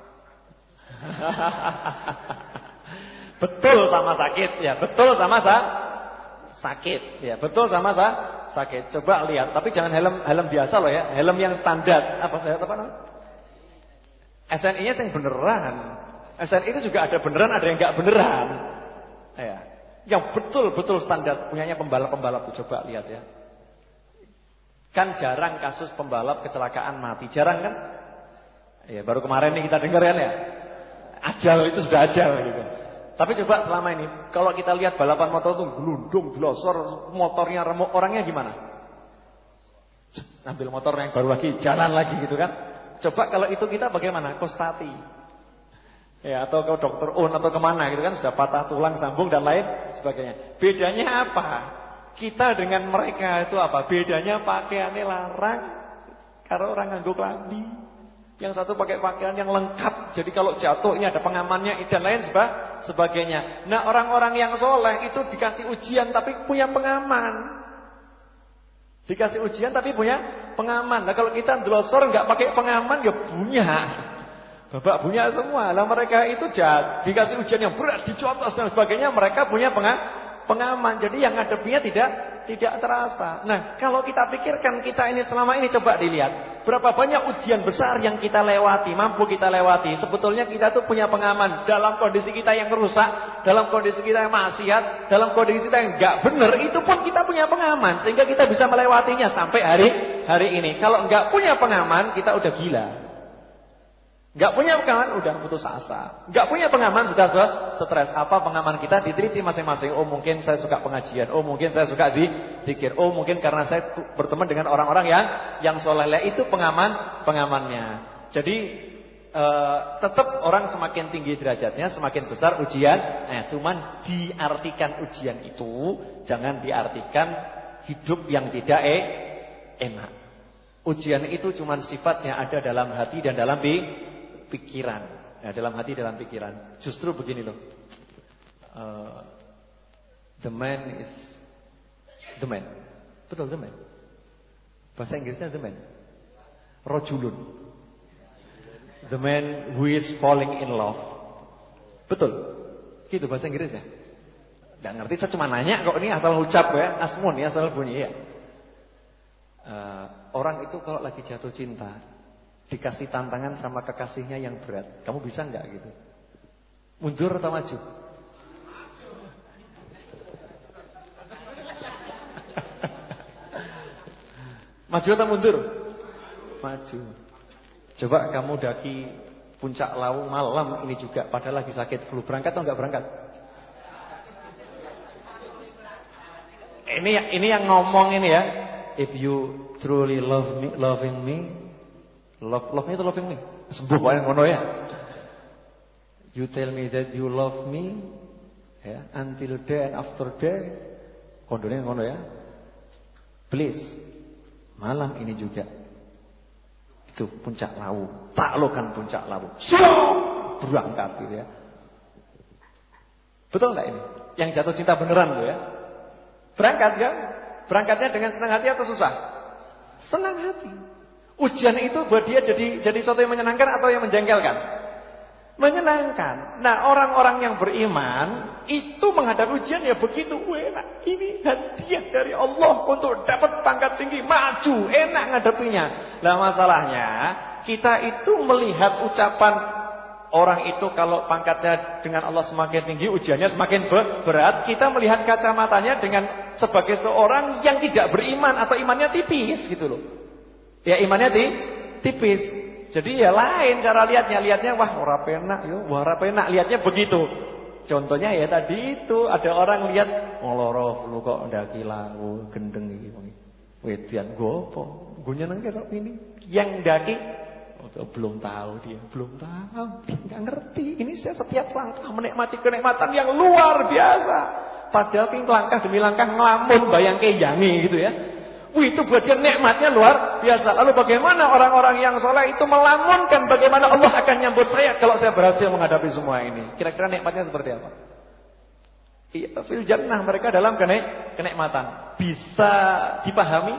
Betul sama sakit ya, betul sama sakit ya, betul sama sakit. Coba lihat, tapi jangan helm biasa loh ya, helm yang standar. Apa namanya? SNI-nya yang beneran. SNI itu juga ada beneran, ada yang enggak beneran. Ya. Yang betul-betul standar punyanya pembalap-pembalap itu, coba lihat ya. Kan jarang kasus pembalap kecelakaan mati, jarang kan? Ya, baru kemarin nih kita dengar kan ya. Ajal itu sudah ajal gitu. Tapi coba selama ini kalau kita lihat balapan motor itu gelundung, glosor, motornya remuk, orangnya gimana? Ambil motor yang baru lagi, jalan lagi gitu kan? Coba kalau itu kita bagaimana? Kostati. Ya, atau ke dokter Un atau kemana gitu kan, sudah patah tulang sambung dan lain sebagainya. Bedanya apa? Kita dengan mereka itu apa? Bedanya pakaiannya larang. Karena orang nganggo klambi. Yang satu pakai pakaian yang lengkap. Jadi kalau jatuh ini ada pengamannya dan lain sebagainya. Nah, orang-orang yang soleh itu dikasih ujian tapi punya pengaman. Dikasih ujian tapi punya pengaman. Nah kalau kita glosor nggak pakai pengaman ya punya. Babak punya semua. Lah mereka itu dikasih ujian yang berat, dicotos dan sebagainya, mereka punya pengaman. Jadi yang ngadepinya tidak terasa. Nah, kalau kita pikirkan kita ini selama ini, coba dilihat berapa banyak ujian besar yang kita lewati, mampu kita lewati. Sebetulnya kita tuh punya pengaman dalam kondisi kita yang rusak, dalam kondisi kita yang maksiat, dalam kondisi kita yang enggak benar, itu pun kita punya pengaman sehingga kita bisa melewatinya sampai hari ini. Kalau enggak punya pengaman, kita udah gila. Enggak punya pengaman udah putus asa. Enggak punya pengaman sudah stres. Apa pengaman kita? Diteliti masing-masing. Oh mungkin saya suka pengajian. Oh mungkin saya suka zikir. Oh mungkin karena saya berteman dengan orang-orang yang soleh. Itu pengamannya. Jadi tetap orang semakin tinggi derajatnya, semakin besar ujian. Cuman diartikan ujian itu jangan diartikan hidup yang tidak enak. Ujian itu cuman sifatnya ada dalam hati dan dalam pikiran. Ya, dalam hati, dalam pikiran. Justru begini loh. The man is the man. Betul, the man. Bahasa Inggrisnya the man. Rajulun. The man who is falling in love. Betul. Gitu bahasa Inggrisnya. Nggak ngerti, saya cuma nanya kok, ini asal ucap ya, asmun ya, asal bunyi ya. Orang itu kalau lagi jatuh cinta, dikasih tantangan sama kekasihnya yang berat, kamu bisa nggak gitu? Mundur atau maju? Maju atau mundur? Maju. Coba kamu daki puncak Lawu malam ini juga, padahal lagi sakit flu, berangkat atau nggak berangkat? Ini yang ngomong ini ya. If you truly loving me, love-nya itu loving me. Sembuh wae ngono ya. You tell me that you love me, ya, until day and after day. Kondone ngono ya. Please, malam ini juga. Itu puncak Lawu. Taklukan puncak Lawu. Berangkat gitu ya. Betul enggak ini? Yang jatuh cinta beneran loh ya. Berangkat kan? Berangkatnya dengan senang hati atau susah? Senang hati. Ujian itu buat dia jadi sesuatu yang menyenangkan atau yang menjengkelkan? Menyenangkan. Nah, orang-orang yang beriman itu menghadapi ujian ya begitu enak. Ini hadiah dari Allah untuk dapat pangkat tinggi, maju, enak ngadapinya. Nah, masalahnya kita itu melihat ucapan orang itu kalau pangkatnya dengan Allah semakin tinggi, ujiannya semakin berat. Kita melihat kacamatanya dengan sebagai seorang yang tidak beriman atau imannya tipis gitu loh. Ya imannya tipis. Jadi ya lain cara lihatnya. Lihatnya wah ora penak yo, wah ora penak, lihatnya begitu. Contohnya ya tadi itu ada orang lihat loro lu kok ndaki Lawu gendeng iki. Wedian gopo? Gue nyeneng kok ini. Yang ndaki belum tahu dia, belum tahu, nggak ngerti. Ini saya setiap langkah menikmati kenikmatan yang luar biasa. Padahal langkah demi langkah ngelamun bayangke yangi gitu ya. Wih, itu buat dia nikmatnya luar biasa. Lalu bagaimana orang-orang yang soleh itu melamunkan bagaimana Allah akan nyambut saya kalau saya berhasil menghadapi semua ini? Kira-kira nikmatnya seperti apa? Iya, fil jannah, mereka dalam kenikmatan. Bisa dipahami?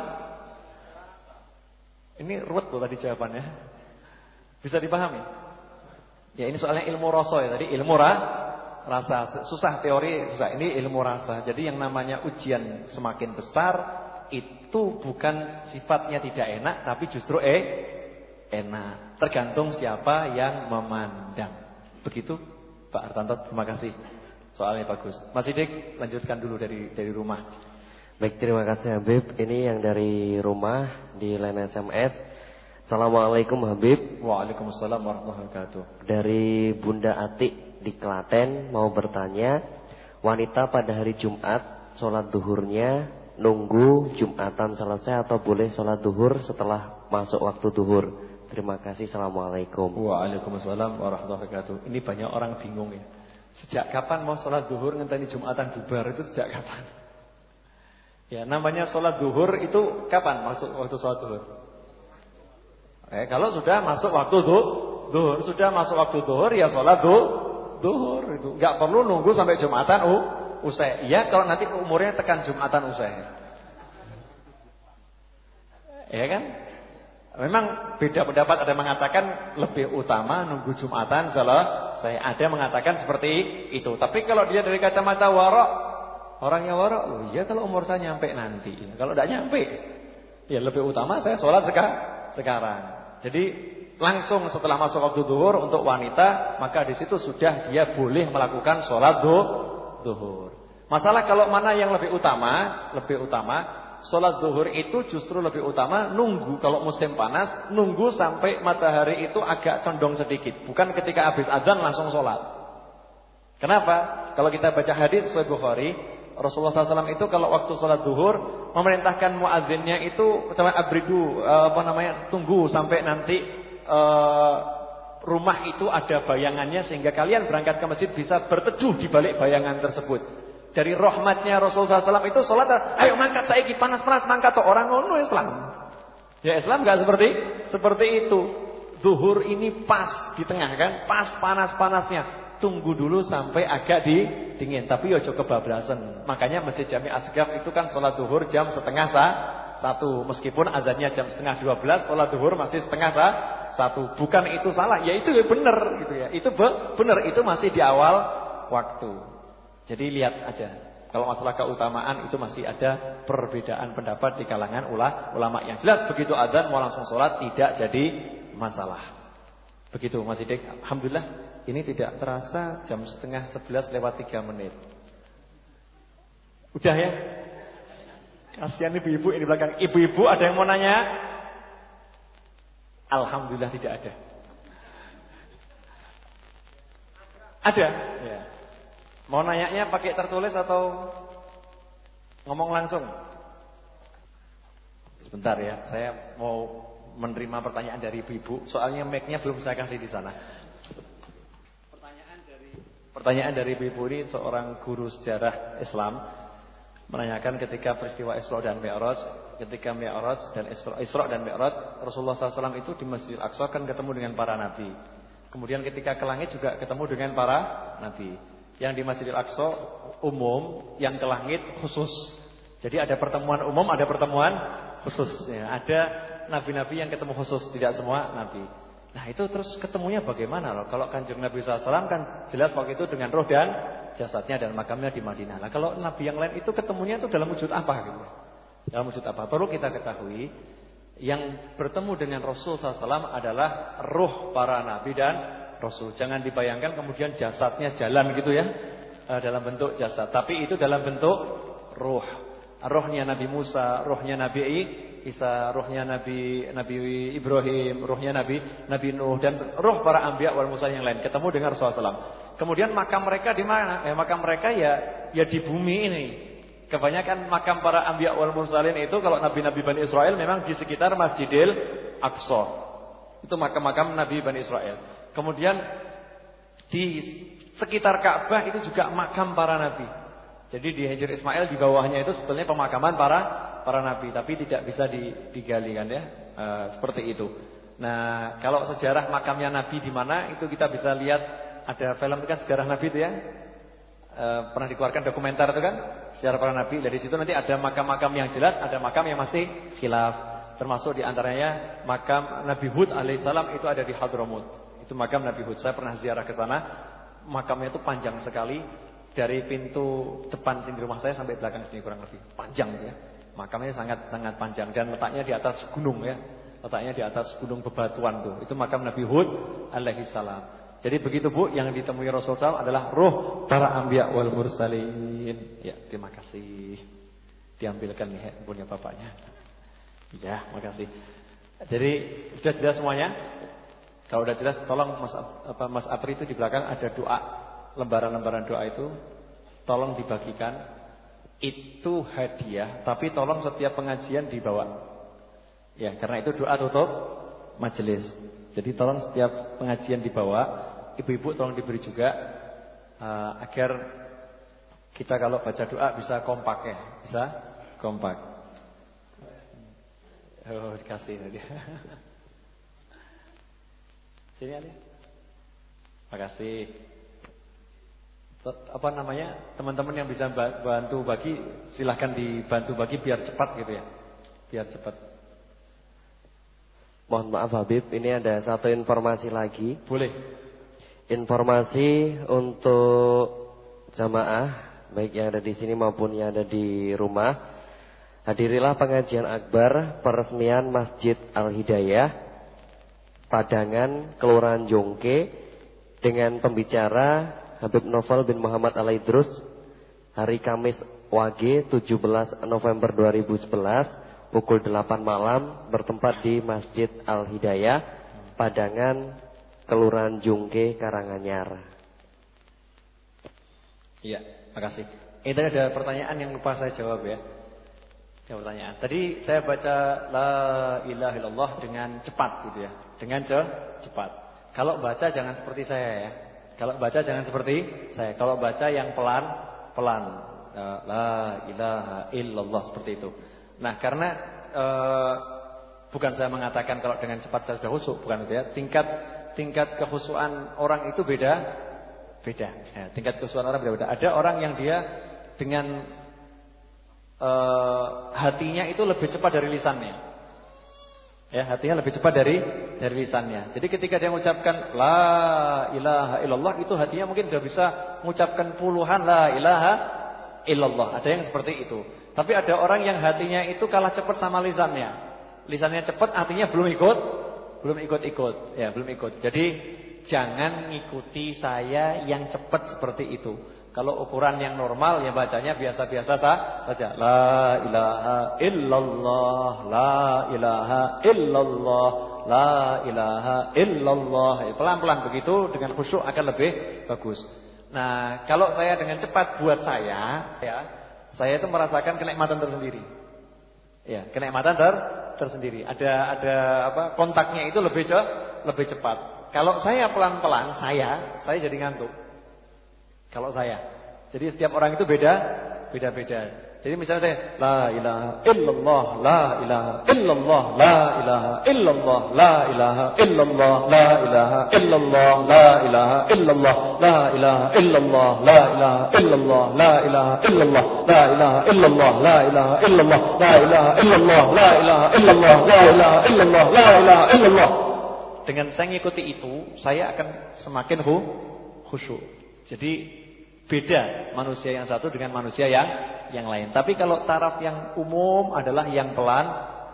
Ini ruwet loh tadi jawabannya. Bisa dipahami? Ya ini soalnya ilmu rasa ya tadi, ilmu rasa. Susah teori, susah. Ini ilmu rasa. Jadi yang namanya ujian semakin besar itu bukan sifatnya tidak enak, tapi justru enak. Tergantung siapa yang memandang. Begitu Pak Artanto, terima kasih. Soalnya bagus. Mas Sidik, lanjutkan dulu dari rumah. Baik, terima kasih Habib. Ini yang dari rumah di line SMS. Assalamualaikum Habib. Waalaikumsalam warahmatullahi wabarakatuh. Dari Bunda Atik di Klaten mau bertanya, wanita pada hari Jumat sholat duhurnya nunggu Jumatan selesai atau boleh sholat duhur setelah masuk waktu duhur? Terima kasih. Assalamualaikum. Waalaikumsalam warahmatullahi wabarakatuh. Ini banyak orang bingung ya. Sejak kapan mau sholat duhur ngenteni Jumatan bubar itu sejak kapan? Ya namanya sholat duhur itu kapan masuk waktu sholat duhur? Kalau sudah masuk waktu duhur, sudah masuk waktu duhur ya sholat duhur itu. Enggak perlu nunggu sampai Jumatan usai. Iya kalau nanti umurnya tekan Jumatan usai. Ya kan? Memang beda pendapat, ada yang mengatakan lebih utama nunggu Jumatan selesai. Ada yang mengatakan seperti itu. Tapi kalau dia dari kacamata warok, orangnya warok, loh iya kalau umur saya nyampe nanti. Kalau tidak nyampe, ya lebih utama saya sholat sekarang. Jadi langsung setelah masuk waktu duhur untuk wanita, maka di situ sudah dia boleh melakukan sholat duhur. Masalah kalau mana yang lebih utama, sholat duhur itu justru lebih utama nunggu kalau musim panas, nunggu sampai matahari itu agak condong sedikit, bukan ketika habis azan langsung sholat. Kenapa? Kalau kita baca hadis Sahih Bukhari, Rasulullah SAW itu kalau waktu sholat duhur memerintahkan muadzinnya itu abridu, tunggu sampai nanti rumah itu ada bayangannya sehingga kalian berangkat ke masjid bisa berteduh di balik bayangan tersebut. Dari rahmatnya Rasulullah SAW itu sholat, ayo mangkat saiki panas-panas mangkat tuh orang ngono Islam. Ya Islam nggak seperti itu. Zuhur ini pas di tengah kan, pas panas-panasnya. tunggu dulu sampai agak dingin, tapi ojo kebablasan. Makanya Masjid Jami Asgaf itu kan sholat zuhur jam 12:30, meskipun azannya jam 11:30, sholat zuhur masih 12:30. Bukan itu salah, ya itu benar gitu ya. Itu benar, itu masih di awal waktu. Jadi lihat aja. Kalau masalah keutamaan itu masih ada perbedaan pendapat di kalangan ulama. Yang jelas begitu azan mau langsung sholat tidak jadi masalah. Begitu Mas Sidik. Alhamdulillah ini tidak terasa jam 10:30 Udah ya. Kasihan ibu-ibu ini belakang. Ibu-ibu ada yang mau nanya? Alhamdulillah tidak ada. Ada? Ya. Mau nanyanya pakai tertulis atau ngomong langsung? Sebentar ya, saya mau menerima pertanyaan dari ibu-ibu. Soalnya mic-nya belum saya kasih di sana. Pertanyaan dari ibu-ibu ini seorang guru sejarah Islam menanyakan ketika peristiwa Isra dan Mi'raj, ketika Mi'raj dan Isra dan Mi'raj, Rasulullah SAW itu di Masjidil Aqsa kan ketemu dengan para nabi. Kemudian ketika ke langit juga ketemu dengan para nabi. Yang di Masjidil Aqsa umum, yang ke langit khusus. Jadi ada pertemuan umum, ada pertemuan khusus. Ya, ada nabi-nabi yang ketemu khusus, tidak semua nabi. Nah itu terus ketemunya bagaimana loh? Kalau Kanjeng Nabi SAW kan jelas waktu itu dengan roh dan jasadnya dan makamnya di Madinah. Nah kalau nabi yang lain itu ketemunya itu dalam wujud apa gitu? Dalam wujud apa? Perlu kita ketahui, yang bertemu dengan Rasul SAW adalah ruh para nabi dan Rasul. Jangan dibayangkan kemudian jasadnya jalan gitu ya, dalam bentuk jasad. Tapi itu dalam bentuk ruh. Rohnya Nabi Musa, rohnya Nabi Isa, rohnya Nabi Ibrahim, rohnya Nabi Nuh, dan roh para anbiya wal mursal yang lain ketemu dengan Rasulullah SAW. Kemudian makam mereka di mana? Makam mereka ya di bumi ini. Kebanyakan makam para anbiya wal mursalin itu kalau nabi-nabi Bani Israel memang di sekitar Masjidil Aqsa. Itu makam-makam Nabi Bani Israel. Kemudian di sekitar Ka'bah itu juga makam para nabi. Jadi di Hijr Ismail di bawahnya itu sebetulnya pemakaman para nabi, tapi tidak bisa digali kan ya. Seperti itu. Nah, kalau sejarah makamnya nabi di mana itu kita bisa lihat, ada film itu kan sejarah nabi itu ya. Pernah dikeluarkan dokumenter itu kan sejarah para nabi. Dari situ nanti ada makam-makam yang jelas, ada makam yang masih khilaf. Termasuk di antaranya makam Nabi Hud alaihissalam itu ada di Hadramut. Itu makam Nabi Hud. Saya pernah ziarah ke sana. Makamnya itu panjang sekali. Dari pintu depan sini rumah saya sampai belakang sini kurang lebih. Panjang ya. Makamnya sangat panjang. Dan letaknya di atas gunung ya. Letaknya di atas gunung bebatuan tuh. Itu makam Nabi Hud alaihissalam. Jadi begitu Bu, yang ditemui Rasulullah SAW adalah ruh para anbiya wal mursalin. Ya, terima kasih. Diambilkan nih handphonenya bapaknya. Ya, makasih. Jadi sudah jelas semuanya? Kalau sudah jelas, tolong Mas Apri itu di belakang ada doa, lembaran-lembaran doa itu tolong dibagikan. Itu hadiah, tapi tolong setiap pengajian dibawa. Ya, karena itu doa tutup majelis. Jadi tolong setiap pengajian dibawa. Ibu-ibu tolong diberi juga agar kita kalau baca doa bisa kompak ya, bisa kompak. Oh, dikasih tadi. Sini Ali. Makasih. Apa namanya? Teman-teman yang bisa bantu bagi, silahkan dibantu bagi biar cepat gitu ya. Biar cepat. Mohon maaf Habib, ini ada satu informasi lagi. Boleh. Informasi untuk jamaah baik yang ada di sini maupun yang ada di rumah. Hadirilah pengajian akbar peresmian Masjid Al-Hidayah Padangan Kelurahan Jongke dengan pembicara Habib Novel bin Muhammad Al-Idrus hari Kamis Wage 17 November 2011 pukul 8 malam bertempat di Masjid Al-Hidayah Padangan Kelurahan Jongke Karanganyar. Iya, makasih. Ini ada pertanyaan yang lupa saya jawab ya. Yang pertanyaan. Tadi saya baca la ilaha illallah dengan cepat gitu ya. Dengan cepat. Kalau baca jangan seperti saya ya. Kalau baca jangan seperti saya. Kalau baca yang pelan. La ilaha illallah seperti itu. Nah, karena bukan saya mengatakan kalau dengan cepat saya sudah khusyuk, bukan itu ya. Tingkat kekhusyukan orang itu beda Beda. Ya, tingkat kehusuan orang beda-beda. Ada orang yang dia dengan hatinya itu lebih cepat dari lisannya. Ya, hatinya lebih cepat dari lisannya. Jadi ketika dia mengucapkan la ilaha illallah, itu hatinya mungkin sudah bisa mengucapkan puluhan la ilaha illallah. Ada yang seperti itu. Tapi ada orang yang hatinya itu kalah cepat sama lisannya. Lisannya cepat, hatinya belum ikut. Ya, belum ikut. Jadi jangan ngikuti saya yang cepat seperti itu. Kalau ukuran yang normal ya bacanya biasa-biasa saja. La ilaha illallah, la ilaha illallah, la ilaha illallah. Pelan-pelan begitu dengan khusyuk akan lebih bagus. Nah, kalau saya dengan cepat buat saya itu merasakan kenikmatan tersendiri. Ya, kenikmatan tersendiri. Ada kontaknya itu lebih cepat. Kalau saya pelan-pelan, saya jadi ngantuk. Kalau saya. Jadi setiap orang itu beda-beda. Jadi misalnya saya la ilaha illallah, la ilaha illallah, la ilaha illallah, la ilaha illallah, la ilaha illallah, la ilaha illallah, la ilaha illallah, la ilaha illallah, la ilaha illallah, la ilaha illallah, la ilaha illallah, la ilaha illallah, la ilaha illallah, la ilaha illallah, la ilaha illallah. Dengan saya mengikuti itu, saya akan semakin khusyuk. Jadi beda manusia yang satu dengan manusia yang lain. Tapi kalau taraf yang umum adalah yang pelan.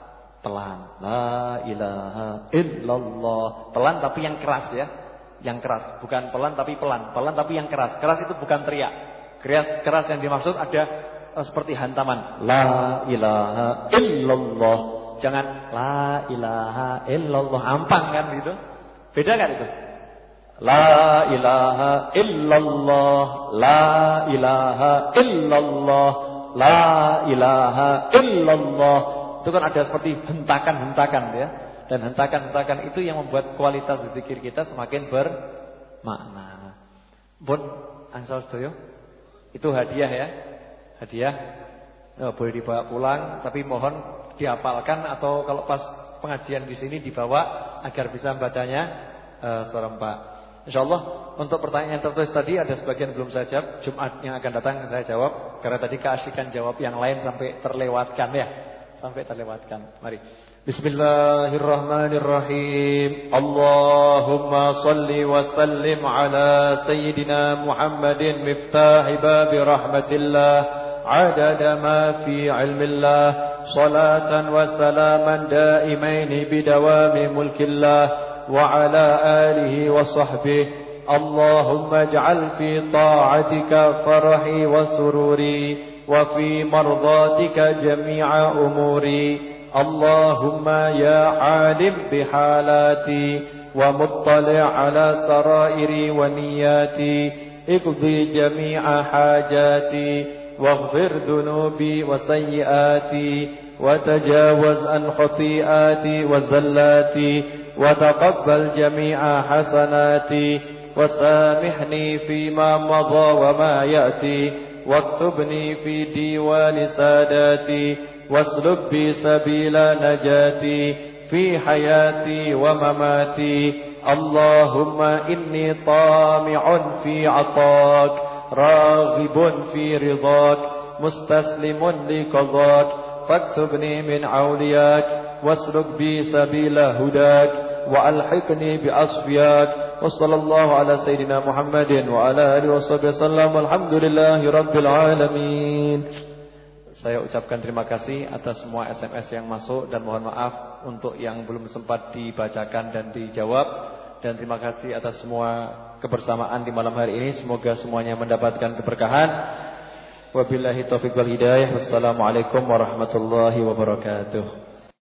La ilaha illallah. Pelan tapi yang keras ya. Yang keras, bukan pelan tapi pelan. Pelan tapi yang keras. Keras itu bukan teriak. Keras yang dimaksud ada seperti hantaman. La ilaha illallah. Jangan la ilaha illallah, ampang kan gitu. Beda kan itu? La ilaha illallah, la ilaha illallah, la ilaha illallah. Itu kan ada seperti hentakan-hentakan ya. Dan hentakan-hentakan itu yang membuat kualitas zikir kita semakin bermakna. Pun angsal sedoyo. Itu hadiah ya. Hadiah. Boleh dibawa pulang, tapi mohon dihafalkan atau kalau pas pengajian di sini dibawa agar bisa membacanya serempak. Insyaallah untuk pertanyaan yang tertulis tadi ada sebagian belum saya jawab. Jumat yang akan datang saya jawab karena tadi keasikan jawab yang lain sampai terlewatkan ya. Mari. Bismillahirrahmanirrahim. Allahumma salli wa sallim ala sayyidina Muhammadin miftahi babi rahmatillah adada ma fi ilmillah salatan wa salaman daimaini bidawami mulkillah وعلى آله وصحبه اللهم اجعل في طاعتك فرحي وسروري وفي مرضاتك جميع أموري اللهم يا عالم بحالاتي ومطلع على سرائري ونياتي اقضي جميع حاجاتي واغفر ذنوبي وسيئاتي وتجاوز عن خطيئاتي وزلاتي وتقبل جميع حسناتي وسامحني فيما مضى وما يأتي واكتبني في ديوان ساداتي واسلك بي سبيل نجاتي في حياتي ومماتي اللهم إني طامع في عطاك راغب في رضاك مستسلم لقضاك فاكتبني من أولياك واسلك بي سبيل هداك وألحقني بأصفياك وصلى الله على سيدنا محمد وعلى آله وصحبه وسلم والحمد لله رب العالمين. Saya ucapkan terima kasih atas semua SMS yang masuk dan mohon maaf untuk yang belum sempat dibacakan dan dijawab, dan terima kasih atas semua kebersamaan di malam hari ini. Semoga semuanya mendapatkan keberkahan. Wabillahi taufiq wal hidayah. Wassalamualaikum warahmatullahi wabarakatuh.